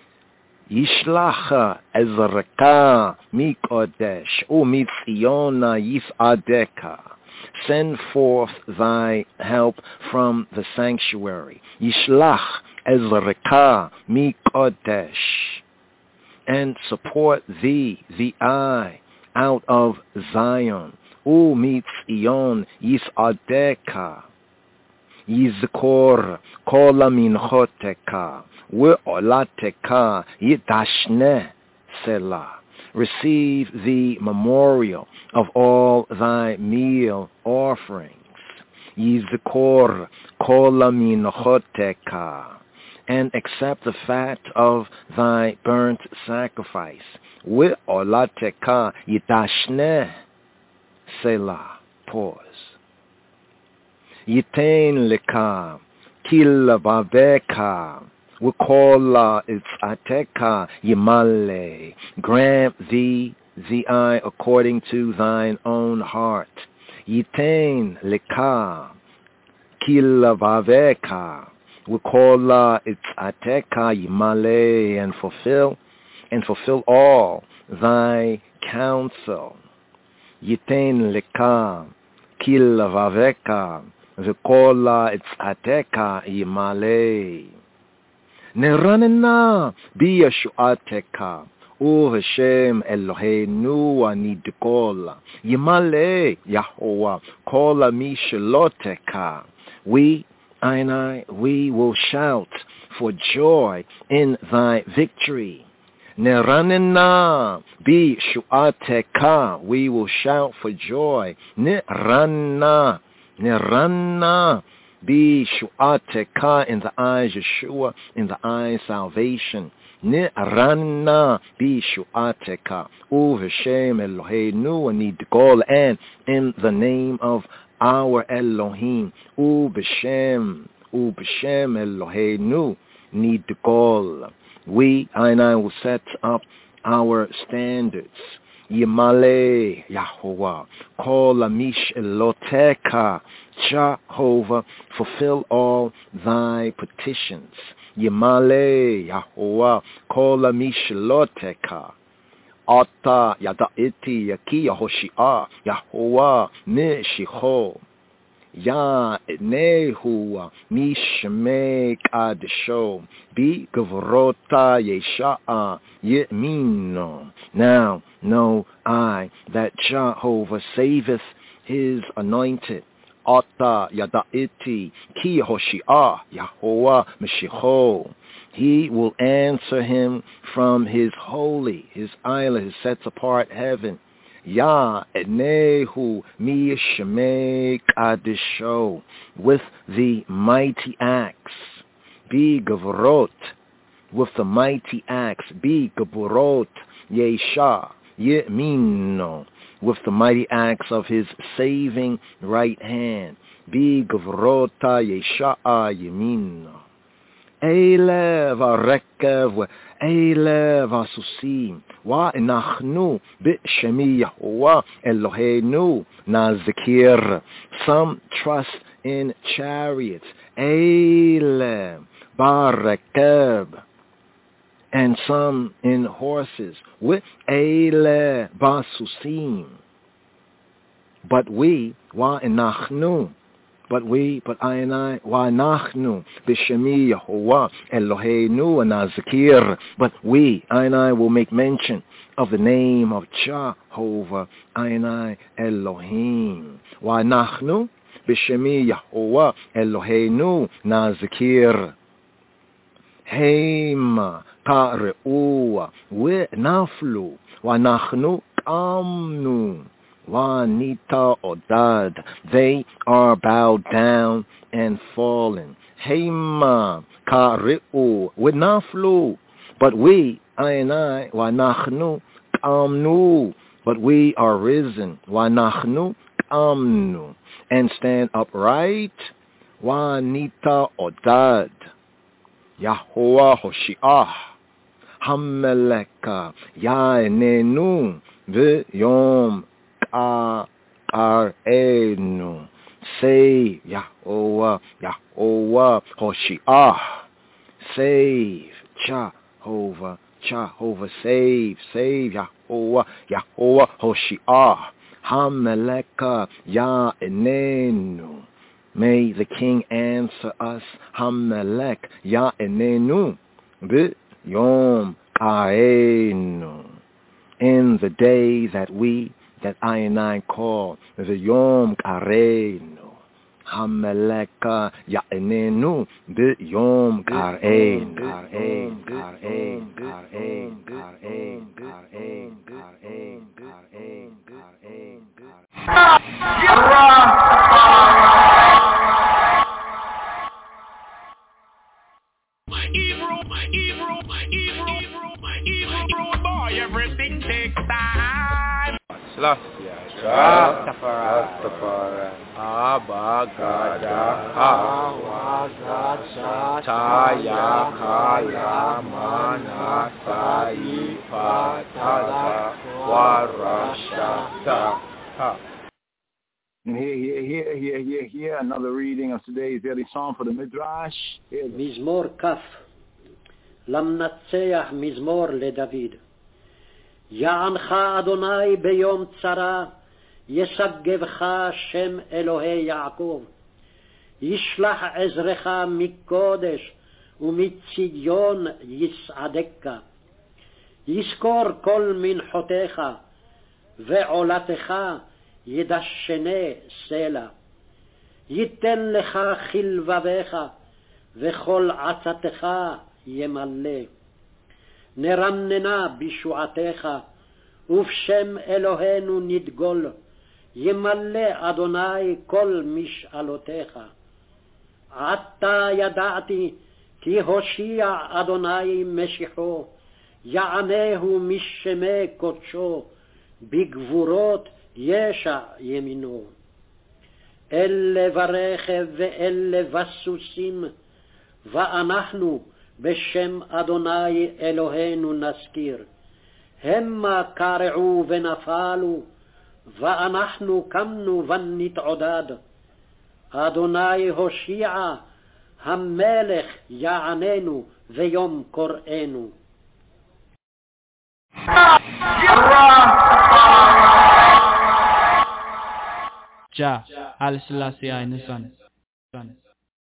Yishlach Ezraka Mikodesh Umitziona Yisadeka. Send forth thy help from the sanctuary. Yishlach Ezraka Mikodesh, and support thee, the eye, out of Zion. Umitzion Yisadeka. Yizkor kol minchoteka ve'olateka yidashne selah. Receive the memorial of all thy meal offerings. Yizkor kol minchoteka, and accept the fat of thy burnt sacrifice. Ve'olateka yidashne selah. Pause. Yitain leka kil babeka Wikola itzateka yimale. Grant thee the eye according to thine own heart. Yitain leka kil babeka Wikola itzateka yimale, and fulfill all thy counsel. Yitain leka kil babeka V'kola itzateka yimale. Neranena b'yeshuateka, Hashem Eloheinu anidkola. Yimale Yahuwah kola mishaloteka. We will shout for joy in thy victory. Neranena b'yeshuateka. We will shout for joy. Neranna Be shu'ateka, in the eyes Yeshua, in the eyes salvation. Ni'ranna be shu'ateka. Uv'shem Eloheinu, and Nidgol, and in the name of our Elohim. Uv'shem Eloheinu, Nidgol. We, I will set up our standards. Yimale Yahuwah, Kol Amish Eloteka, Jehovah, fulfill all thy petitions. Yimale Yahuwah, Kol Amish Eloteka, Ata Yadaiti Yaki Yahoshia, Yahuwah Nishicho, Ya Nehu Mishme Kadesho, Bi Gavrota Yesha'a Yemino. Now know I that Jehovah saveth his anointed. Ata Yadaiti Ki Hoshia, Yahuwah Meshicho. He will answer him from his holy, his island, his sets apart heaven. Ya Nehu Mishme Kadesho, with the mighty axe. Be Gavrot, with the mighty axe. Be Gavrot Yesha Yemino, with the mighty axe of his saving right hand. Be Gavrota Yesha Yemino. Eile Varekev, Eile Vasusim, Wa Nachnu, B'Shemi Yahuwah Eloheinu, Nazikir. Some trust in chariots, Eile Varekev, and some in horses, with Eile Vasusim. But we, Wa Nachnu, but I and I, wa nachnu, b'shemi Yahuwah, Eloheinu, Nazikir. But we, I and I, will make mention of the name of Jehovah, I and I, Elohim. Wa nachnu, b'shemi Yahuwah, Eloheinu, Nazikir. Heima, ka're'u, naflu, wa nachnu, kamnu. Wanita Odad, they are bowed down and fallen. Heima Kari'u, Winaflu, but we, I and I, Wanachnu Kamnu, but we are risen, Wanachnu Kamnu, and stand upright. Wanita Odad, Yahuwah Hoshiah, Hameleka, Yaenenu, V'yom Arenu, save Yahuwah, Yahuwah Hoshiah, save Jehovah, Jehovah, save Yahuwah, Yahuwah Hoshiah, Hameleka Ya'enenu. May the King answer us, Hamelek Ya'enenu, B'yom Arenu, in the day that I and I call the Yom Kareinu. Hameleka Ya'enenu B'yom Kareinu. Hebrew boy, everything takes time. Rastafari, Abagada, Taya, Kaya, Manasai, Patada, Warashata. And here, another reading of today's daily psalm for the Midrash. מזמור כ' למנצח מזמור לדוד. יענך אדוני ביום צרה, ישגבך שם אלוהי יעקב. ישלח עזרך מקודש ומציון יסעדך. יזכור כל מנחותיך ועולתך ידשנה סלע. ייתן לך חלבביך וכל עצתך ימלא. נרננה בישועתך ובשם אלוהינו נדגול. ימלא אדוני כל משאלותיך. עתה ידעתי כי הושיע אדוני משיחו, יענהו משמי קודשו, בגבורות ישע ימינו. אלה ברכב ואלה בסוסים, ואנחנו בשם אדוני אלוהינו נזכיר. המה קרעו ונפלו, ואנחנו קמנו ונתעודד. אדוני הושיע, המלך יעננו ויום קוראנו. Jah, Haile Selassie I in the sun. I'm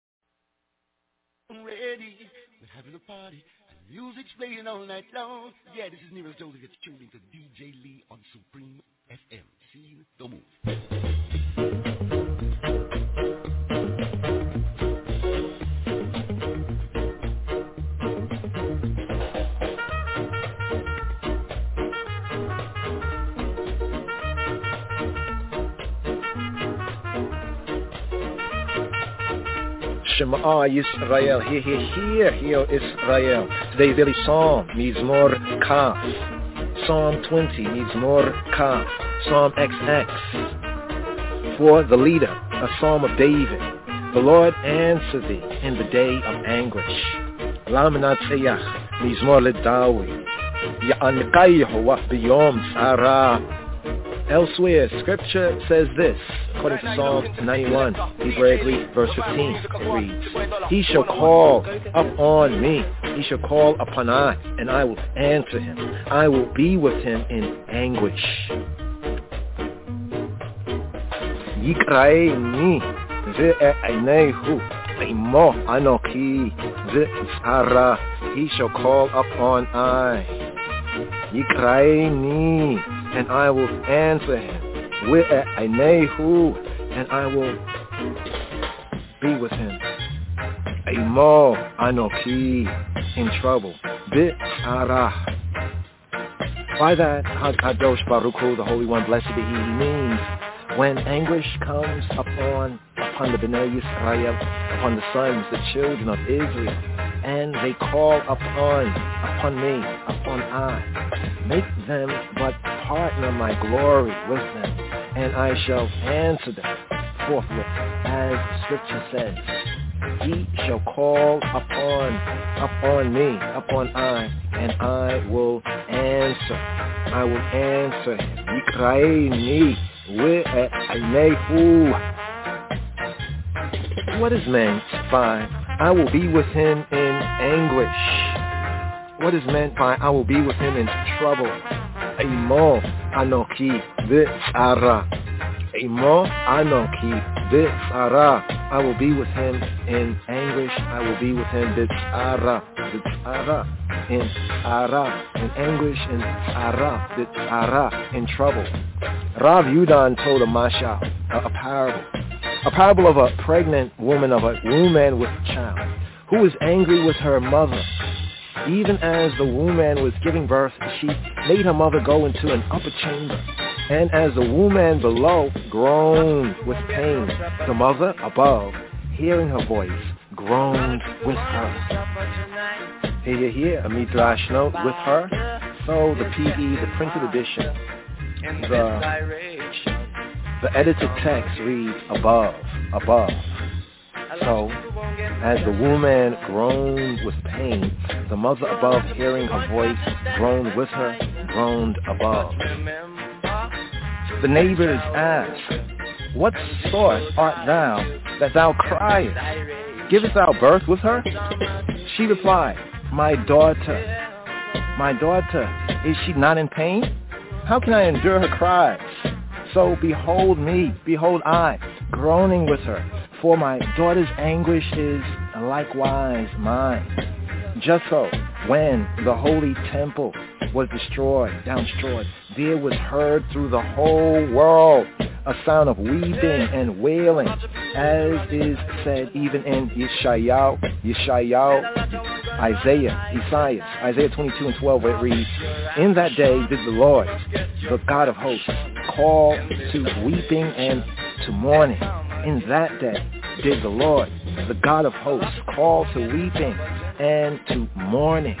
ready. We're having a party. Music's playing all night long. Yeah, this is Nero Joseph. It's tuning to DJ Lee on Supreme FM. See you, don't move. Shema Yisrael, hear Israel. Today's daily psalm, Mizmor Kaf. Psalm 20, Mizmor Kaf. Psalm XX. For the leader, a psalm of David. The Lord answer thee in the day of anguish. Lam Natsayach, Mizmor Ledawi. Ya'ankai Yehovah b'yom tzara. Elsewhere, Scripture says this, according to Psalm 91, Hebraically, verse 15, it reads, He shall call upon me, he shall call upon I, and I will answer him. I will be with him in anguish. Yikraeni ve'einehu imo anoki ve'tzara. He shall call upon I. Yikraeni, and I will answer him. Ve'einehu, and I will be with him. Imo anoki, in trouble. Ve'tzara. By that, HaKadosh Baruch Hu, the Holy One, blessed be He, means when anguish comes upon the Bnei Yisrael, upon the sons, the children of Israel, and they call upon me, upon I, make them but partner my glory with them, and I shall answer them forthwith, as Scripture says. He shall call upon me, upon I, and I will answer. I will answer him. Yikraeni ve'einehu. What is meant by I will be with him in anguish? What is meant by I will be with him in trouble? Imo anoki ve'tzara. Imo anoki ve'tzara. I will be with him in anguish. I will be with him ve'tzara. Ve'tzara. In tzara. In anguish. In tzara. Ve'tzara. In trouble. Rav Yudan told a mashal, a parable of a pregnant woman, of a woman with a child, who was angry with her mother. Even as the woman was giving birth, she made her mother go into an upper chamber. And as the woman below groaned with pain, the mother above, hearing her voice, groaned with her. Here, a midrash note, with her. So the PE, the printed edition, the edited text reads above. So, as the woman groaned with pain, the mother above, hearing her voice, groaned with her, groaned above. The neighbors asked, What sort art thou that thou criest? Givest thou birth with her? She replied, My daughter, is she not in pain? How can I endure her cries? So behold me, behold I, groaning with her, for my daughter's anguish is likewise mine. Just so, when the holy temple was destroyed, there was heard through the whole world a sound of weeping and wailing, as is said even in Isaiah 22:12, where it reads, In that day did the Lord, the God of hosts, call to weeping and to mourning. In that day did the Lord, the God of hosts, call to weeping and to mourning.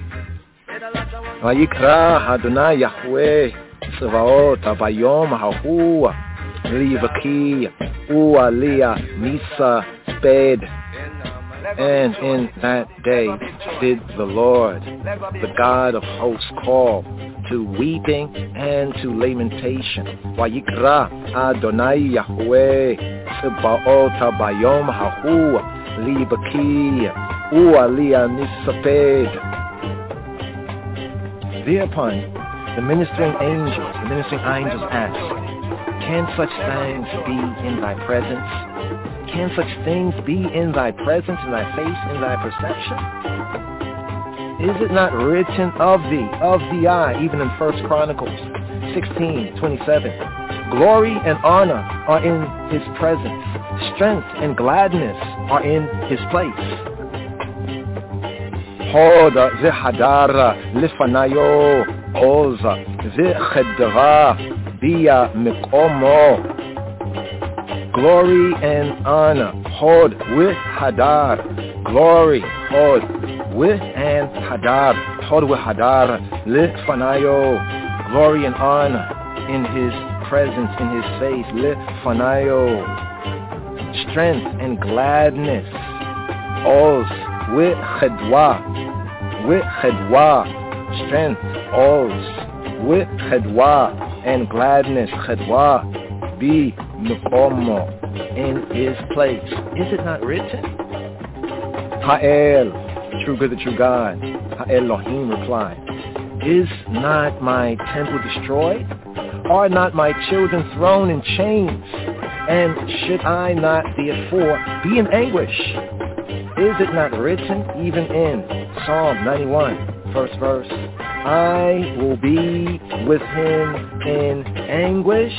Vayikra Adonai Yahweh Tzvaot Bayom Hahua Livaki Ualia Misa Sped. And in that day did the Lord, the God of hosts, call to weeping and to lamentation. Vayikra Adonai Yahweh Tzvaot Bayom Hahua Livaki Ualia Misa Sped. Thereupon, the ministering angels asked, can such things be in thy presence? Can such things be in thy presence, in thy face, in thy perception? Is it not written of thee I, even in 1 Chronicles 16:27? Glory and honor are in his presence. Strength and gladness are in his place. Hoda zehadara lifanayo oza zechedra bia mikomo. Glory and honor, hod with hadar. Glory, hod with and hadar. Hod with hadar lifanayo. Glory and honor in his presence, in his face. Lifanayo. Strength and gladness. Oz with chedwa. With chedwa, strength, oz, with chedwa, and gladness, chedwa, be mukomo, in his place. Is it not written? Ha'el, the true good, the true God. Ha'elohim replied, is not my temple destroyed? Are not my children thrown in chains? And should I not therefore be in anguish? Is it not written even in Psalm 91, first verse, I will be with him in anguish?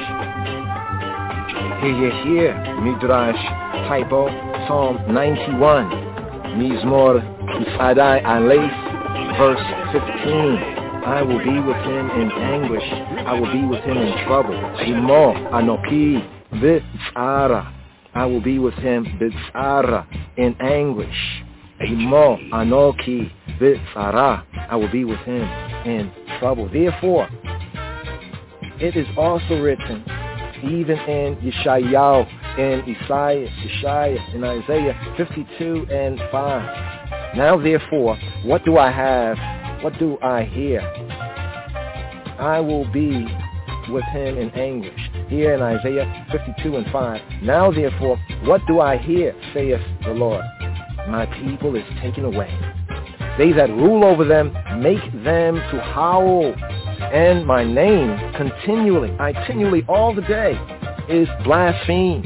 Here, Midrash, typo, Psalm 91, Mizmor Isadai Aleph, verse 15, I will be with him in anguish, I will be with him in trouble. Imo Anoki B'tzara, I will be with him B'tzara, in anguish. Imo Anoki B'tzara, I will be with him in trouble. Therefore, it is also written, even in Yeshayahu, in Isaiah, in Isaiah 52:5. Now therefore, what do I have? What do I hear? I will be with him in anguish. Here in Isaiah 52:5. Now therefore, what do I hear, saith the Lord? My people is taken away. They that rule over them make them to howl. And my name continually all the day is blasphemed.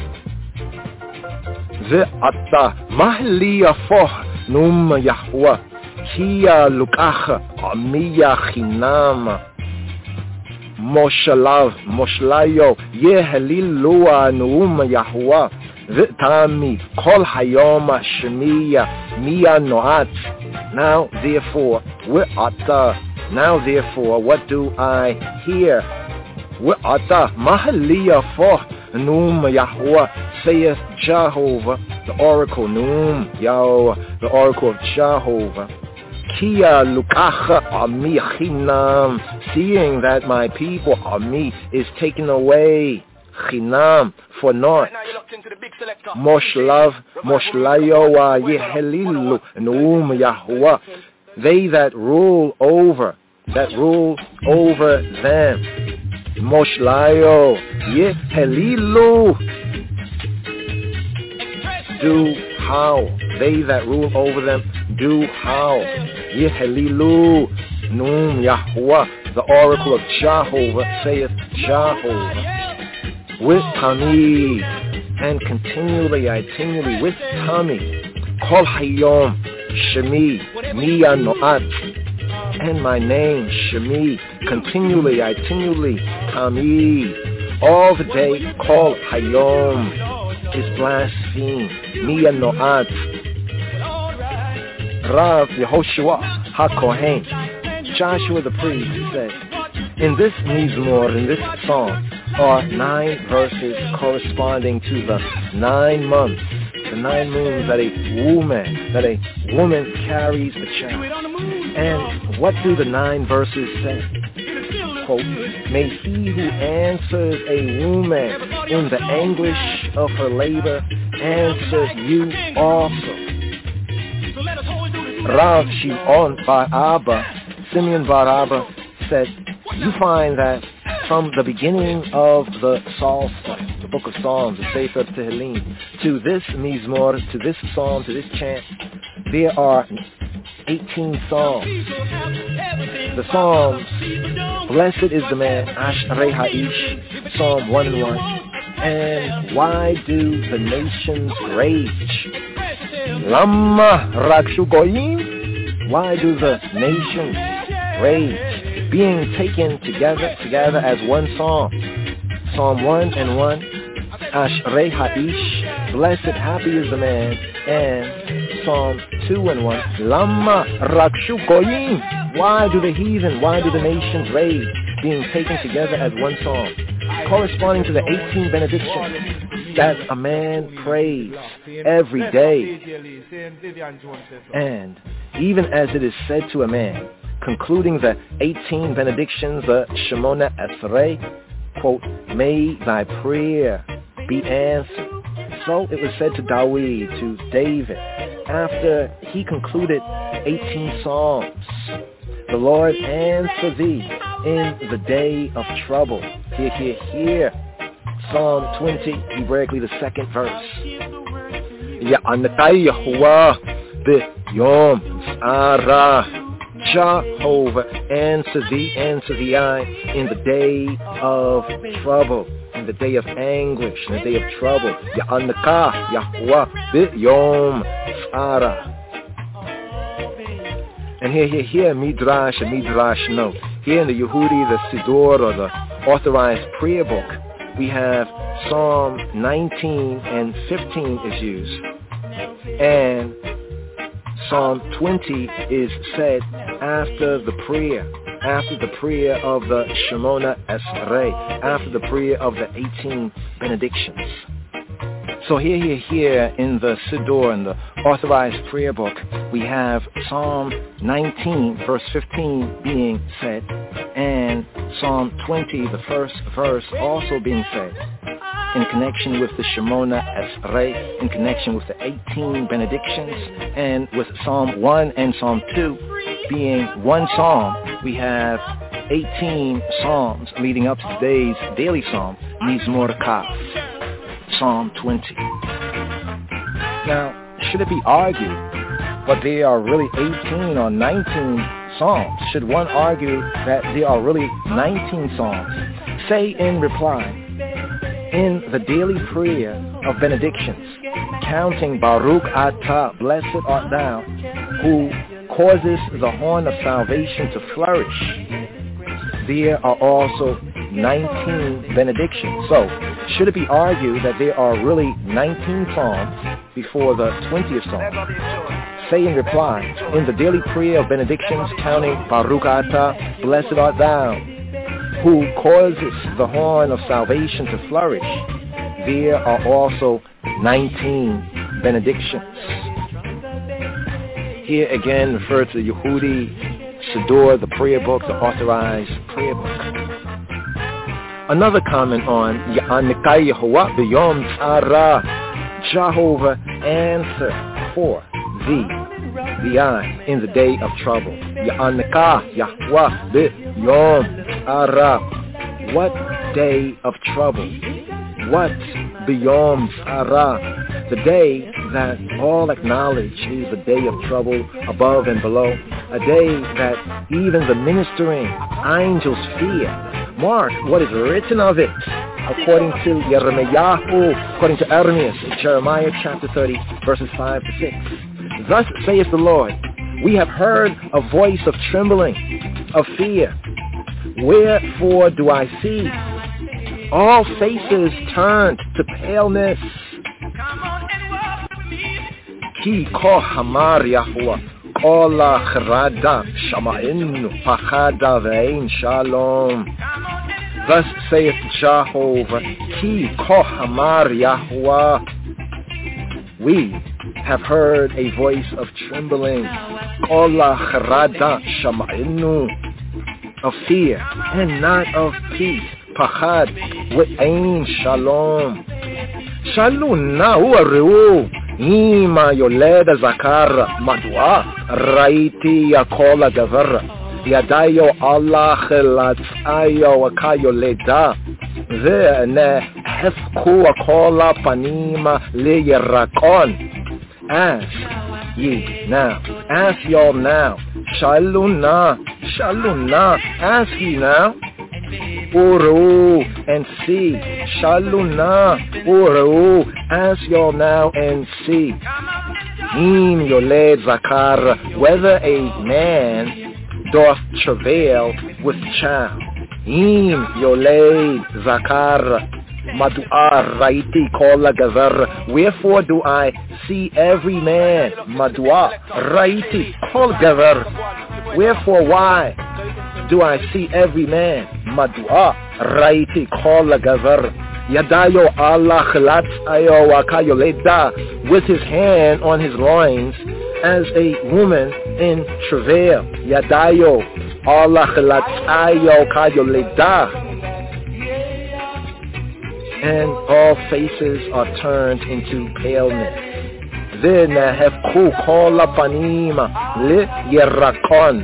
Ve'ata mahli yafoh num Yahweh kia lukacha amiya chinam moshlayo yehelilua num Yahweh ve'tami kol hayoma shemiya miya noat. Now therefore what do I hear? Ve'ata mahli yafoh num Yahweh, saith Jehovah, the oracle, Num Yahweh, the oracle of Jehovah. Kia lukacha ami chinam, seeing that my people, ami, is taken away, chinam, for naught. Moshlayo yehelilu Num Yahweh, they that rule over them. Moshlayo yehelilu, do howl. They that rule over them do howl. Yehelilu Num Yahweh, the oracle of Jehovah, saith Jehovah. With Tami, and continually, with Tami. Kol Hayom Shemi Miya Noat, and my name Shemi, continually, Tami, all the day. Kol Hayom is blasphemed. Miya Noat. Rav Yehoshua HaKohen, Joshua the priest, said, in this Mizmor, in this song, are 9 verses corresponding to the 9 months, the 9 moons that a woman carries a child. And what do the 9 verses say? Quote, may he who answers a woman in the anguish of her labor answer you also. Rav Shimon bar Abba, Simeon bar Abba, said, you find that from the beginning of the Psalter, the book of Psalms, the Sefer Tehillim, to this Mizmor, to this psalm, to this chant, there are 18 psalms. The psalms, blessed is the man, Ashrei Ha'ish, Psalm 1 and 1. And why do the nations rage? Lama Rakshu Goyim? Why do the nations rage? Being taken together as one psalm. Psalm 1 and 1, Ashrei Ha'ish, blessed, happy is the man, and Psalm 2 and 1, Lama Rakshu Goyim, why do the heathen, why do the nations rage? Being taken together as one psalm, corresponding to the 18 benedictions that a man prays every day. And even as it is said to a man, concluding the 18 benedictions, the Shemona Esrei, quote, may thy prayer be answered. So it was said to Dawid, to David, after he concluded 18 psalms, the Lord answer thee in the day of trouble. Here. Psalm 20, Hebraically the 2nd verse. Ya'anatai Yahuwah b'yom tzara. Jehovah, answer thee I in the day of trouble, in the day of anguish, in the day of trouble. Ya'anaka Yahuwah b'yom tzara. And here, Midrash and Midrash no. Here in the Yehudi, the Siddur, or the authorized prayer book, we have Psalm 19 and 15 is used. And Psalm 20 is said after the prayer of the Shemona Esrei, after the prayer of the 18 benedictions. So here in the Siddur, in the authorized prayer book, we have Psalm 19, verse 15 being said, and Psalm 20, the first verse, also being said, in connection with the Shemona Esrei, in connection with the 18 benedictions, and with Psalm 1 and Psalm 2 being one psalm, we have 18 psalms leading up to today's daily psalm, Mizmor Kaf, Psalm 20. Now, should it be argued, but there are really 18 or 19 psalms? Should one argue that there are really 19 psalms? Say in reply, in the daily prayer of benedictions, counting Baruch Atah, blessed art thou, who causes the horn of salvation to flourish, there are also 19 benedictions. So, should it be argued that there are really 19 psalms before the 20th psalm? Say in reply, in the daily prayer of benedictions, counting Baruch Atah, blessed art thou, who causes the horn of salvation to flourish, there are also 19 benedictions. Here again referred to the Yehudi Siddur, the prayer book, the authorized prayer book. Another comment on Ya'anikai Yehovah b'yom tzara, Jehovah answer for thee I in the day of trouble. Ya'anika Yahweh b'yom tzara. What day of trouble? What b'yom tzara? The day that all acknowledge is the day of trouble above and below. A day that even the ministering angels fear. Mark what is written of it, according to Yeremiah, according to Ermias, Jeremiah chapter 30, verses 5 to 6. Thus saith the Lord, we have heard a voice of trembling, of fear. Wherefore do I see all faces turned to paleness? Ki ko hamar Yahuwah, Ola chrada shama'inu pachada ve'ein shalom. Thus saith Jehovah, Ki kohamar Yahuwah. We have heard a voice of trembling, Kola charada shama'inu, of fear and not of peace, Pachad we'ain shalom. Shalom na u'areu, Ima yoleda zakar, Madua, Raiti yakola gavar, Yadayo Allah chelatzayo akayo leda, Ve'ne hefku akola panima leyerakon. Ask ye now, ask y'all now, Shalom na, ask ye now, Uru and see, Shalom na, Uru, ask y'all now and see. Im yoled zakar, whether a man doth travail with child. Im yoled zakar, Madu'ar raiti kola gavar. Wherefore do I see every man? Madu'ar raiti kol gavar. Wherefore, why do I see every man? Madu'ar raiti kola gavar. Yadayo Allah chlatz ayo wakayo leda, with his hand on his loins as a woman in travail. Yadayo Allah chlatz ayo wakayo leda. And all faces are turned into paleness. V'nehefku kol panim leyerakon.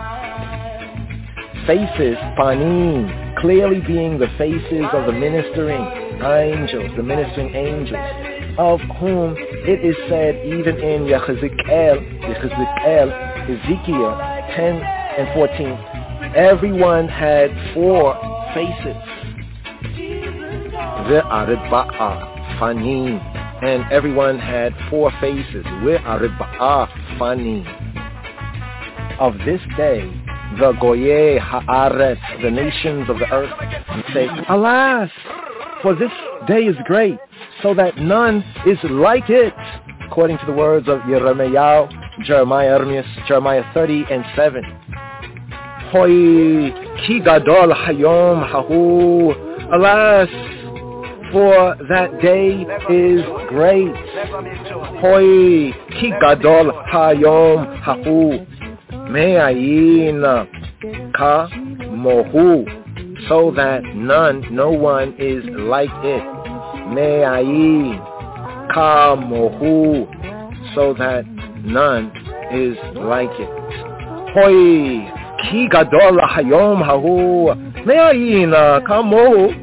Faces, panim, clearly being the faces of the ministering angels, of whom it is said even in Ezekiel 10 and 14, everyone had 4 faces. And everyone had 4 faces. Of this day, the Goyei Haaretz, the nations of the earth, say, alas, for this day is great, so that none is like it. According to the words of Jeremiah 30 and 7. Hoi ki gadol hayom hahu, alas, for that day is great. Hoi ki gadol hayom hahu, me'ayin ka mohu, so that no one is like it. Me'ayin ka mohu, so that none is like it. Hoi ki gadol hayom hahu, me'ayin ka mohu.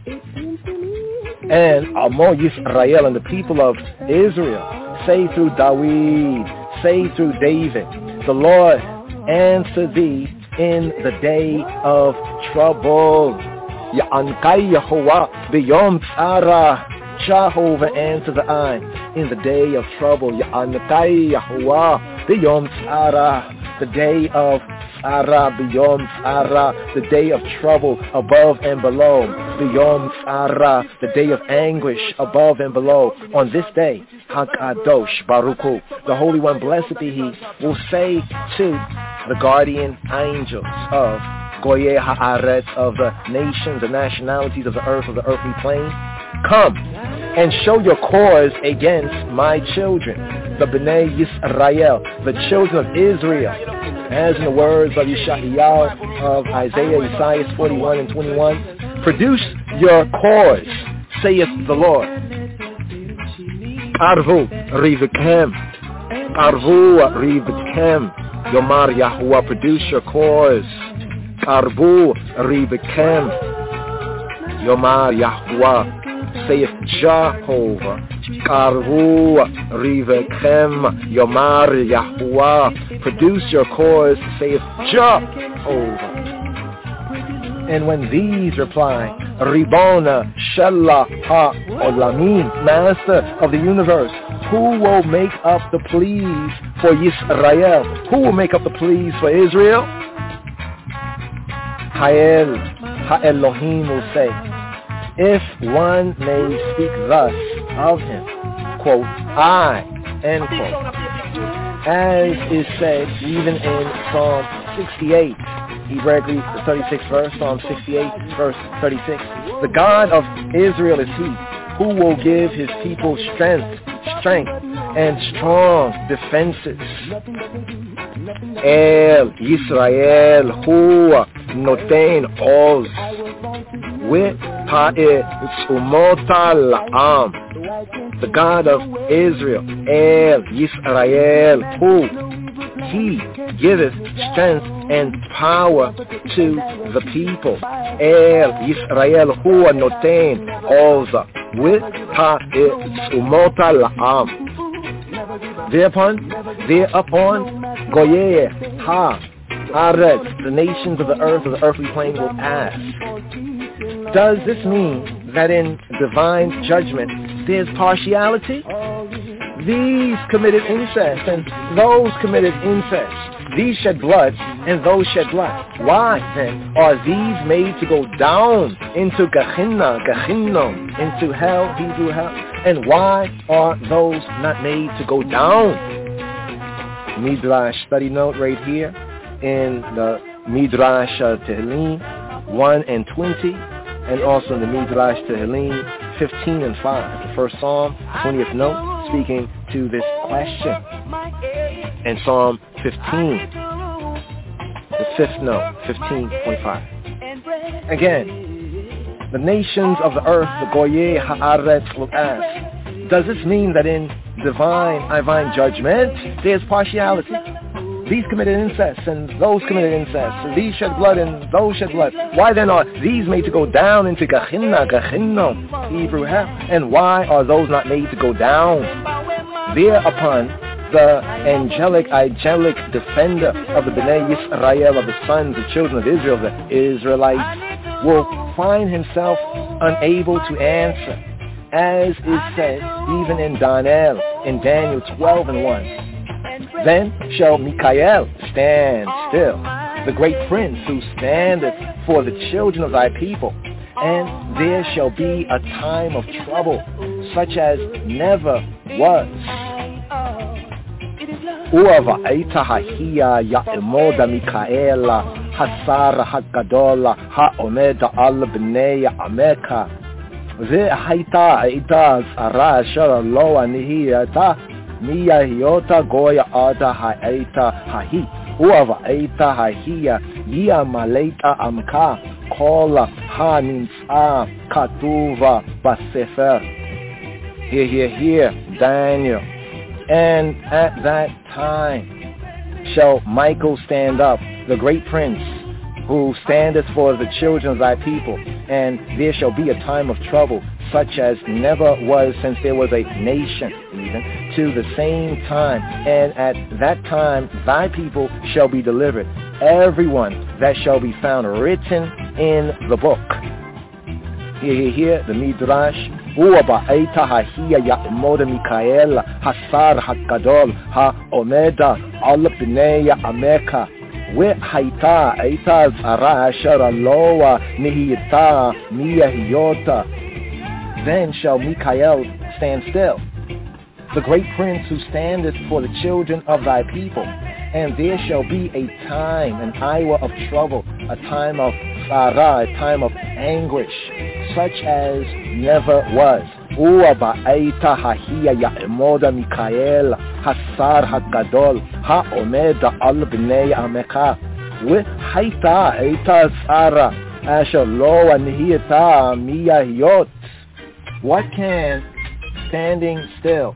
And Amo Yisrael and the people of Israel say through David, say through David, the Lord answer thee in the day of trouble. Ya'ankai Yahuwah b'yom tzara, Jehovah answer the eye in the day of trouble. Ya'ankai Yahuwah b'yom tzara, the day of tzara, b'yom tzara, the day of trouble above and below. B'yom tzara, the day of anguish above and below. On this day, Hakadosh Baruch Hu, the Holy One, blessed be He, will say to the guardian angels of Goyei Haaretz, of the nations, the nationalities of the earth, of the earthly plane, come and show your cause against my children, the Bnei Yisrael, the children of Israel, as in the words of Yeshayahu of Isaiah 41 and 21, produce your cause, saith the Lord. Arvu rivikem, Yomar Yahuwah, produce your cause. Arvu rivikem, Yomar Yahuwah, saith Jehovah. Arvu rivikem, Yomar Yahuwah, produce your cause, saith Jehovah. And when these reply, Ribona Shella Ha-Olamim, Master of the universe, who will make up the pleas for Yisrael? Who will make up the pleas for Israel? Ha-Elohim will say, if one may speak thus of him, quote, I, end quote, as is said even in Psalm 68, Hebraically, the 36th verse, Psalm 68, verse 36. The God of Israel is he who will give his people strength and strong defenses. El Yisrael hu noten oz Umota la'am. The God of Israel, El Yisrael hu, he giveth strength and power to the people. El Yisrael hu noten oz Umota la'am. Thereupon, Goyeh ha Aretz, the nations of the earth, of the earthly plane, will ask, does this mean that in divine judgment there's partiality? These committed incest and those committed incest. These shed blood and those shed blood. Why then are these made to go down into Gehinnom, into hell, Hebrew hell? And why are those not made to go down? Midrash study note right here in the Midrash Tehillim 1 and 20, and also in the Midrash Tehillim 15 and 5, the first Psalm, 20th note, speaking to this question. And Psalm 15, the fifth note, 15.5. Again, the nations of the earth, the Goyeh Haaretz, will ask, does this mean that in divine judgment there's partiality? These committed incest and those committed incest. These shed blood and those shed blood. Why then are these made to go down into Gehinnom, Hebrew hell? And why are those not made to go down? Thereupon, the angelic defender of the Bnei Yisrael, of the sons, the children of Israel, the Israelites, will find himself unable to answer, as is said even in Daniel 12 and 1. Then shall Mikael stand still, the great prince who standeth for the children of thy people, and there shall be a time of trouble, such as never was. Uava'ita hahia ya'imoda Mikaela hasara hagadola ha'omeda al b'nei ameka ve'haita ita zara shara loa nihiyata Miya hiota goya ada ha'eta hahi Uava eita hahia Yia maleta amka Kola ha-nimsa Katuva basefer. Hear, Daniel. And at that time shall Michael stand up, the great prince, who standeth for the children of thy people, and there shall be a time of trouble, such as never was since there was a nation, even to the same time. And at that time thy people shall be delivered, everyone that shall be found written in the book. Here, the Midrash. Uaba'eta hahia ya'imoda Mikael hasar hakadol ha'omeda al b'nei ameka ve'haita eita zara ashara loa nihiyata miyahiyota. Then shall Mikael stand still, the great prince who standeth for the children of thy people, and there shall be a time, an hour of trouble, a time of Sarah, a time of anguish, such as never was. Uaba'eta hahia ya'imoda Mikael hasar hagadol ha'omeda al b'nei ameka ve'haita eita zara asher loa nihiyata miyahiyot. What can standing still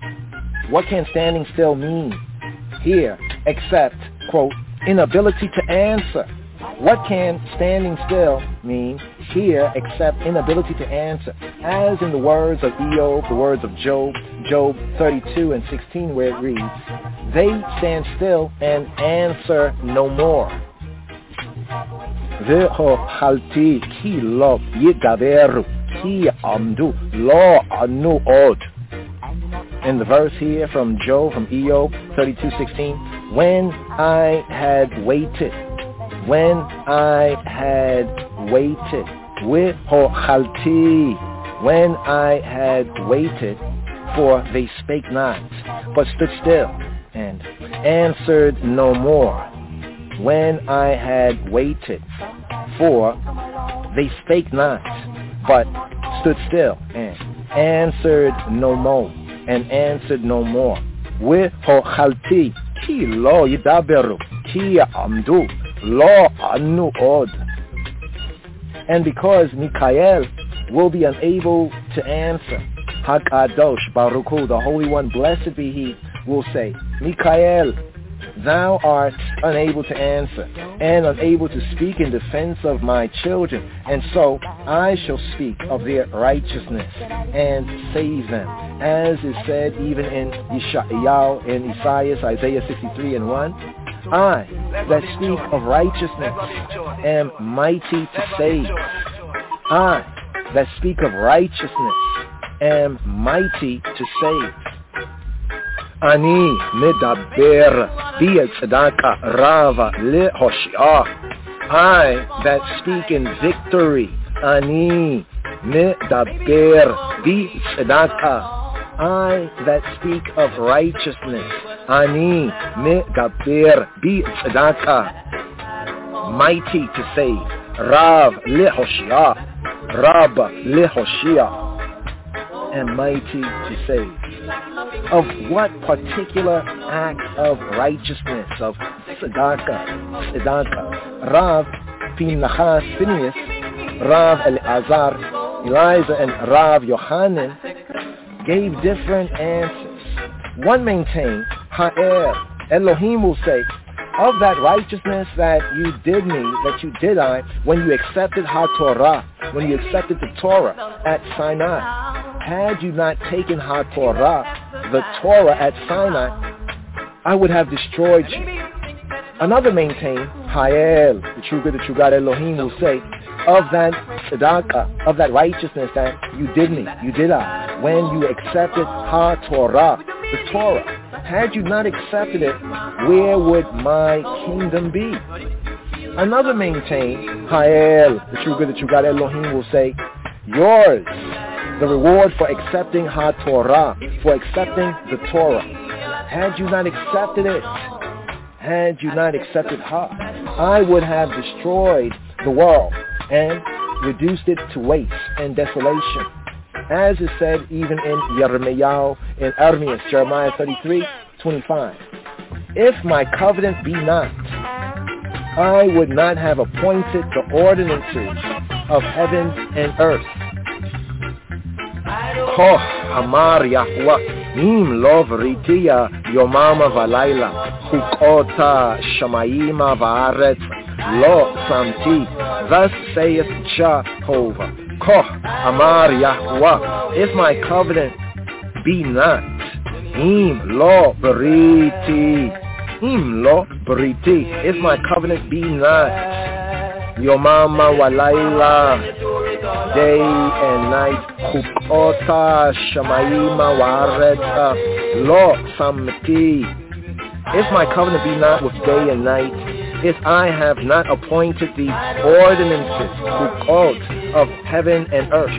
mean here except, quote, inability to answer? What can standing still mean here except inability to answer? As in the words of Eob, the words of Job 32 and 16, where it reads, they stand still and answer no more. Ve'ochalti ki lo yidaberu ki amdu lo anu od. In the verse here from Job, from Eob 32:16, when I had waited, Ve'ochalti, when I had waited, for they spake not, but stood still, and answered no more. when I had waited, for they spake not, but stood still, and answered no more, and answered no more. V'hochalti ki lo yidaberu, ki amdu lo anu od. And because Mikael will be unable to answer, HaKadosh Baruch Hu, the Holy One, blessed be He, will say, Mikael, thou art unable to answer and unable to speak in defense of my children, and so I shall speak of their righteousness and save them, as is said even in Yeshayahu, in Isaiah 63:1. I that speak of righteousness am mighty to save. I that speak of righteousness am mighty to save. Ani medaber bi'tzedakah rava lehoshia. I that speak in victory. Ani medaber bi'tzedakah. I that speak of righteousness. Ani medaber bi'tzedakah. Mighty to save. Rav lehoshia. Rabba lehoshia. And mighty to save. Of what particular act of righteousness, of tzedakah, Rav Pinchas, Phineas, Rav Eleazar, Elijah, and Rav Yochanan gave different answers. One maintained, Ha'er, Elohim will say, of that righteousness that you did me, that you did I, when you accepted HaTorah, when you accepted the Torah at Sinai. Had you not taken HaTorah, the Torah at Sinai, I would have destroyed you. Another maintained, Ha'el, the true God Elohim will say, of that tzedakah, of that righteousness that you did me, you did I, when you accepted HaTorah, the Torah. Had you not accepted it, where would my kingdom be? Another maintained, Ha'el, the true God Elohim will say, yours, the reward for accepting HaTorah, for accepting the Torah. Had you not accepted it, had you not accepted Ha, I would have destroyed the world and reduced it to waste and desolation. As is said even in Yirmiyahu, in Jeremiah 33:25. If my covenant be not, I would not have appointed the ordinances of heaven and earth. Koh Amar Yahweh, Im lo v'ritiya yomama v'layla, chukota shamayima v'aretz, lo samti. Thus saith Jehovah, Koh Amar Yahweh, if my covenant be not, Im lo v'riti, if my covenant be not, yomama v'layla, day and night, chukota shamayima wa'aretza lo samti. If my covenant be not with day and night, if I have not appointed the ordinances, chukot, of heaven and earth,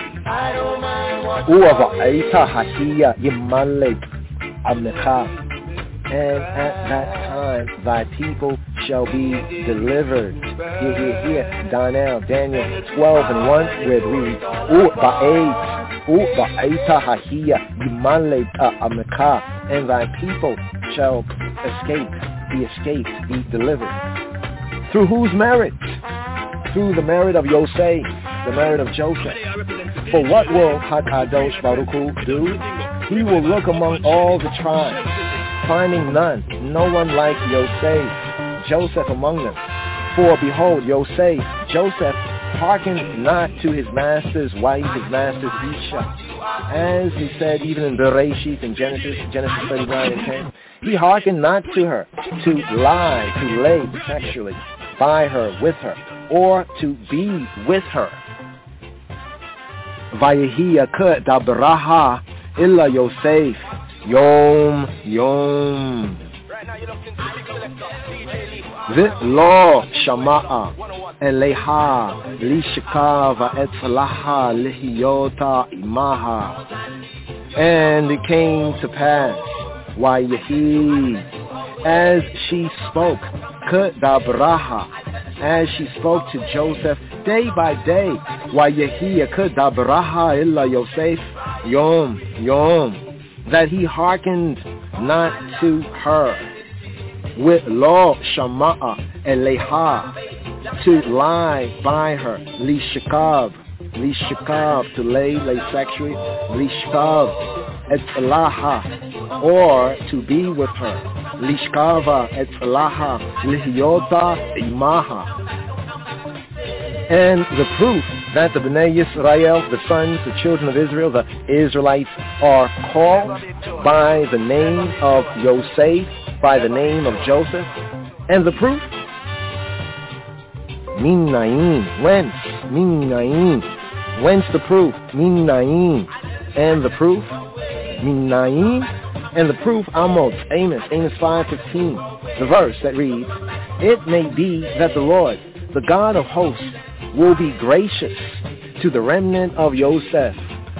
u'ava'ita hahiya yimalek amnecha, and at that time thy people shall be delivered. Here, Daniel 12:1, where it reads, U'ba'eta hahiya yimaleta ameka, and thy people shall be delivered. Through whose merit? Through the merit of Yosef, the merit of Joseph. For what will HaKadosh Baruch Hu do? He will look among all the tribes, finding none, no one like Joseph among them. For behold, Joseph hearkened not to his master's wife, his master's Isha. As he said even in Bereshit, in Genesis 39:10, he hearkened not to her, to lie, to lay sexually by her, with her, or to be with her. Vayehi yakut dabraha illa Yosef, Yom. V'lo shama'a eleha lishka va'etzlaha lihiyota imaha. And it came to pass, Vayehi, as she spoke, Kedabraha, as she spoke to Joseph day by day. Wayehi Kedabraha illa Yosef Yom, that he hearkened not to her. With lo shama'a eleha, to lie by her. Lishikav, to lay sexually. Lishkav etzlaha, or to be with her. Lishkava etzlaha, lihyota imaha. And the proof that the Bnei Yisrael, the sons, the children of Israel, the Israelites, are called by the name of Yosef, by the name of Joseph. And the proof? Min na'im. Whence? Min na'im. Whence the proof? Min na'im. And the proof? Min na'im. And the proof, Amos 5:15. The verse that reads, it may be that the Lord, the God of hosts, will be gracious to the remnant of Joseph.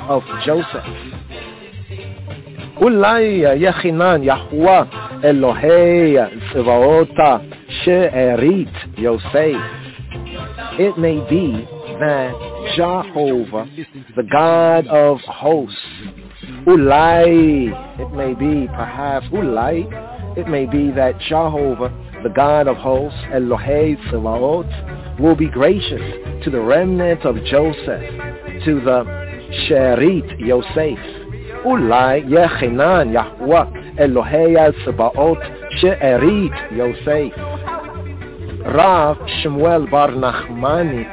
Ulai yachinan Yahweh Elohei Tzvaota she'erit Yosef. It may be that Jehovah, the God of hosts, Ulai, it may be perhaps Ulai, it may be that Jehovah, the God of hosts, Elohei Tzvaot, will be gracious to the remnant of Joseph, to the Sherit Yosef. Ulai yechinan Yahweh Elohei Tzvaot she'erit Yosef. Rav Samuel Bar Nachmani,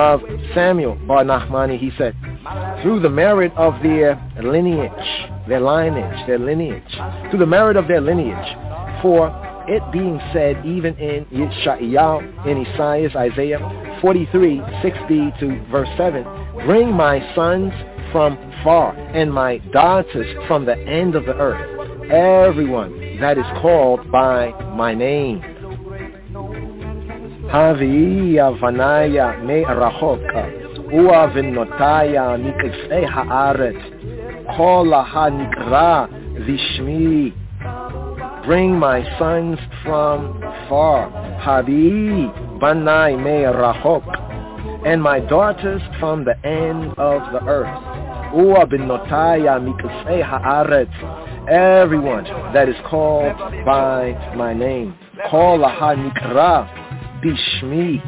he said, through the merit of their lineage, through the merit of their lineage, for it being said even in Yeshayahu, in Isaiah 43, 6b to verse 7, bring my sons from far and my daughters from the end of the earth, everyone that is called by my name. Havi avanaya me rachoka, ua vinotaya mikifei haaret, kola hanikra vishmi. Bring my sons from far, Havi banai me rachok, and my daughters from the end of the earth. Ua vinotaya mikifei haaret, everyone that is called by my name. Kola hanikra Bishmi,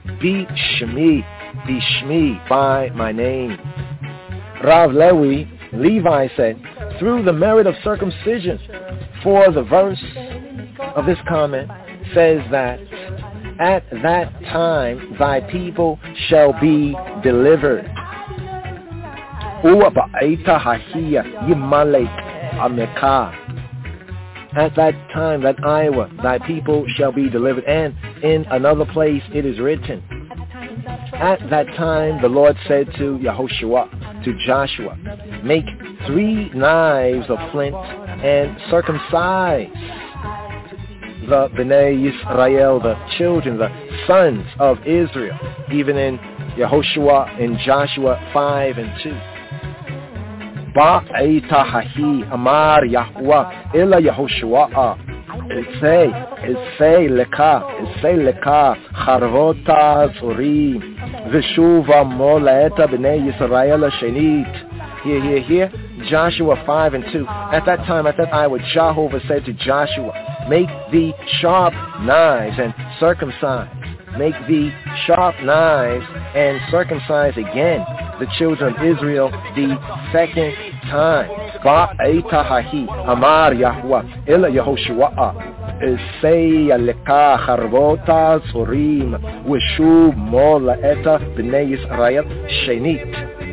by my name. Rav Levi said, through the merit of circumcision, for the verse of this comment says that at that time thy people shall be delivered. At that time, that Iowa, thy people shall be delivered. And in another place it is written, at that time the Lord said to Joshua, make 3 knives of flint and circumcise the Bnei Yisrael, the children, the sons of Israel, even in Yehoshua, in Joshua 5 and 2. Ba'itahahi amar Yahweh ila Yehoshua. Isay leka charvota zurim v'shuva moleta b'nei Yisrael shenit. Here, Joshua 5 and 2. At that hour, Jehovah said to Joshua, make thee sharp knives and circumcise. Make thee sharp knives and circumcise again the children of Israel the second time. Ba'itahahi amar Yahweh ila Yehoshua. Isay leka charvota zurim v'shuv moleta b'nei Yisrael shenit.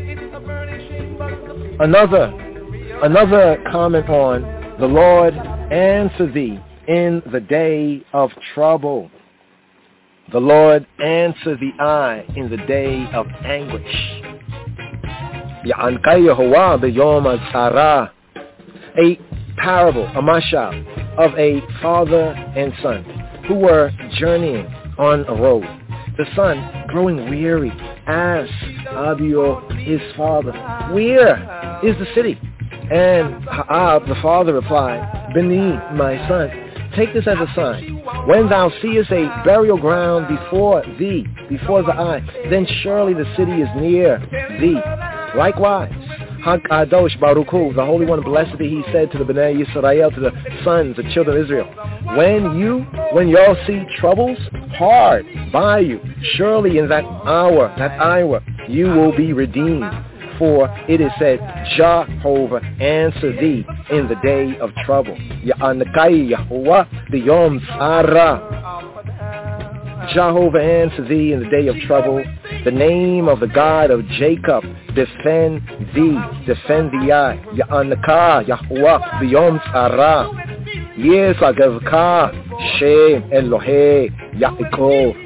Another comment on the Lord answer thee in the day of trouble. The Lord answer thee I in the day of anguish. Ya'ankai Yehovah b'yom ha'tzara. A parable, a mashal, of a father and son who were journeying on a road. The son, growing weary, asked Abio, his father, where is the city? And Ha'ab, the father, replied, Beni, my son, take this as a sign. When thou seest a burial ground before thee, before the eye, then surely the city is near thee. Likewise, HaKadosh Baruch Hu, the Holy One, blessed be he, said to the Bnei Yisrael, to the sons, the children of Israel, when y'all see troubles hard by you, surely in that hour, you will be redeemed. For it is said, Jehovah answer thee in the day of trouble. Ya'anakai Yahuwah b'yom tzara. Jehovah answer thee in the day of trouble. The name of the God of Jacob defend thee. Ya'anaka Yahuwah b'yom tzara. Yes, Agavka Shem Elohei Yaakov.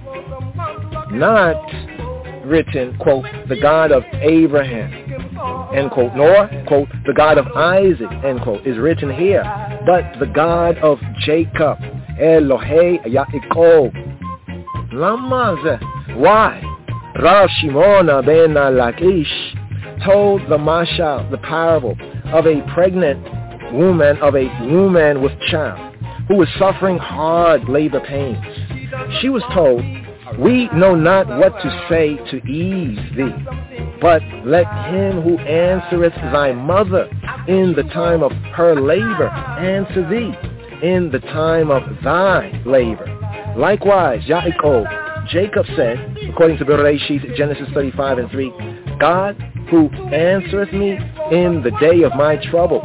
Not written, quote, the God of Abraham, end quote, nor, quote, the God of Isaac, end quote, is written here, but the God of Jacob, Elohei Yaakov. Lama. Why? Rav Shimon ben Lakish told the mashal, the parable of a pregnant woman, of a woman with child who was suffering hard labor pains. She was told, we know not what to say to ease thee, but let him who answereth thy mother in the time of her labor answer thee in the time of thy labor. Likewise, Yaakov, Jacob said, according to Bereshit, Genesis 35:3, God who answereth me in the day of my trouble.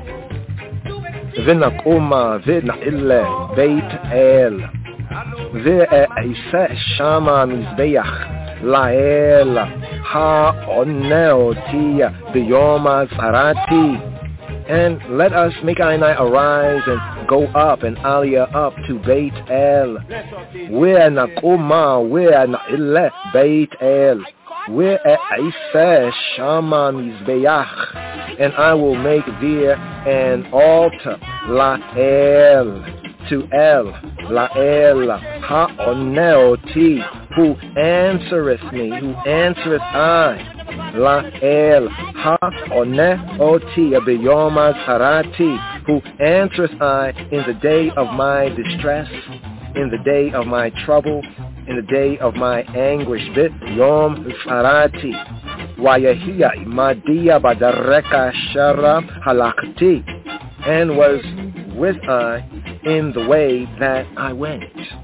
V'nakuma v'na'ille beit el. Ve'eiseh shama mizbeach la'el ha'oneoti b'yom ha'tzarati. And let us make I arise and go up and aliyah up to Beit El. Ve'nakuma ve'na'ille beit El. Ve'eiseh shama mizbeach. And I will make there an altar, la'el, to El, la'el, ha'oneoti, who answereth me, who answereth I, la'el, ha'oneoti, b'yom ha'tzarati, who answereth I in the day of my distress, in the day of my trouble, in the day of my anguish, b'yom ha'tzarati. Wayahia Madia Badareka Shara Halakti, and was with I in the way that I went.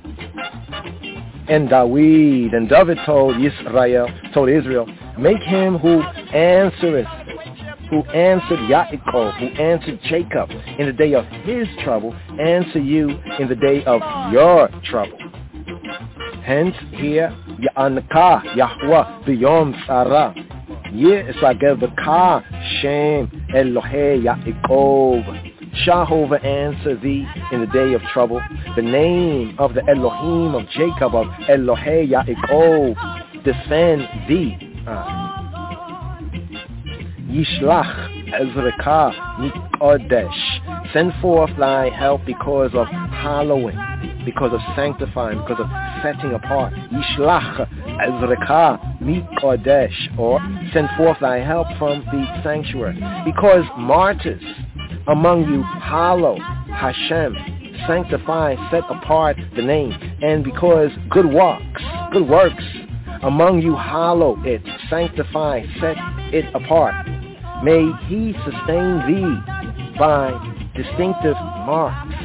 And David told Israel, make him who answered Yaakov, who answered Jacob in the day of his trouble, answer you in the day of your trouble. Hence here, Ya'anka Yahuwah b'yom tzara. Yisagevka Shem Elohei Yaakov. Jehovah answer thee in the day of trouble. The name of the Elohim of Jacob, of Elohei Yaakov, defend thee. Yishlach Ezreka Mikodesh. Send forth thy help because of hallowing, because of sanctifying, because of setting apart. Yishlach Ezreka Mikodesh, or send forth thy help from the sanctuary. Because martyrs among you hallow Hashem, sanctify, set apart the name. And because good works among you hallow it, sanctify, set it apart. May he sustain thee by distinctive marks.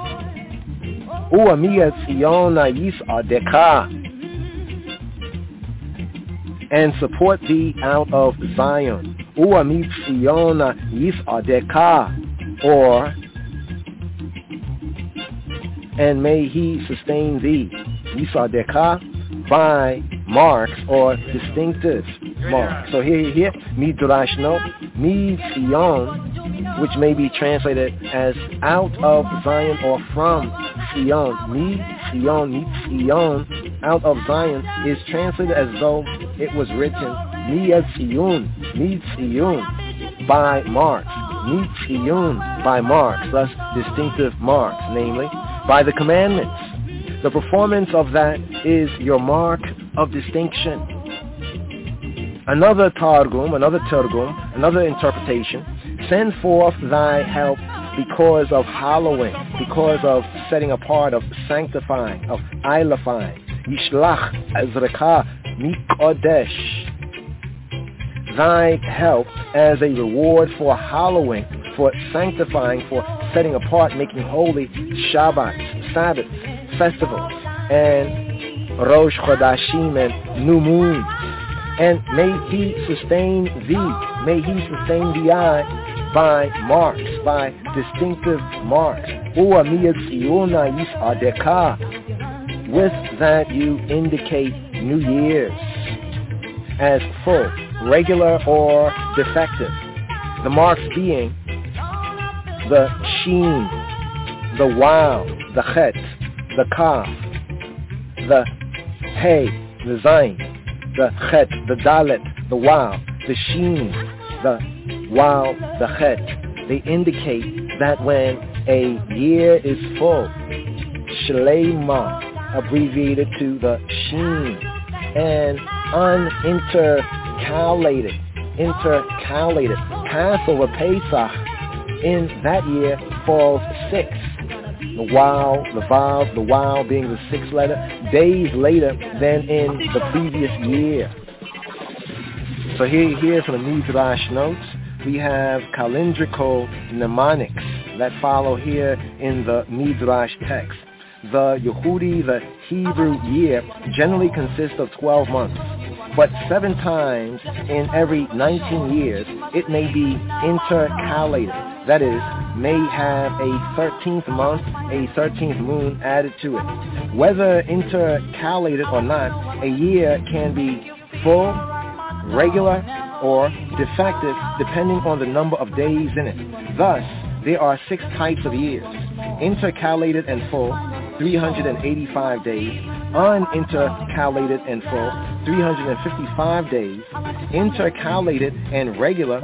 Uamiyat Ziona Yisadeka, and support thee out of Zion. Uamit Ziona Yisadeka, or and may he sustain thee, Yisadeka, by marks or distinctive marks. So here, Midrash note, Zion, which may be translated as out of Zion or from Zion. Zion, out of Zion, is translated as though it was written Zion, by marks. Zion, by marks, thus distinctive marks, namely, by the commandments. The performance of that is your mark of distinction. Another interpretation, send forth thy help because of hallowing, because of setting apart, of sanctifying, of ilifying. Yishlach Ezrecha Mikodesh. Thy help as a reward for hallowing, for sanctifying, for setting apart, making holy Shabbats, Sabbaths, festivals, and Rosh Chodashim and new moons. And may he sustain thee, may he sustain thee by marks, by distinctive marks. With that you indicate New Year's as full, regular, or defective. The marks being the sheen, the wow, the chet, the kaf, the hey, the zayin, the chet, the dalet, the wow, the sheen, the wow, the chet. They indicate that when a year is full, shleima, abbreviated to the sheen, and unintercalated, Passover, Pesach, in that year falls 6. The wow, the vav, the wow being the 6th letter, days later than in the previous year. So here from the Midrash notes, we have calendrical mnemonics that follow here in the Midrash text. The Yehudi, the Hebrew year, generally consists of 12 months. But 7 times in every 19 years, it may be intercalated. That is, may have a 13th month, a 13th moon added to it. Whether intercalated or not, a year can be full, regular, or defective depending on the number of days in it. Thus, there are 6 types of years: intercalated and full, 385 days; unintercalated and full, 355 days; intercalated and regular,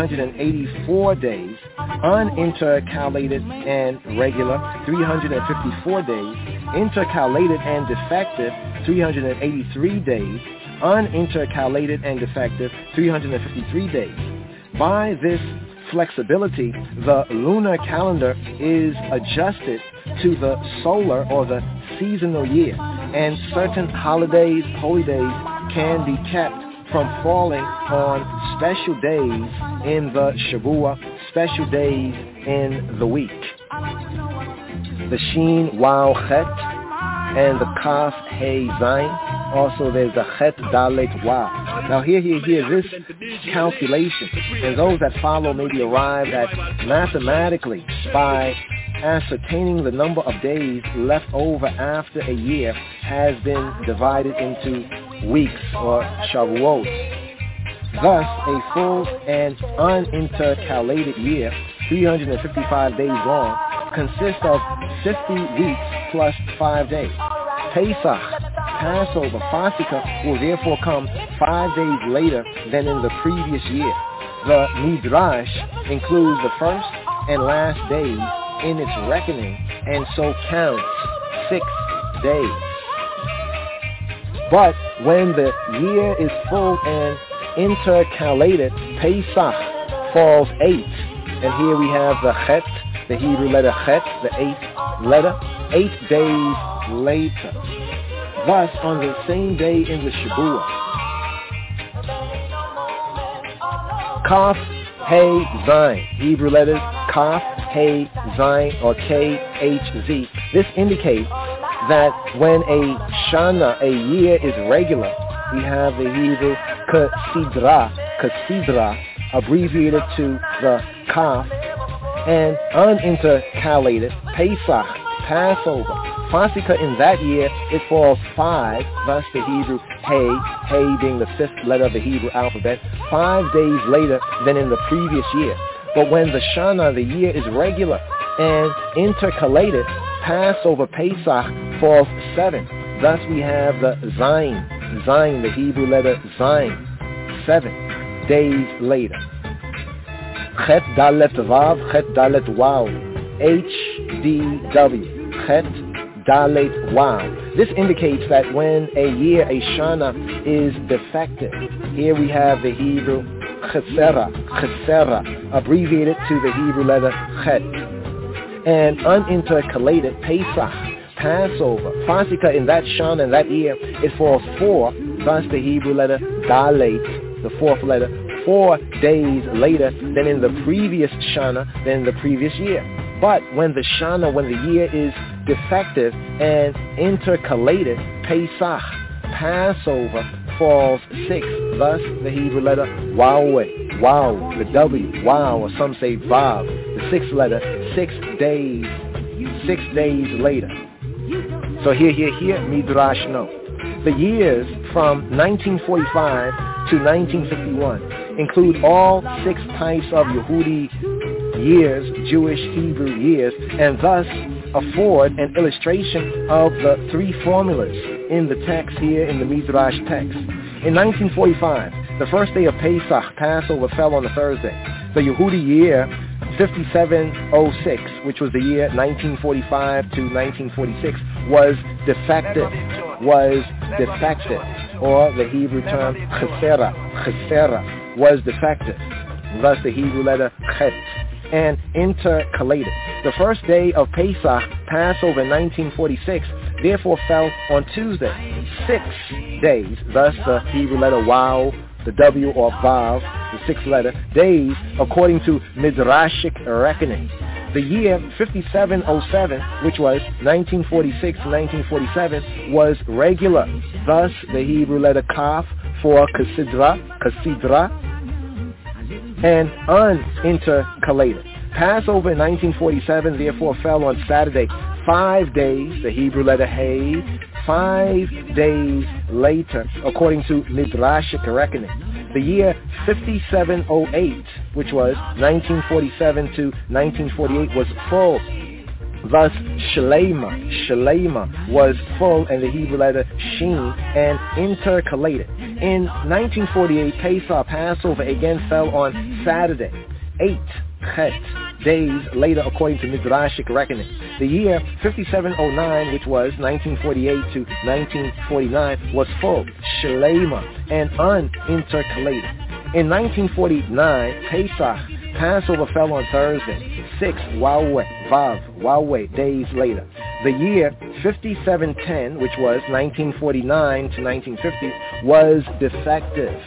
384 days; unintercalated and regular, 354 days; intercalated and defective, 383 days; unintercalated and defective, 353 days. By this flexibility, the lunar calendar is adjusted to the solar or the seasonal year, and certain holidays, holy days, can be kept from falling on special days in the Shavua, special days in the week. The Shin, Wow, Chet, and the Kaf, Hey, Zayin. Also, there's the Chet, Dalet, Wow. Now here, this calculation, and those that follow may be arrived at mathematically by ascertaining the number of days left over after a year has been divided into weeks or Shavuot. Thus, a full and unintercalated year, 355 days long, consists of 50 weeks plus 5 days. Pesach, Passover, Fasika will therefore come 5 days later than in the previous year. The Midrash includes the first and last days in its reckoning, and so counts 6 days. But when the year is full and intercalated, Pesach falls 8. And here we have the Chet, the Hebrew letter Chet, the 8th letter, 8 days later. Thus, on the same day in the Shavua, Kaf, Hey, Zayin, Hebrew letters Kaf, Hey, Zayin, or K-H-Z. This indicates that when a Shana, a year, is regular, we have the Hebrew Kasidra, abbreviated to the Kaf, and unintercalated, Pesach, Passover, Fasika. In that year, it falls 5, thus the Hebrew Hey being the 5th letter of the Hebrew alphabet, 5 days later than in the previous year. But when the Shana, the year, is regular and intercalated, Passover, Pesach, falls 7. Thus we have the Zayin, the Hebrew letter Zayin, 7 days later. Chet Dalet Vav, Chet Dalet Wow, HDW, Chet Dalet Wow. This indicates that when a year, a Shana, is defective, here we have the Hebrew Chesera, abbreviated to the Hebrew letter Chet, and unintercalated Pesach, Passover. Fasika in that Shana, in that year, it falls 4, thus the Hebrew letter Dalet, the 4th letter, 4 days later than in the previous Shana, than in the previous year. But when the Shana, when the year is defective and intercalated, Pesach, Passover, falls 6, thus the Hebrew letter Waweh, wow, the W, wow, or some say Vav, the 6th letter, 6 days later. So here, Midrash no. The years from 1945 to 1951 include all 6 types of Yehudi years, Jewish Hebrew years, and thus afford an illustration of the 3 formulas in the text here in the Midrash text. In 1945, the first day of Pesach, Passover, fell on a Thursday. The Yehudi year 5706, which was the year 1945 to 1946, was defective, or the Hebrew term chesera, was defective, thus the Hebrew letter chet, and intercalated. The first day of Pesach, Passover in 1946, therefore fell on Tuesday, 6 days, thus the Hebrew letter Waw, the W or Vav, the 6th letter, days according to Midrashic reckoning. The year 5707, which was 1946 to 1947, was regular, thus the Hebrew letter Kaf for Kasidra, and unintercalated. Passover in 1947 therefore fell on Saturday, 5 days, the Hebrew letter Hey, 5 days later, according to Midrashic reckoning. The year 5708, which was 1947 to 1948, was full. Thus, Shalema was full, and the Hebrew letter Shin, and intercalated. In 1948, Pesach, Passover, again fell on Saturday, 8 days later, according to Midrashic reckoning. The year 5709, which was 1948 to 1949, was full, Shalema, and unintercalated. In 1949, Pesach, Passover, fell on Thursday, 6 Waweh, days later. The year 5710, which was 1949 to 1950, was defective.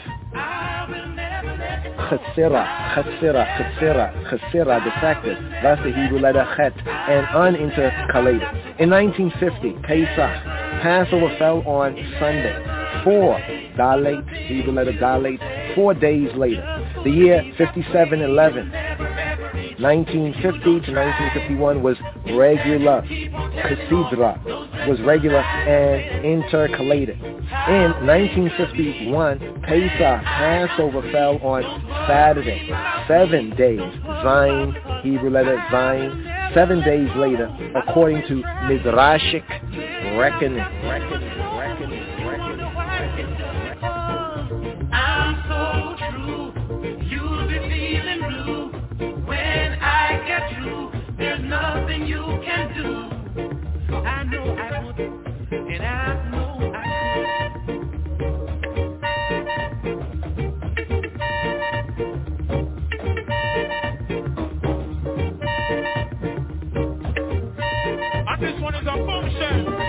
Chesera, defective. That's the Hebrew letter Chet, and unintercalated. In 1950, Pesach, Passover fell on Sunday, 4 Dalet, Hebrew letter Dalet, 4 days later. The year 5711, 1950 to 1951 was regular. Casidra was regular and intercalated. In 1951, Pesach, Passover, fell on Saturday, 7 days, Zayin, Hebrew letter Zayin, 7 days later, according to Midrashic reckoning. I'm so true, you'll be feeling blue when I get through. There's nothing you can do. I know I would, and I know I This one is a function.